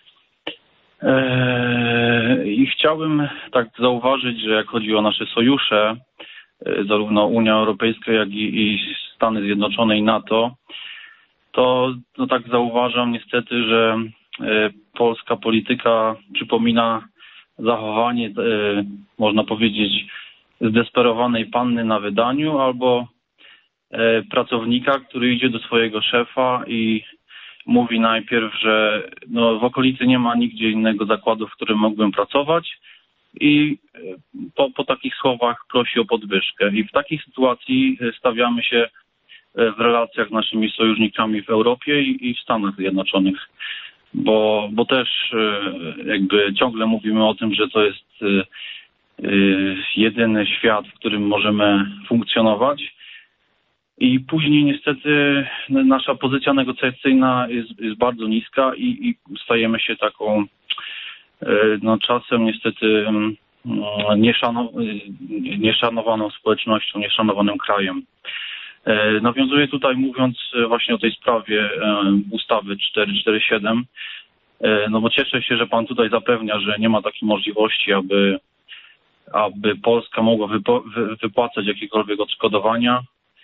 I chciałbym tak zauważyć, że jak chodzi o nasze sojusze, zarówno Unia Europejska, jak i, i Stany Zjednoczone i NATO, to no tak zauważam niestety, że polska polityka przypomina zachowanie, można powiedzieć, zdesperowanej panny na wydaniu albo pracownika, który idzie do swojego szefa i mówi najpierw, że no w okolicy nie ma nigdzie innego zakładu, w którym mógłbym pracować i po, po takich słowach prosi o podwyżkę. I w takiej sytuacji stawiamy się w relacjach z naszymi sojusznikami w Europie i, i w Stanach Zjednoczonych. Bo, bo też jakby ciągle mówimy o tym, że to jest jedyny świat, w którym możemy funkcjonować. I później niestety nasza pozycja negocjacyjna jest, jest bardzo niska i, i stajemy się taką no czasem niestety nieszanow- nieszanowaną społecznością, nieszanowanym krajem. Nawiązuję tutaj mówiąc właśnie o tej sprawie ustawy czterysta czterdzieści siedem, no bo cieszę się, że pan tutaj zapewnia, że nie ma takiej możliwości, aby, aby Polska mogła wypo- wy- wypłacać jakiekolwiek odszkodowania.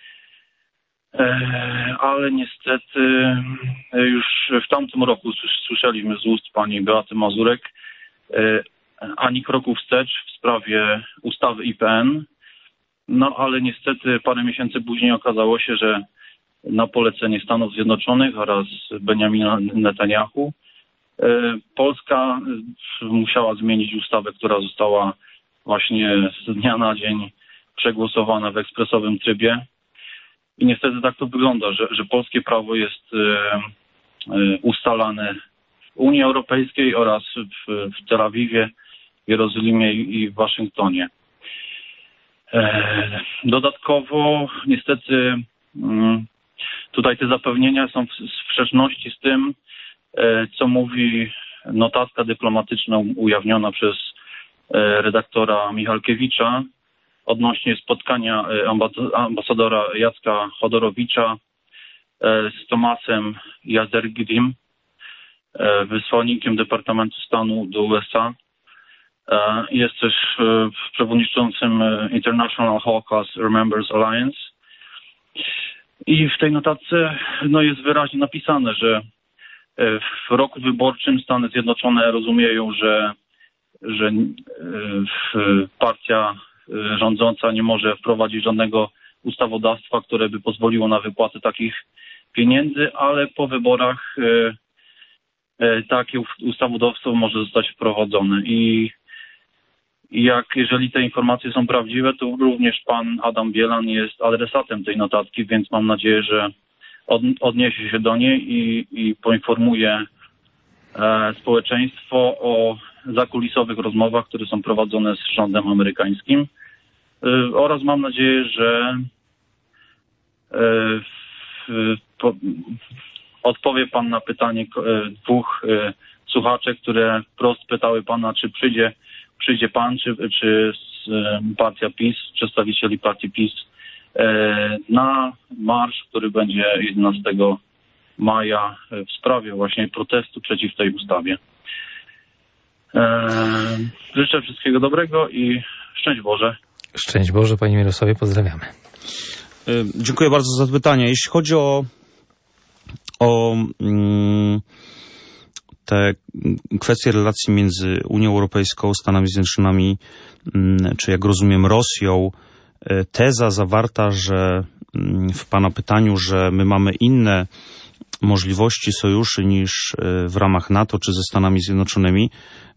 Ale niestety już w tamtym roku słyszeliśmy z ust pani Beaty Mazurek ani kroku wstecz w sprawie ustawy I P N. No ale niestety parę miesięcy później okazało się, że na polecenie Stanów Zjednoczonych oraz Benjamina Netanyahu Polska musiała zmienić ustawę, która została właśnie z dnia na dzień przegłosowana w ekspresowym trybie. I niestety tak to wygląda, że, że polskie prawo jest e, e, ustalane w Unii Europejskiej oraz w, w Tel Awiwie, Jerozolimie i, i w Waszyngtonie. E, dodatkowo niestety m, tutaj te zapewnienia są w, w sprzeczności z tym, e, co mówi notatka dyplomatyczna ujawniona przez e, redaktora Michalkiewicza odnośnie spotkania ambasadora Jacka Chodorowicza z Tomasem Jazergidim, wysłannikiem Departamentu Stanu do U S A. Jest też przewodniczącym International Holocaust Remembrance Alliance. I w tej notatce no, jest wyraźnie napisane, że w roku wyborczym Stany Zjednoczone rozumieją, że, że partia rządząca nie może wprowadzić żadnego ustawodawstwa, które by pozwoliło na wypłatę takich pieniędzy, ale po wyborach e, e, takie ustawodawstwo może zostać wprowadzone. I, i jak jeżeli te informacje są prawdziwe, to również pan Adam Bielan jest adresatem tej notatki, więc mam nadzieję, że od, odniesie się do niej i, i poinformuje e, społeczeństwo o zakulisowych rozmowach, które są prowadzone z rządem amerykańskim. Oraz mam nadzieję, że odpowie pan na pytanie dwóch słuchaczek, które wprost pytały pana, czy przyjdzie, przyjdzie pan, czy, czy partia PiS, przedstawicieli partii PiS na marsz, który będzie jedenastego maja w sprawie właśnie protestu przeciw tej ustawie. Życzę wszystkiego dobrego i szczęść Boże.
Szczęść Boże, panie Mirosławie, pozdrawiamy.
Dziękuję bardzo za pytanie. Jeśli chodzi o, o mm, te kwestie relacji między Unią Europejską, Stanami Zjednoczonymi, mm, czy jak rozumiem Rosją, teza zawarta, że w pana pytaniu, że my mamy inne możliwości sojuszy niż w ramach NATO czy ze Stanami Zjednoczonymi,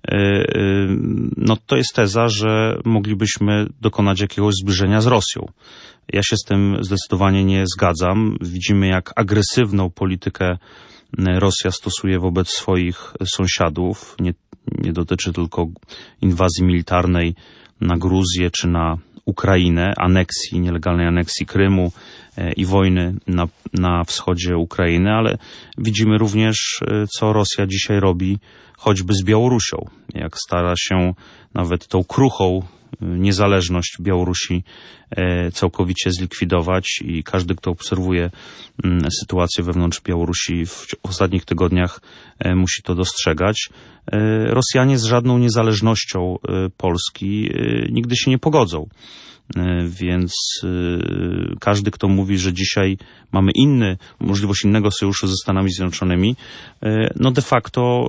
no to jest teza, że moglibyśmy dokonać jakiegoś zbliżenia z Rosją. Ja się z tym zdecydowanie nie zgadzam. Widzimy, jak agresywną politykę Rosja stosuje wobec swoich sąsiadów. Nie, nie dotyczy tylko inwazji militarnej na Gruzję czy na Ukrainę, aneksji, nielegalnej aneksji Krymu i wojny na, na wschodzie Ukrainy, ale widzimy również, co Rosja dzisiaj robi choćby z Białorusią, jak stara się nawet tą kruchą niezależność Białorusi całkowicie zlikwidować i każdy, kto obserwuje sytuację wewnątrz Białorusi w ostatnich tygodniach, musi to dostrzegać. Rosjanie z żadną niezależnością Polski nigdy się nie pogodzą. Więc każdy, kto mówi, że dzisiaj mamy inny, możliwość innego sojuszu ze Stanami Zjednoczonymi, no de facto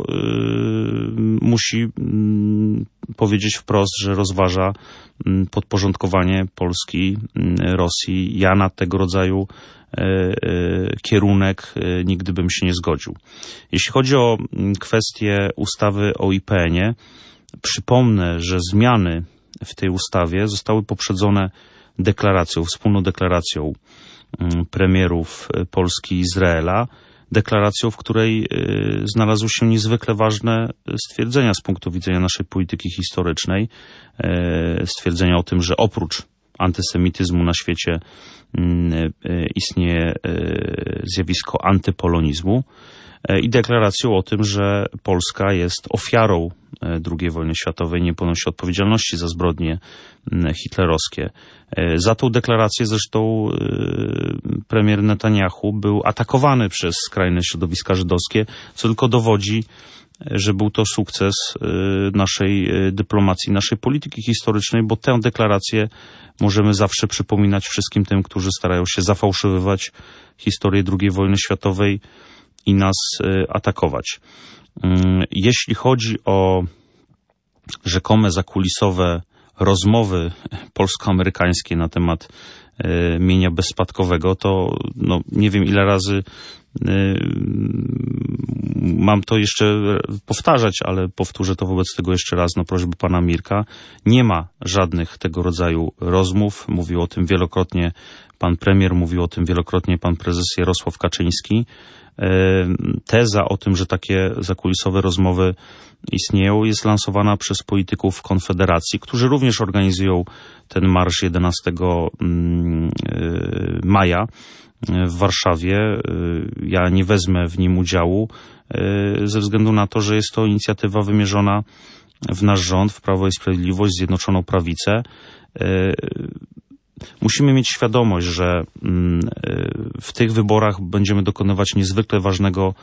musi powiedzieć wprost, że rozważa podporządkowanie Polski Rosji. Ja na tego rodzaju kierunek nigdy bym się nie zgodził. Jeśli chodzi o kwestię ustawy o I P N ie, przypomnę, że zmiany w tej ustawie zostały poprzedzone deklaracją, wspólną deklaracją premierów Polski i Izraela, deklaracją, w której znalazły się niezwykle ważne stwierdzenia z punktu widzenia naszej polityki historycznej. Stwierdzenia o tym, że oprócz antysemityzmu na świecie istnieje zjawisko antypolonizmu i deklaracją o tym, że Polska jest ofiarą drugiej wojny światowej, nie ponosi odpowiedzialności za zbrodnie hitlerowskie. Za tą deklarację zresztą premier Netanyahu był atakowany przez skrajne środowiska żydowskie, co tylko dowodzi, że był to sukces naszej dyplomacji, naszej polityki historycznej, bo tę deklarację możemy zawsze przypominać wszystkim tym, którzy starają się zafałszowywać historię drugiej wojny światowej i nas atakować. Jeśli chodzi o rzekome zakulisowe rozmowy polsko-amerykańskie na temat mienia bezspadkowego, to no, nie wiem ile razy mam to jeszcze powtarzać, ale powtórzę to wobec tego jeszcze raz na prośbę pana Mirka. Nie ma żadnych tego rodzaju rozmów. Mówił o tym wielokrotnie pan premier, mówił o tym wielokrotnie pan prezes Jarosław Kaczyński. Teza o tym, że takie zakulisowe rozmowy istnieją, jest lansowana przez polityków Konfederacji, którzy również organizują ten marsz jedenastego maja w Warszawie. Ja nie wezmę w nim udziału ze względu na to, że jest to inicjatywa wymierzona w nasz rząd, w Prawo i Sprawiedliwość, Zjednoczoną Prawicę. Musimy mieć świadomość, że w tych wyborach będziemy dokonywać niezwykle ważnego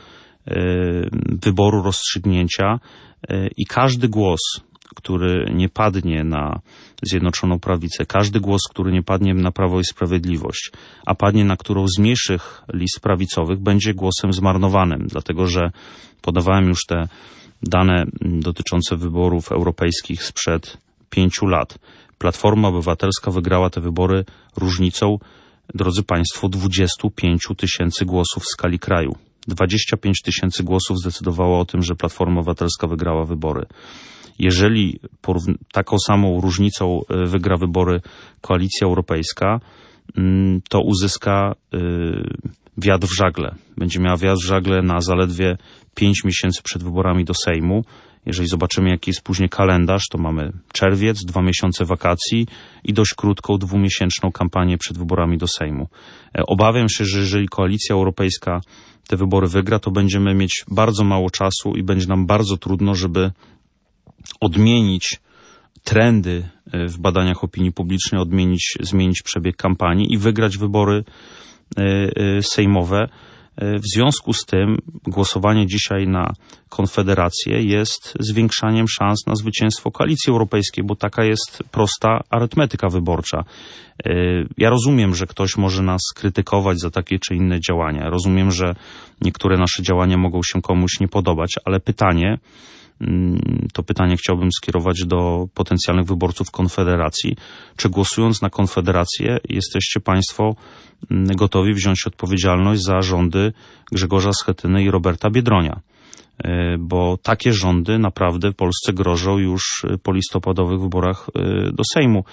wyboru, rozstrzygnięcia i każdy głos, który nie padnie na Zjednoczoną Prawicę, każdy głos, który nie padnie na Prawo i Sprawiedliwość, a padnie na którą z mniejszych list prawicowych, będzie głosem zmarnowanym, dlatego że podawałem już te dane dotyczące wyborów europejskich sprzed pięciu lat. Platforma Obywatelska wygrała te wybory różnicą, drodzy państwo, dwudziestu pięciu tysięcy głosów w skali kraju. dwadzieścia pięć tysięcy głosów zdecydowało o tym, że Platforma Obywatelska wygrała wybory. Jeżeli taką samą różnicą wygra wybory Koalicja Europejska, to uzyska wiatr w żagle. Będzie miała wiatr w żagle na zaledwie pięć miesięcy przed wyborami do Sejmu. Jeżeli zobaczymy, jaki jest później kalendarz, to mamy czerwiec, dwa miesiące wakacji i dość krótką, dwumiesięczną kampanię przed wyborami do Sejmu. Obawiam się, że jeżeli Koalicja Europejska te wybory wygra, to będziemy mieć bardzo mało czasu i będzie nam bardzo trudno, żeby odmienić trendy w badaniach opinii publicznej, odmienić, zmienić przebieg kampanii i wygrać wybory sejmowe. W związku z tym głosowanie dzisiaj na Konfederację jest zwiększaniem szans na zwycięstwo Koalicji Europejskiej, bo taka jest prosta arytmetyka wyborcza. Ja rozumiem, że ktoś może nas krytykować za takie czy inne działania. Rozumiem, że niektóre nasze działania mogą się komuś nie podobać, ale pytanie, to pytanie chciałbym skierować do potencjalnych wyborców Konfederacji. Czy głosując na Konfederację jesteście państwo gotowi wziąć odpowiedzialność za rządy Grzegorza Schetyny i Roberta Biedronia? Bo takie rządy naprawdę w Polsce grożą już po listopadowych wyborach do Sejmu.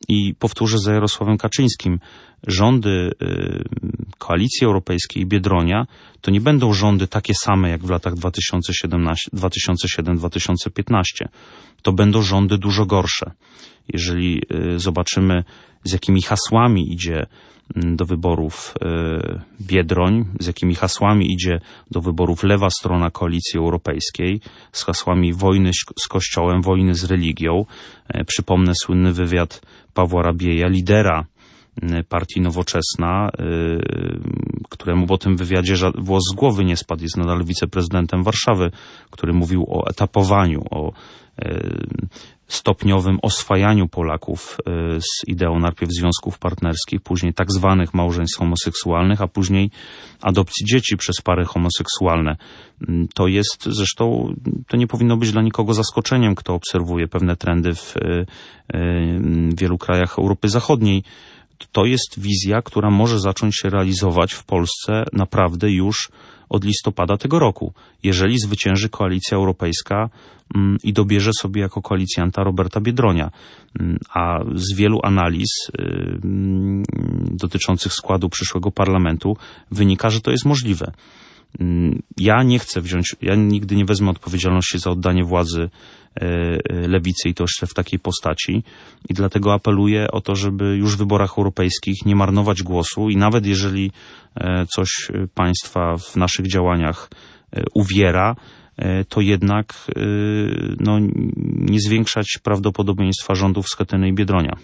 I powtórzę za Jarosławem Kaczyńskim, rządy Koalicji Europejskiej i Biedronia to nie będą rządy takie same jak w latach dwa tysiące siedem do dwa tysiące piętnaście. To będą rządy dużo gorsze. Jeżeli zobaczymy, z jakimi hasłami idzie do wyborów Biedroń, z jakimi hasłami idzie do wyborów lewa strona Koalicji Europejskiej, z hasłami wojny z Kościołem, wojny z religią. Przypomnę słynny wywiad Pawła Rabieja, lidera partii Nowoczesna, któremu po tym wywiadzie włos z głowy nie spadł, jest nadal wiceprezydentem Warszawy, który mówił o etapowaniu, o stopniowym oswajaniu Polaków z ideą najpierw związków partnerskich, później tak zwanych małżeństw homoseksualnych, a później adopcji dzieci przez pary homoseksualne. To jest zresztą, to nie powinno być dla nikogo zaskoczeniem, kto obserwuje pewne trendy w wielu krajach Europy Zachodniej. To jest wizja, która może zacząć się realizować w Polsce naprawdę już od listopada tego roku, jeżeli zwycięży Koalicja Europejska i dobierze sobie jako koalicjanta Roberta Biedronia. A z wielu analiz dotyczących składu przyszłego parlamentu wynika, że to jest możliwe. Ja nie chcę wziąć, ja nigdy nie wezmę odpowiedzialności za oddanie władzy lewicy i to jeszcze w takiej postaci i dlatego apeluję o to, żeby już w wyborach europejskich nie marnować głosu i nawet jeżeli coś państwa w naszych działaniach uwiera, to jednak no, nie zwiększać prawdopodobieństwa rządów Schetyny i Biedronia.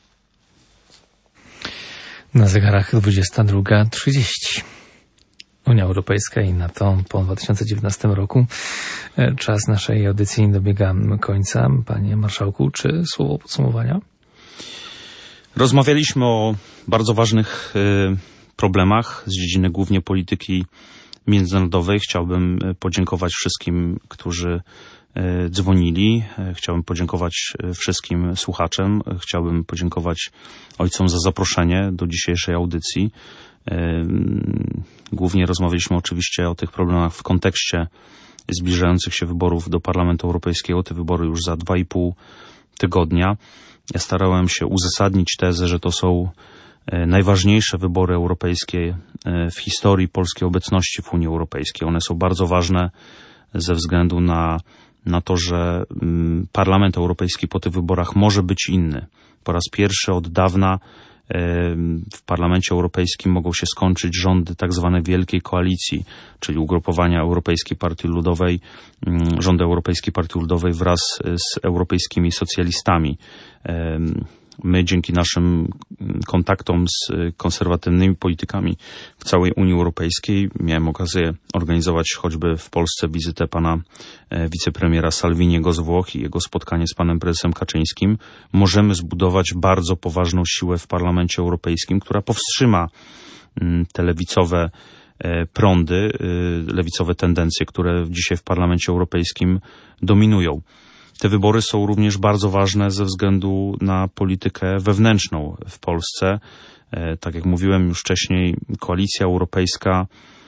Na zegarach dwudziesta druga trzydzieści. Unia Europejska i NATO po dwa tysiące dziewiętnastym roku. Czas naszej audycji dobiega końca. Panie marszałku, czy słowo podsumowania?
Rozmawialiśmy o bardzo ważnych problemach z dziedziny głównie polityki międzynarodowej. Chciałbym podziękować wszystkim, którzy dzwonili. Chciałbym podziękować wszystkim słuchaczom. Chciałbym podziękować ojcom za zaproszenie do dzisiejszej audycji. Głównie rozmawialiśmy oczywiście o tych problemach w kontekście zbliżających się wyborów do Parlamentu Europejskiego. Te wybory już za dwa i pół tygodnia. Ja starałem się uzasadnić tezę, że to są najważniejsze wybory europejskie w historii polskiej obecności w Unii Europejskiej. One są bardzo ważne ze względu na, na to, że Parlament Europejski po tych wyborach może być inny. Po raz pierwszy od dawna w Parlamencie Europejskim mogą się skończyć rządy tak zwanej Wielkiej Koalicji, czyli ugrupowania Europejskiej Partii Ludowej, rządy Europejskiej Partii Ludowej wraz z europejskimi socjalistami. My dzięki naszym kontaktom z konserwatywnymi politykami w całej Unii Europejskiej miałem okazję organizować choćby w Polsce wizytę pana wicepremiera Salviniego z Włoch i jego spotkanie z panem prezesem Kaczyńskim. Możemy zbudować bardzo poważną siłę w Parlamencie Europejskim, która powstrzyma te lewicowe prądy, lewicowe tendencje, które dzisiaj w Parlamencie Europejskim dominują. Te wybory są również bardzo ważne ze względu na politykę wewnętrzną w Polsce. Tak jak mówiłem już wcześniej, Koalicja Europejska,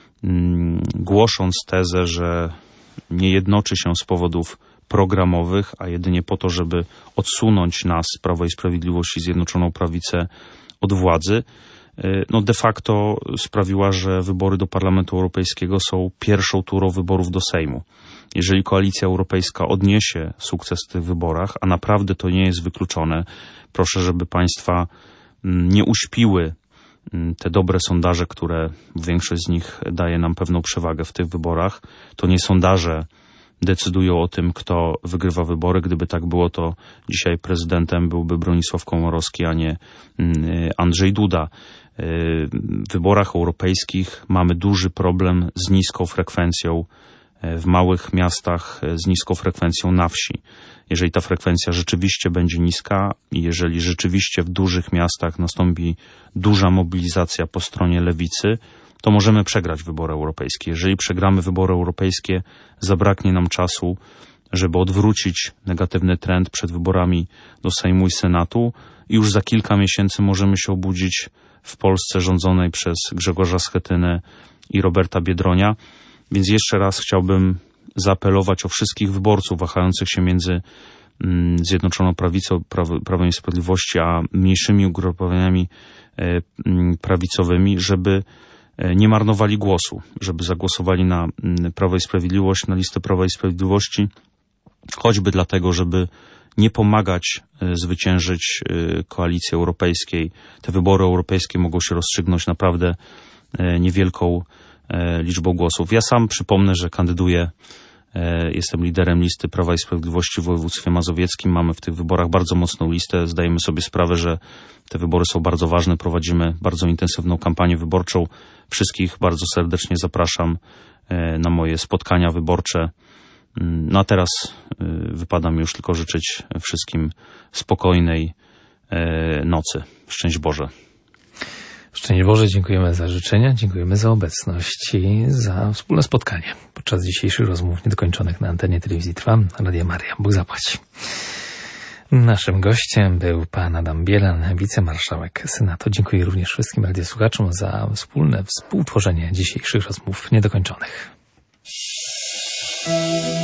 głosząc tezę, że nie jednoczy się z powodów programowych, a jedynie po to, żeby odsunąć nas, Prawo i Sprawiedliwość i Zjednoczoną Prawicę, od władzy, no de facto sprawiła, że wybory do Parlamentu Europejskiego są pierwszą turą wyborów do Sejmu. Jeżeli Koalicja Europejska odniesie sukces w tych wyborach, a naprawdę to nie jest wykluczone, proszę, żeby państwa nie uśpiły te dobre sondaże, które większość z nich daje nam pewną przewagę w tych wyborach. To nie sondaże decydują o tym, kto wygrywa wybory. Gdyby tak było, to dzisiaj prezydentem byłby Bronisław Komorowski, a nie Andrzej Duda. W wyborach europejskich mamy duży problem z niską frekwencją w małych miastach, z niską frekwencją na wsi. Jeżeli ta frekwencja rzeczywiście będzie niska i jeżeli rzeczywiście w dużych miastach nastąpi duża mobilizacja po stronie lewicy, to możemy przegrać wybory europejskie. Jeżeli przegramy wybory europejskie, zabraknie nam czasu, żeby odwrócić negatywny trend przed wyborami do Sejmu i Senatu i już za kilka miesięcy możemy się obudzić w Polsce rządzonej przez Grzegorza Schetynę i Roberta Biedronia. Więc jeszcze raz chciałbym zaapelować o wszystkich wyborców wahających się między Zjednoczoną Prawicą, Prawem i Sprawiedliwości, a mniejszymi ugrupowaniami prawicowymi, żeby nie marnowali głosu, żeby zagłosowali na Prawo i Sprawiedliwość, na listę Prawa i Sprawiedliwości, choćby dlatego, żeby nie pomagać zwyciężyć koalicji europejskiej. Te wybory europejskie mogą się rozstrzygnąć naprawdę niewielką liczbą głosów. Ja sam przypomnę, że kandyduję, jestem liderem listy Prawa i Sprawiedliwości w województwie mazowieckim. Mamy w tych wyborach bardzo mocną listę. Zdajemy sobie sprawę, że te wybory są bardzo ważne. Prowadzimy bardzo intensywną kampanię wyborczą. Wszystkich bardzo serdecznie zapraszam na moje spotkania wyborcze. No a teraz wypada mi już tylko życzyć wszystkim spokojnej nocy. Szczęść Boże.
Szczęść Boże, dziękujemy za życzenia, dziękujemy za obecność i za wspólne spotkanie podczas dzisiejszych rozmów niedokończonych na antenie Telewizji Trwa, Radia Maria. Bóg zapłać. Naszym gościem był pan Adam Bielan, wicemarszałek Senatu. Dziękuję również wszystkim radiosłuchaczom za wspólne współtworzenie dzisiejszych rozmów niedokończonych.